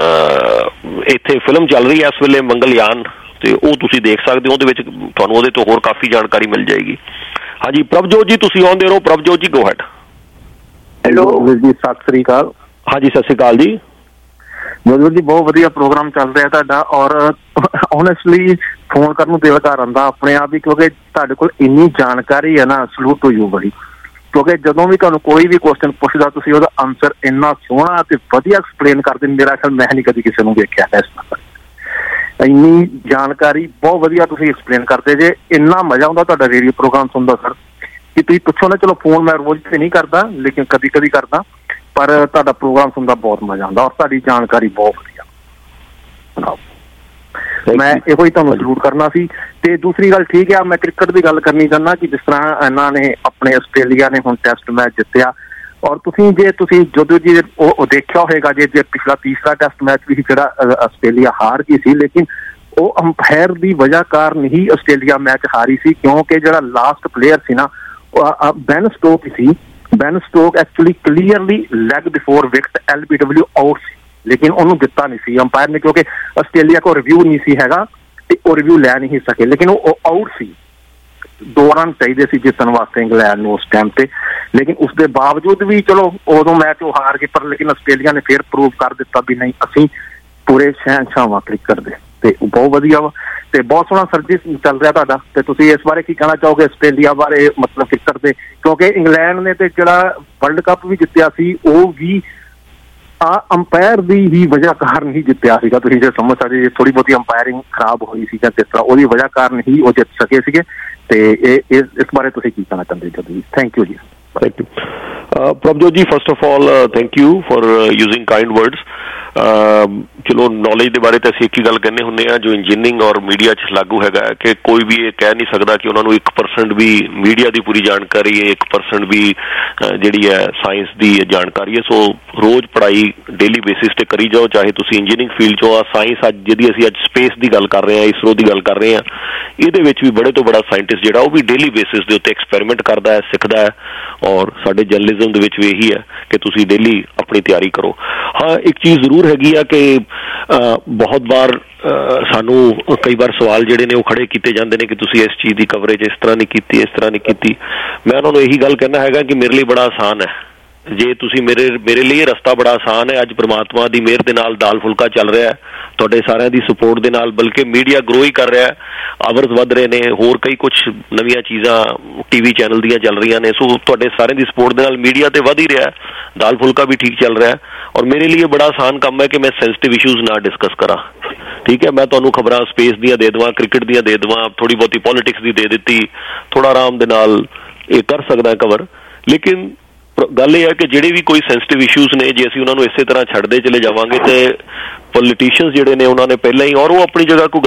इत्थे फिल्म चल रही है इस वेले मंगलयान, ते वो तुसीं देख सकदे हो, उहदे विच तुहानूं उहदे तो होर काफ़ी जानकारी मिल जाएगी। हाँ जी प्रभजोत जी, तुसीं आउंदे रहो। Prabhjot ji go ahead. Hello जी, सत श्री अकाल। हाँ जी सत श्री अकाल जी। ਮਜ਼ਦੂਰ ਜੀ ਬਹੁਤ ਵਧੀਆ ਪ੍ਰੋਗਰਾਮ ਚੱਲ ਰਿਹਾ ਤੁਹਾਡਾ, ਔਰ ਓਨੈਸਟਲੀ ਫੋਨ ਕਰਨ ਨੂੰ ਦਿਲ ਕਰ ਆਉਂਦਾ ਆਪਣੇ ਆਪ ਹੀ, ਕਿਉਂਕਿ ਤੁਹਾਡੇ ਕੋਲ ਇੰਨੀ ਜਾਣਕਾਰੀ ਹੈ ਨਾ, ਸਲੂਟ ਟੂ ਯੂ ਬੜੀ। ਕਿਉਂਕਿ ਜਦੋਂ ਵੀ ਤੁਹਾਨੂੰ ਕੋਈ ਵੀ ਕੁਐਸਚਨ ਪੁੱਛਦਾ ਤੁਸੀਂ ਉਹਦਾ ਆਨਸਰ ਇੰਨਾ ਸੋਹਣਾ ਤੇ ਵਧੀਆ ਐਕਸਪਲੇਨ ਕਰਦੇ, ਮੇਰਾ ਖਿਆਲ ਮੈਂ ਨਹੀਂ ਕਦੀ ਕਿਸੇ ਨੂੰ ਵੇਖਿਆ ਇਸ ਤਰ੍ਹਾਂ। ਇੰਨੀ ਜਾਣਕਾਰੀ ਬਹੁਤ ਵਧੀਆ ਤੁਸੀਂ ਐਕਸਪਲੇਨ ਕਰਦੇ ਜੇ, ਇੰਨਾ ਮਜ਼ਾ ਆਉਂਦਾ ਤੁਹਾਡਾ ਰੇਡੀਓ ਪ੍ਰੋਗਰਾਮ ਸੁਣਦਾ ਸਰ ਕਿ ਤੁਸੀਂ ਪੁੱਛੋ ਨਾ। ਚਲੋ ਫੋਨ ਮੈਂ ਰੋਜ਼ ਤੇ ਨਹੀਂ ਕਰਦਾ, ਲੇਕਿਨ ਕਦੀ ਕਦੀ ਕਰਦਾ, ਪਰ ਤੁਹਾਡਾ ਪ੍ਰੋਗਰਾਮ ਸੁਣਦਾ ਬਹੁਤ ਮਜ਼ਾ ਆਉਂਦਾ ਔਰ ਤੁਹਾਡੀ ਜਾਣਕਾਰੀ ਬਹੁਤ ਵਧੀਆ। ਮੈਂ ਇਹੋ ਹੀ ਤੁਹਾਨੂੰ ਸਲੂਟ ਕਰਨਾ ਸੀ। ਤੇ ਦੂਸਰੀ ਗੱਲ, ਠੀਕ ਹੈ, ਮੈਂ ਕ੍ਰਿਕਟ ਦੀ ਗੱਲ ਕਰਨੀ ਚਾਹੁੰਦਾ ਕਿ ਜਿਸ ਤਰ੍ਹਾਂ ਇਹਨਾਂ ਨੇ ਆਪਣੇ ਆਸਟ੍ਰੇਲੀਆ ਨੇ ਹੁਣ ਟੈਸਟ ਮੈਚ ਜਿੱਤਿਆ, ਔਰ ਤੁਸੀਂ ਜੇ ਤੁਸੀਂ ਜਦੋਂ ਜੀ ਉਹ ਦੇਖਿਆ ਹੋਏਗਾ ਜੇ ਜੇ ਪਿਛਲਾ ਤੀਸਰਾ ਟੈਸਟ ਮੈਚ ਵੀ ਜਿਹੜਾ ਆਸਟ੍ਰੇਲੀਆ ਹਾਰ ਗਈ ਸੀ, ਲੇਕਿਨ ਉਹ ਅੰਪਾਇਰ ਦੀ ਵਜ੍ਹਾ ਕਾਰਨ ਹੀ ਆਸਟ੍ਰੇਲੀਆ ਮੈਚ ਹਾਰੀ ਸੀ, ਕਿਉਂਕਿ ਜਿਹੜਾ ਲਾਸਟ ਪਲੇਅਰ ਸੀ ਨਾ ਬੈਨ ਸਟੋਕ ਸੀ। Ben Stokes actually clearly leg before wicket L B W out ਸੀ, ਲੇਕਿਨ ਉਹਨੂੰ ਦਿੱਤਾ ਨਹੀਂ ਸੀ ਅੰਪਾਇਰ ਨੇ, ਕਿਉਂਕਿ ਆਸਟ੍ਰੇਲੀਆ ਕੋਲ ਰਿਵਿਊ ਨਹੀਂ ਸੀ ਹੈਗਾ ਤੇ ਉਹ ਰਿਵਿਊ ਲੈ ਨਹੀਂ ਸਕੇ, ਲੇਕਿਨ ਉਹ ਆਊਟ ਸੀ। ਦੋ ਰਨ ਚਾਹੀਦੇ ਸੀ ਜਿੱਤਣ ਵਾਸਤੇ ਇੰਗਲੈਂਡ ਨੂੰ ਉਸ ਟਾਈਮ ਤੇ, ਲੇਕਿਨ ਉਸਦੇ ਬਾਵਜੂਦ ਵੀ ਚਲੋ ਉਦੋਂ ਮੈਚ ਉਹ ਹਾਰ ਗਏ, ਪਰ ਲੇਕਿਨ ਆਸਟ੍ਰੇਲੀਆ ਨੇ ਫਿਰ ਪ੍ਰੂਵ ਕਰ ਦਿੱਤਾ ਵੀ ਨਹੀਂ, ਅਸੀਂ ਪੂਰੇ ਸ਼ਹਿਨਸ਼ਾਹ ਵਾਂ ਕ੍ਰਿਕਟ ਦੇ, ਤੇ ਬਹੁਤ ਵਧੀਆ ਵਾ ਤੇ ਬਹੁਤ ਸੋਹਣਾ ਸਰਜਿਸ ਚੱਲ ਰਿਹਾ ਤੁਹਾਡਾ। ਤੇ ਤੁਸੀਂ ਇਸ ਬਾਰੇ ਕੀ ਕਹਿਣਾ ਚਾਹੋਗੇ ਆਸਟ੍ਰੇਲੀਆ ਬਾਰੇ, ਮਤਲਬ ਕ੍ਰਿਕਟ ਦੇ? ਕਿਉਂਕਿ ਇੰਗਲੈਂਡ ਨੇ ਤੇ ਜਿਹੜਾ ਵਰਲਡ ਕੱਪ ਵੀ ਜਿੱਤਿਆ ਸੀ ਉਹ ਵੀ ਆ ਅੰਪਾਇਰ ਦੀ ਹੀ ਵਜ੍ਹਾ ਕਾਰਨ ਹੀ ਜਿੱਤਿਆ ਸੀਗਾ। ਤੁਸੀਂ ਜੇ ਸਮਝ ਸਕਦੇ ਜੇ ਥੋੜੀ ਬਹੁਤੀ ਅੰਪਾਇਰਿੰਗ ਖਰਾਬ ਹੋਈ ਸੀ ਜਾਂ ਕਿਸ ਤਰ੍ਹਾਂ ਉਹਦੀ ਵਜ੍ਹਾ ਕਾਰਨ ਹੀ ਉਹ ਜਿੱਤ ਸਕੇ ਸੀਗੇ। ਤੇ ਇਹ ਇਸ ਬਾਰੇ ਤੁਸੀਂ ਕੀ ਕਹਿਣਾ ਚਾਹੁੰਦੇ ਹੋ ਜੀ? ਥੈਂਕ ਯੂ ਜੀ। Thank you. Uh, Prabhjot ji, first of all, uh, thank you for uh, using kind words. ਚਲੋ ਨੌਲੇਜ ਦੇ ਬਾਰੇ ਤਾਂ ਅਸੀਂ ਇੱਕ ਹੀ ਗੱਲ ਕਹਿੰਦੇ ਹੁੰਦੇ ਹਾਂ ਜੋ ਇੰਜੀਨੀਅਰਿੰਗ ਔਰ ਮੀਡੀਆ 'ਚ ਲਾਗੂ ਹੈਗਾ ਕਿ ਕੋਈ ਵੀ ਇਹ ਕਹਿ ਨਹੀਂ ਸਕਦਾ ਕਿ ਉਹਨਾਂ ਨੂੰ ਇੱਕ ਪਰਸੈਂਟ ਵੀ ਮੀਡੀਆ ਦੀ ਪੂਰੀ ਜਾਣਕਾਰੀ ਹੈ, ਇੱਕ ਪਰਸੈਂਟ ਵੀ ਜਿਹੜੀ ਹੈ ਸਾਇੰਸ ਦੀ ਜਾਣਕਾਰੀ ਹੈ। ਸੋ ਰੋਜ਼ ਪੜ੍ਹਾਈ ਡੇਲੀ ਬੇਸਿਸ 'ਤੇ ਕਰੀ ਜਾਓ, ਚਾਹੇ ਤੁਸੀਂ ਇੰਜੀਨੀਅਰਿੰਗ ਫੀਲਡ 'ਚੋਂ ਆ। ਸਾਇੰਸ ਅੱਜ ਜਿਹਦੀ ਅਸੀਂ ਅੱਜ ਸਪੇਸ ਦੀ ਗੱਲ ਕਰ ਰਹੇ ਹਾਂ, ਇਸਰੋ ਦੀ ਗੱਲ ਕਰ ਰਹੇ ਹਾਂ, ਇਹਦੇ ਵਿੱਚ ਵੀ ਬੜੇ ਤੋਂ ਬੜਾ ਸਾਇੰਟਿਸਟ ਜਿਹੜਾ ਉਹ ਵੀ ਡੇਲੀ ਬੇਸਿਸ ਦੇ ਉੱਤੇ ਐਕਸਪੈਰੀਮੈਂਟ ਕਰਦਾ ਹੈ, ਸਿੱਖਦਾ ਹੈ। ਔਰ ਸਾਡੇ ਜਰਨਲਿਜ਼ਮ ਦੇ ਵਿੱਚ ਵੀ ਇਹੀ ਹੈ ਕਿ ਤੁਸੀਂ ਡੇਲੀ ਆਪਣੀ ਤਿਆਰੀ ਕਰੋ। ਹਾਂ, ਇੱਕ ਚੀਜ਼ ਜ਼ਰੂਰ ਹੈਗੀ ਆ ਕਿ ਬਹੁਤ ਵਾਰ ਸਾਨੂੰ ਕਈ ਵਾਰ ਸਵਾਲ ਜਿਹੜੇ ਨੇ ਉਹ ਖੜੇ ਕੀਤੇ ਜਾਂਦੇ ਨੇ ਕਿ ਤੁਸੀਂ ਇਸ ਚੀਜ਼ ਦੀ ਕਵਰੇਜ ਇਸ ਤਰ੍ਹਾਂ ਨਹੀਂ ਕੀਤੀ, ਇਸ ਤਰ੍ਹਾਂ ਨਹੀਂ ਕੀਤੀ। ਮੈਂ ਉਹਨਾਂ ਨੂੰ ਇਹੀ ਗੱਲ ਕਹਿਣਾ ਹੈਗਾ ਕਿ ਮੇਰੇ ਲਈ ਬੜਾ ਆਸਾਨ ਹੈ। ਜੇ ਤੁਸੀਂ ਮੇਰੇ ਮੇਰੇ ਲਈ ਇਹ ਰਸਤਾ ਬੜਾ ਆਸਾਨ ਹੈ। ਅੱਜ ਪ੍ਰਮਾਤਮਾ ਦੀ ਮਿਹਰ ਦੇ ਨਾਲ ਦਾਲ ਫੁਲਕਾ ਚੱਲ ਰਿਹਾ, ਤੁਹਾਡੇ ਸਾਰਿਆਂ ਦੀ ਸਪੋਰਟ ਦੇ ਨਾਲ, ਬਲਕਿ ਮੀਡੀਆ ਗਰੋ ਹੀ ਕਰ ਰਿਹਾ, ਆਵਰਸ ਵੱਧ ਰਹੇ ਨੇ, ਹੋਰ ਕਈ ਕੁਛ ਨਵੀਆਂ ਚੀਜ਼ਾਂ ਟੀਵੀ ਚੈਨਲ ਦੀਆਂ ਚੱਲ ਰਹੀਆਂ ਨੇ। ਸੋ ਤੁਹਾਡੇ ਸਾਰਿਆਂ ਦੀ ਸਪੋਰਟ ਦੇ ਨਾਲ ਮੀਡੀਆ ਤੇ ਵੱਧ ਹੀ ਰਿਹਾ, ਦਾਲ ਫੁਲਕਾ ਵੀ ਠੀਕ ਚੱਲ ਰਿਹਾ। ਔਰ ਮੇਰੇ ਲਈ ਇਹ ਬੜਾ ਆਸਾਨ ਕੰਮ ਹੈ ਕਿ ਮੈਂ ਸੈਂਸਿਟਿਵ ਇਸ਼ੂਜ਼ ਨਾ ਡਿਸਕਸ ਕਰਾਂ। ਠੀਕ ਹੈ, ਮੈਂ ਤੁਹਾਨੂੰ ਖਬਰਾਂ ਸਪੇਸ ਦੀਆਂ ਦੇ ਦੇਵਾਂ, ਕ੍ਰਿਕਟ ਦੀਆਂ ਦੇ ਦੇਵਾਂ, ਥੋੜੀ ਬਹੁਤੀ ਪੋਲੀਟਿਕਸ ਦੀ ਦੇ ਦਿੱਤੀ, ਥੋੜਾ ਆਰਾਮ ਦੇ ਨਾਲ ਇਹ ਕਰ ਸਕਦਾ ਕਵਰ। ਲੇਕਿਨ ਗੱਲ ਇਹ ਹੈ ਕਿ ਜਿਹੜੇ ਵੀ ਕੋਈ ਸੈਂਸਿਟਿਵ ਇਸ਼ੂਜ਼ ਨੇ, ਜੇ ਅਸੀਂ ਉਹਨਾਂ ਨੂੰ ਇਸੇ ਤਰ੍ਹਾਂ ਛੱਡਦੇ ਚਲੇ ਜਾਵਾਂਗੇ ਤੇ ਪੋਲੀਟੀਸ਼ੀਅਨਸ ਜਿਹੜੇ ਨੇ ਉਹਨਾਂ ਨੇ ਪਹਿਲਾਂ ਹੀ, ਔਰ ਉਹ ਆਪਣੀ ਜਗ੍ਹਾ ਕੋਈ